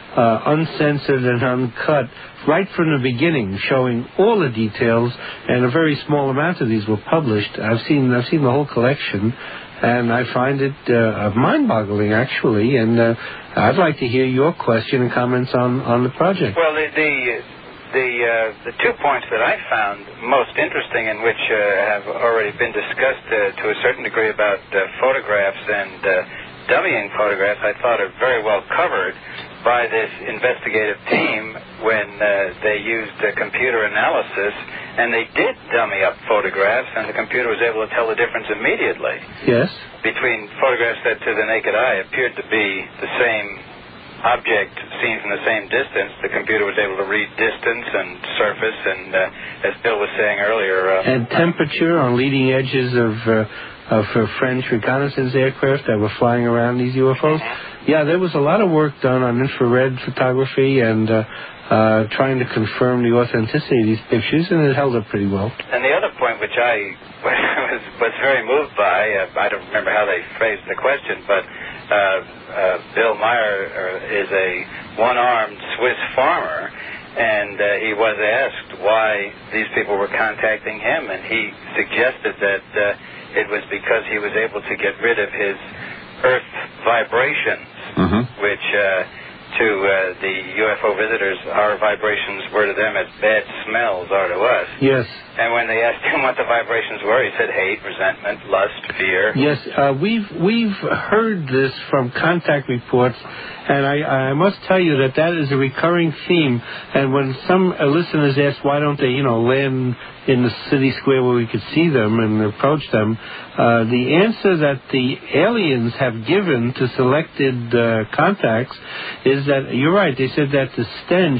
uh, uncensored and uncut, right from the beginning, showing all the details, and a very small amount of these were published. I've seen I've seen the whole collection, and I find it uh, mind-boggling, actually, and uh, I'd like to hear your question and comments on, on the project. Well, the the the, uh, the two points that I found most interesting, and which uh, have already been discussed uh, to a certain degree about uh, photographs and uh, dummying photographs, I thought are very well covered by this investigative team when uh, they used uh, computer analysis, and they did dummy up photographs, and the computer was able to tell the difference immediately. Yes. Between photographs that to the naked eye appeared to be the same object seen from the same distance, the computer was able to read distance and surface, and uh, as Bill was saying earlier... Uh, and temperature on leading edges of... Uh, of uh, French reconnaissance aircraft that were flying around these U F Os. Yeah, there was a lot of work done on infrared photography and uh, uh, trying to confirm the authenticity of these pictures, and it held up pretty well. And the other point which I was, was very moved by, uh, I don't remember how they phrased the question, but uh, uh, Bill Meyer uh, is a one-armed Swiss farmer, and uh, he was asked why these people were contacting him, and he suggested that uh, it was because he was able to get rid of his earth vibrations, mm-hmm. which uh, to uh, the U F O visitors, our vibrations were to them as bad smells are to us. Yes. And when they asked him what the vibrations were, he said hate, resentment, lust, fear. Yes, uh, we've we've heard this from contact reports, and I, I must tell you that that is a recurring theme. And when some uh, listeners ask why don't they, you know, land in the city square where we could see them and approach them, uh, the answer that the aliens have given to selected uh, contacts is that, you're right, they said that the stench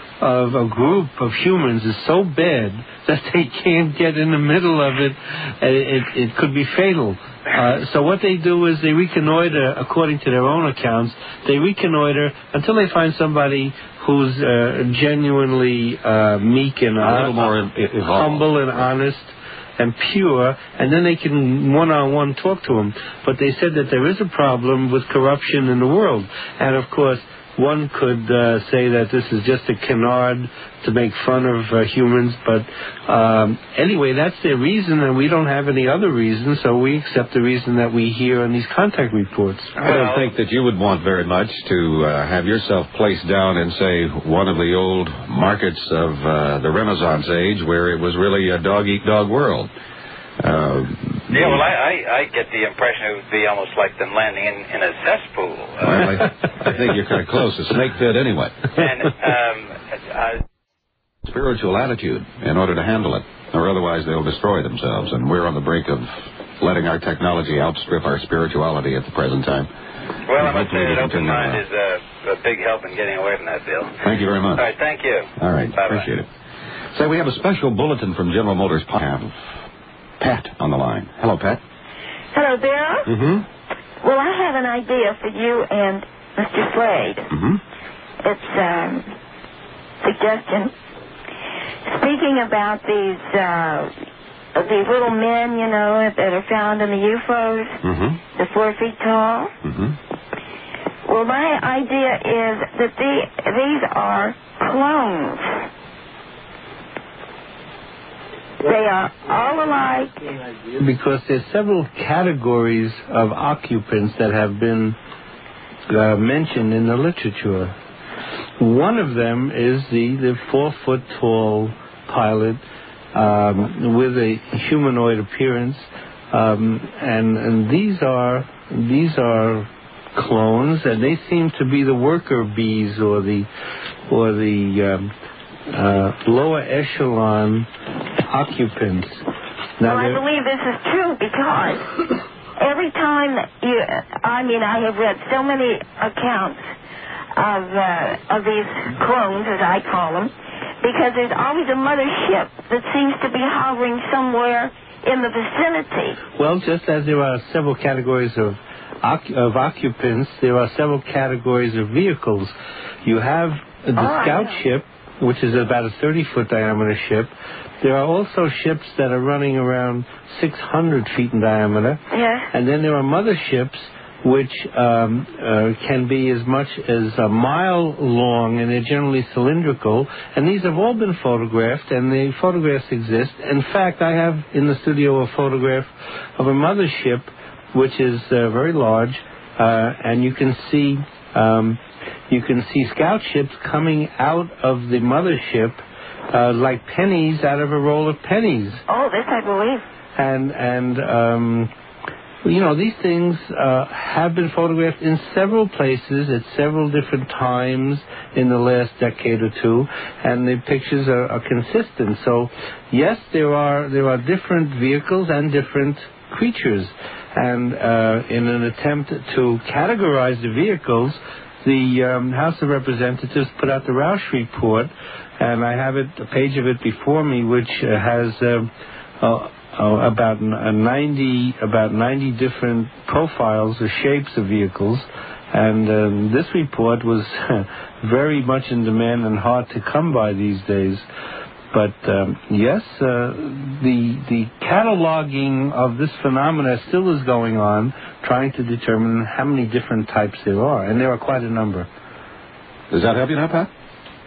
of a group of humans is so bad that they can't get in the middle of it. It, it could be fatal. Uh, so what they do is they reconnoiter, according to their own accounts, they reconnoiter until they find somebody who's uh, genuinely uh, meek and a little more uh, humble and honest and pure, and then they can one-on-one talk to them. But they said that there is a problem with corruption in the world. And, of course, one could uh, say that this is just a canard to make fun of uh, humans, but um, anyway, that's their reason, and we don't have any other reason, so we accept the reason that we hear in these contact reports. I don't think that you would want very much to uh, have yourself placed down in, say, one of the old markets of uh, the Renaissance age where it was really a dog-eat-dog world. Uh, yeah, well, I, I, I get the impression it would be almost like them landing in, in a cesspool. Uh, well, I, I think you're kind of close. A snake pit, anyway. And um, I, spiritual attitude in order to handle it, or otherwise they'll destroy themselves. And we're on the brink of letting our technology outstrip our spirituality at the present time. Well, I must say that open mind is a, a big help in getting away from that, Bill. Thank you very much. All right, thank you. All right, Bye-bye. Appreciate it. So we have a special bulletin from General Motors. Pat on the line. Hello, Pat. Hello, Bill. Mm-hmm. Well, I have an idea for you and Mister Slade. Mm-hmm. It's um, suggestion. Speaking about these uh, these little men, you know, that are found in the U F Os, mm-hmm. the four feet tall. Mm-hmm. Well, my idea is that the, these are clones. They are all alike. Because there's several categories of occupants that have been uh, mentioned in the literature. One of them is the, the four-foot-tall pilot um, with a humanoid appearance, um, and, and these are these are clones, and they seem to be the worker bees or the or the um, uh, lower echelon occupants. Now, well, I believe this is true because every time that you, I mean, I have read so many accounts of uh, of these clones, as I call them, because there's always a mother ship that seems to be hovering somewhere in the vicinity. Well, just as there are several categories of of occupants, there are several categories of vehicles. You have the oh, scout ship, which is about a thirty-foot diameter ship. There are also ships that are running around six hundred feet in diameter. Yes. And then there are motherships which um, uh, can be as much as a mile long, and they're generally cylindrical. And these have all been photographed, and the photographs exist. In fact, I have in the studio a photograph of a mothership, which is uh, very large, uh, and you can see um, you can see scout ships coming out of the mothership uh, like pennies out of a roll of pennies. Oh, this I believe. And and um, you know, these things uh, have been photographed in several places at several different times in the last decade or two, and the pictures are, are consistent. So, yes, there are there are different vehicles and different creatures, and uh, in an attempt to categorize the vehicles, the um, House of Representatives put out the Roush Report, and I have it a page of it before me, which uh, has um, uh, uh, about uh, ninety about ninety different profiles or shapes of vehicles, and um, this report was very much in demand and hard to come by these days. But um, yes, uh, the the cataloging of this phenomena still is going on, trying to determine how many different types there are, and there are quite a number. Does that help you now, Pat?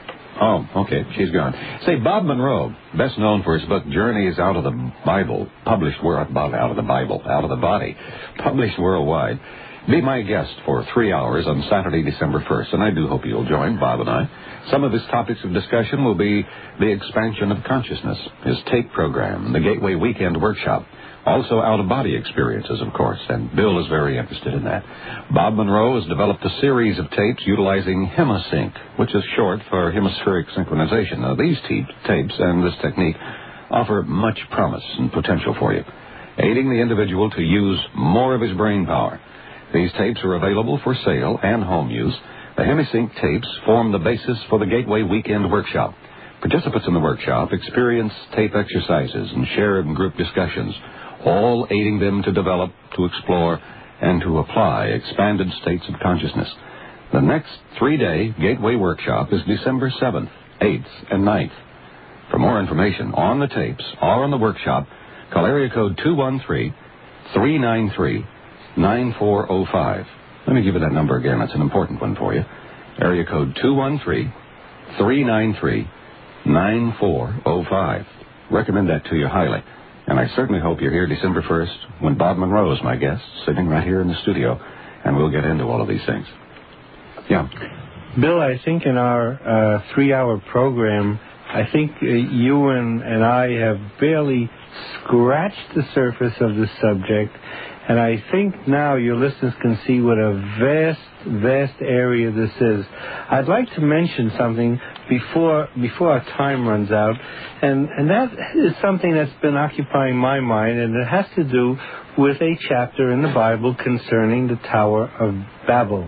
Oh, okay, she's gone. Say, Bob Monroe, best known for his book Journeys Out of the Bible, published where out of the Bible, out of the body, published worldwide. Be my guest for three hours on Saturday, December first, and I do hope you'll join, Bob and I. Some of his topics of discussion will be the expansion of consciousness, his tape program, the Gateway Weekend Workshop, also out-of-body experiences, of course, and Bill is very interested in that. Bob Monroe has developed a series of tapes utilizing HemiSync, which is short for hemispheric synchronization. Now, these te- tapes and this technique offer much promise and potential for you, aiding the individual to use more of his brain power. These tapes are available for sale and home use. The HemiSync tapes form the basis for the Gateway Weekend Workshop. Participants in the workshop experience tape exercises and share in group discussions, all aiding them to develop, to explore, and to apply expanded states of consciousness. The next three-day Gateway Workshop is December seventh, eighth, and ninth. For more information on the tapes or on the workshop, call area code two one three, three nine three, nine four zero five. Let me give you that number again. That's an important one for you. Area code two one three, three nine three, nine four zero five. Recommend that to you highly. And I certainly hope you're here December first when Bob Monroe is my guest, sitting right here in the studio, and we'll get into all of these things. Yeah. Bill, I think in our uh, three-hour program, I think uh, you and, and I have barely scratched the surface of the subject, and I think now your listeners can see what a vast, vast area this is. I'd like to mention something before before our time runs out, and, and that is something that's been occupying my mind, and it has to do with a chapter in the Bible concerning the Tower of Babel.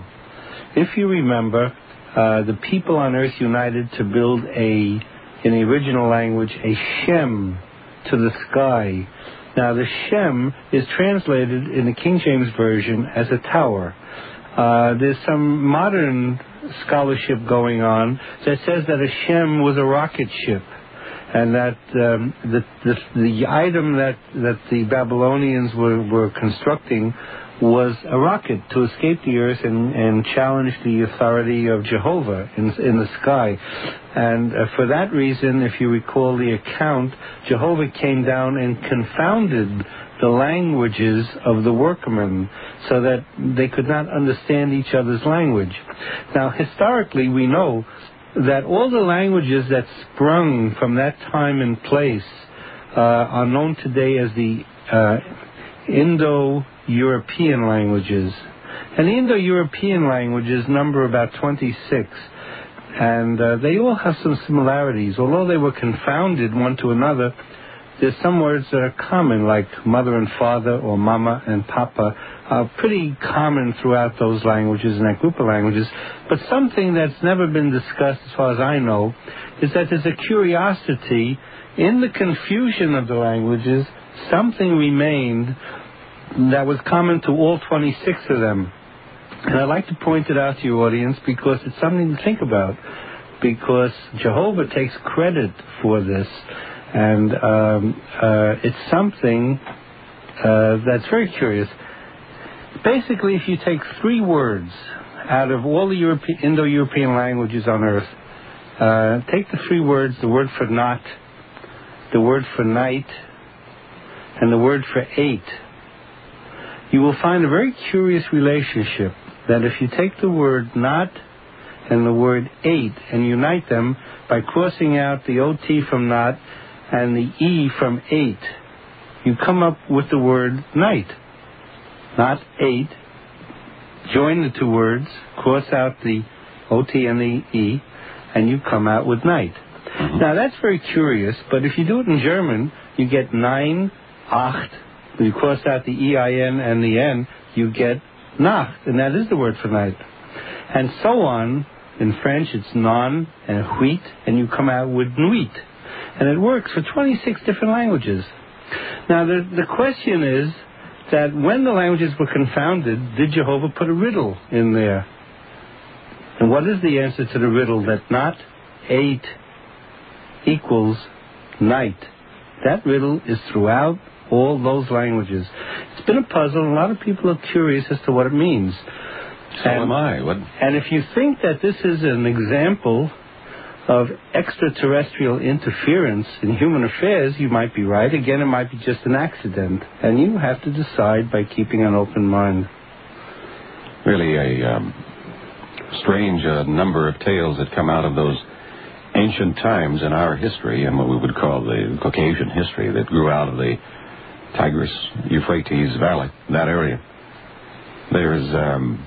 If you remember, uh, the people on earth united to build a, in the original language, a Shem to the sky. Now, the Shem is translated in the King James Version as a tower. Uh, there's some modern scholarship going on that says that a Shem was a rocket ship, and that um, the, the the item that, that the Babylonians were, were constructing was a rocket to escape the earth and, and challenge the authority of Jehovah in, in the sky. And uh, for that reason, if you recall the account, Jehovah came down and confounded the languages of the workmen so that they could not understand each other's language. Now, historically, we know that all the languages that sprung from that time and place uh, are known today as the uh, Indo-European languages. And the Indo-European languages number about twenty-six, and uh, they all have some similarities. Although they were confounded one to another, there's some words that are common, like mother and father or mama and papa, are pretty common throughout those languages and that group of languages. But something that's never been discussed, as far as I know, is that there's a curiosity in the confusion of the languages. Something remained that was common to all twenty-six of them. And I'd like to point it out to your audience because it's something to think about, because Jehovah takes credit for this, and um, uh, it's something uh, that's very curious. Basically, if you take three words out of all the Europe- Indo-European languages on Earth, uh, take the three words, the word for not, the word for night, and the word for eight, you will find a very curious relationship that if you take the word not and the word eight and unite them by crossing out the O T from not and the E from eight, you come up with the word night. Not eight. Join the two words, cross out the O T and the E, and you come out with night. Mm-hmm. Now, that's very curious, but if you do it in German, you get nine, acht. When you cross out the E I N and the N, you get Nacht, and that is the word for night. And so on. In French, it's non and huit, and you come out with nuit. And it works for twenty-six different languages. Now, the, the question is that when the languages were confounded, did Jehovah put a riddle in there? And what is the answer to the riddle that not eight equals night? That riddle is throughout all those languages. It's been a puzzle, and a lot of people are curious as to what it means. So and, am I. What? And if you think that this is an example of extraterrestrial interference in human affairs, you might be right. Again, it might be just an accident. And you have to decide by keeping an open mind. Really a um, strange uh, number of tales that come out of those ancient times in our history, and what we would call the Caucasian history, that grew out of the Tigris-Euphrates Valley, that area. There's um,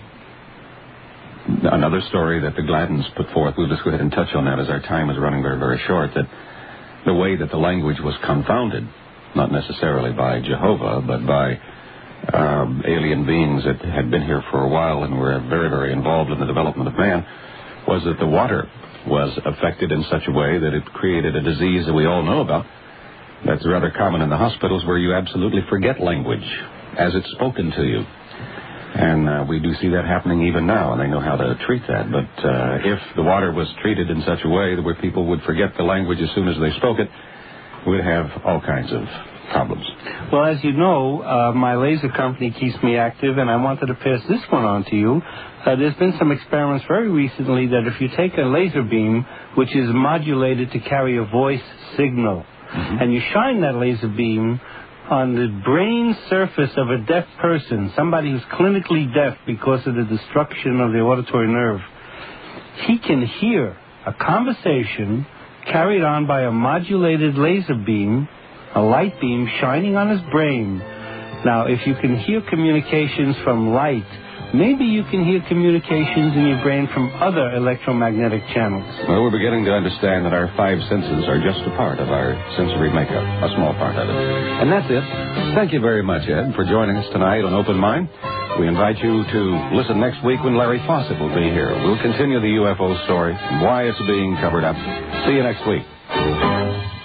another story that the Gladdens put forth. We'll just go ahead and touch on that as our time is running very, very short, that the way that the language was confounded, not necessarily by Jehovah, but by um, alien beings that had been here for a while and were very, very involved in the development of man, was that the water was affected in such a way that it created a disease that we all know about. That's rather common in the hospitals, where you absolutely forget language as it's spoken to you. And uh, we do see that happening even now, and they know how to treat that. But uh, if the water was treated in such a way that where people would forget the language as soon as they spoke it, we'd have all kinds of problems. Well, as you know, uh, my laser company keeps me active, and I wanted to pass this one on to you. Uh, there's been some experiments very recently that if you take a laser beam, which is modulated to carry a voice signal, mm-hmm. and you shine that laser beam on the brain surface of a deaf person, somebody who's clinically deaf because of the destruction of the auditory nerve, he can hear a conversation carried on by a modulated laser beam, a light beam shining on his brain. Now, if you can hear communications from light, maybe you can hear communications in your brain from other electromagnetic channels. Well, we're beginning to understand that our five senses are just a part of our sensory makeup, a small part of it. And that's it. Thank you very much, Ed, for joining us tonight on Open Mind. We invite you to listen next week when Larry Fawcett will be here. We'll continue the U F O story and why it's being covered up. See you next week.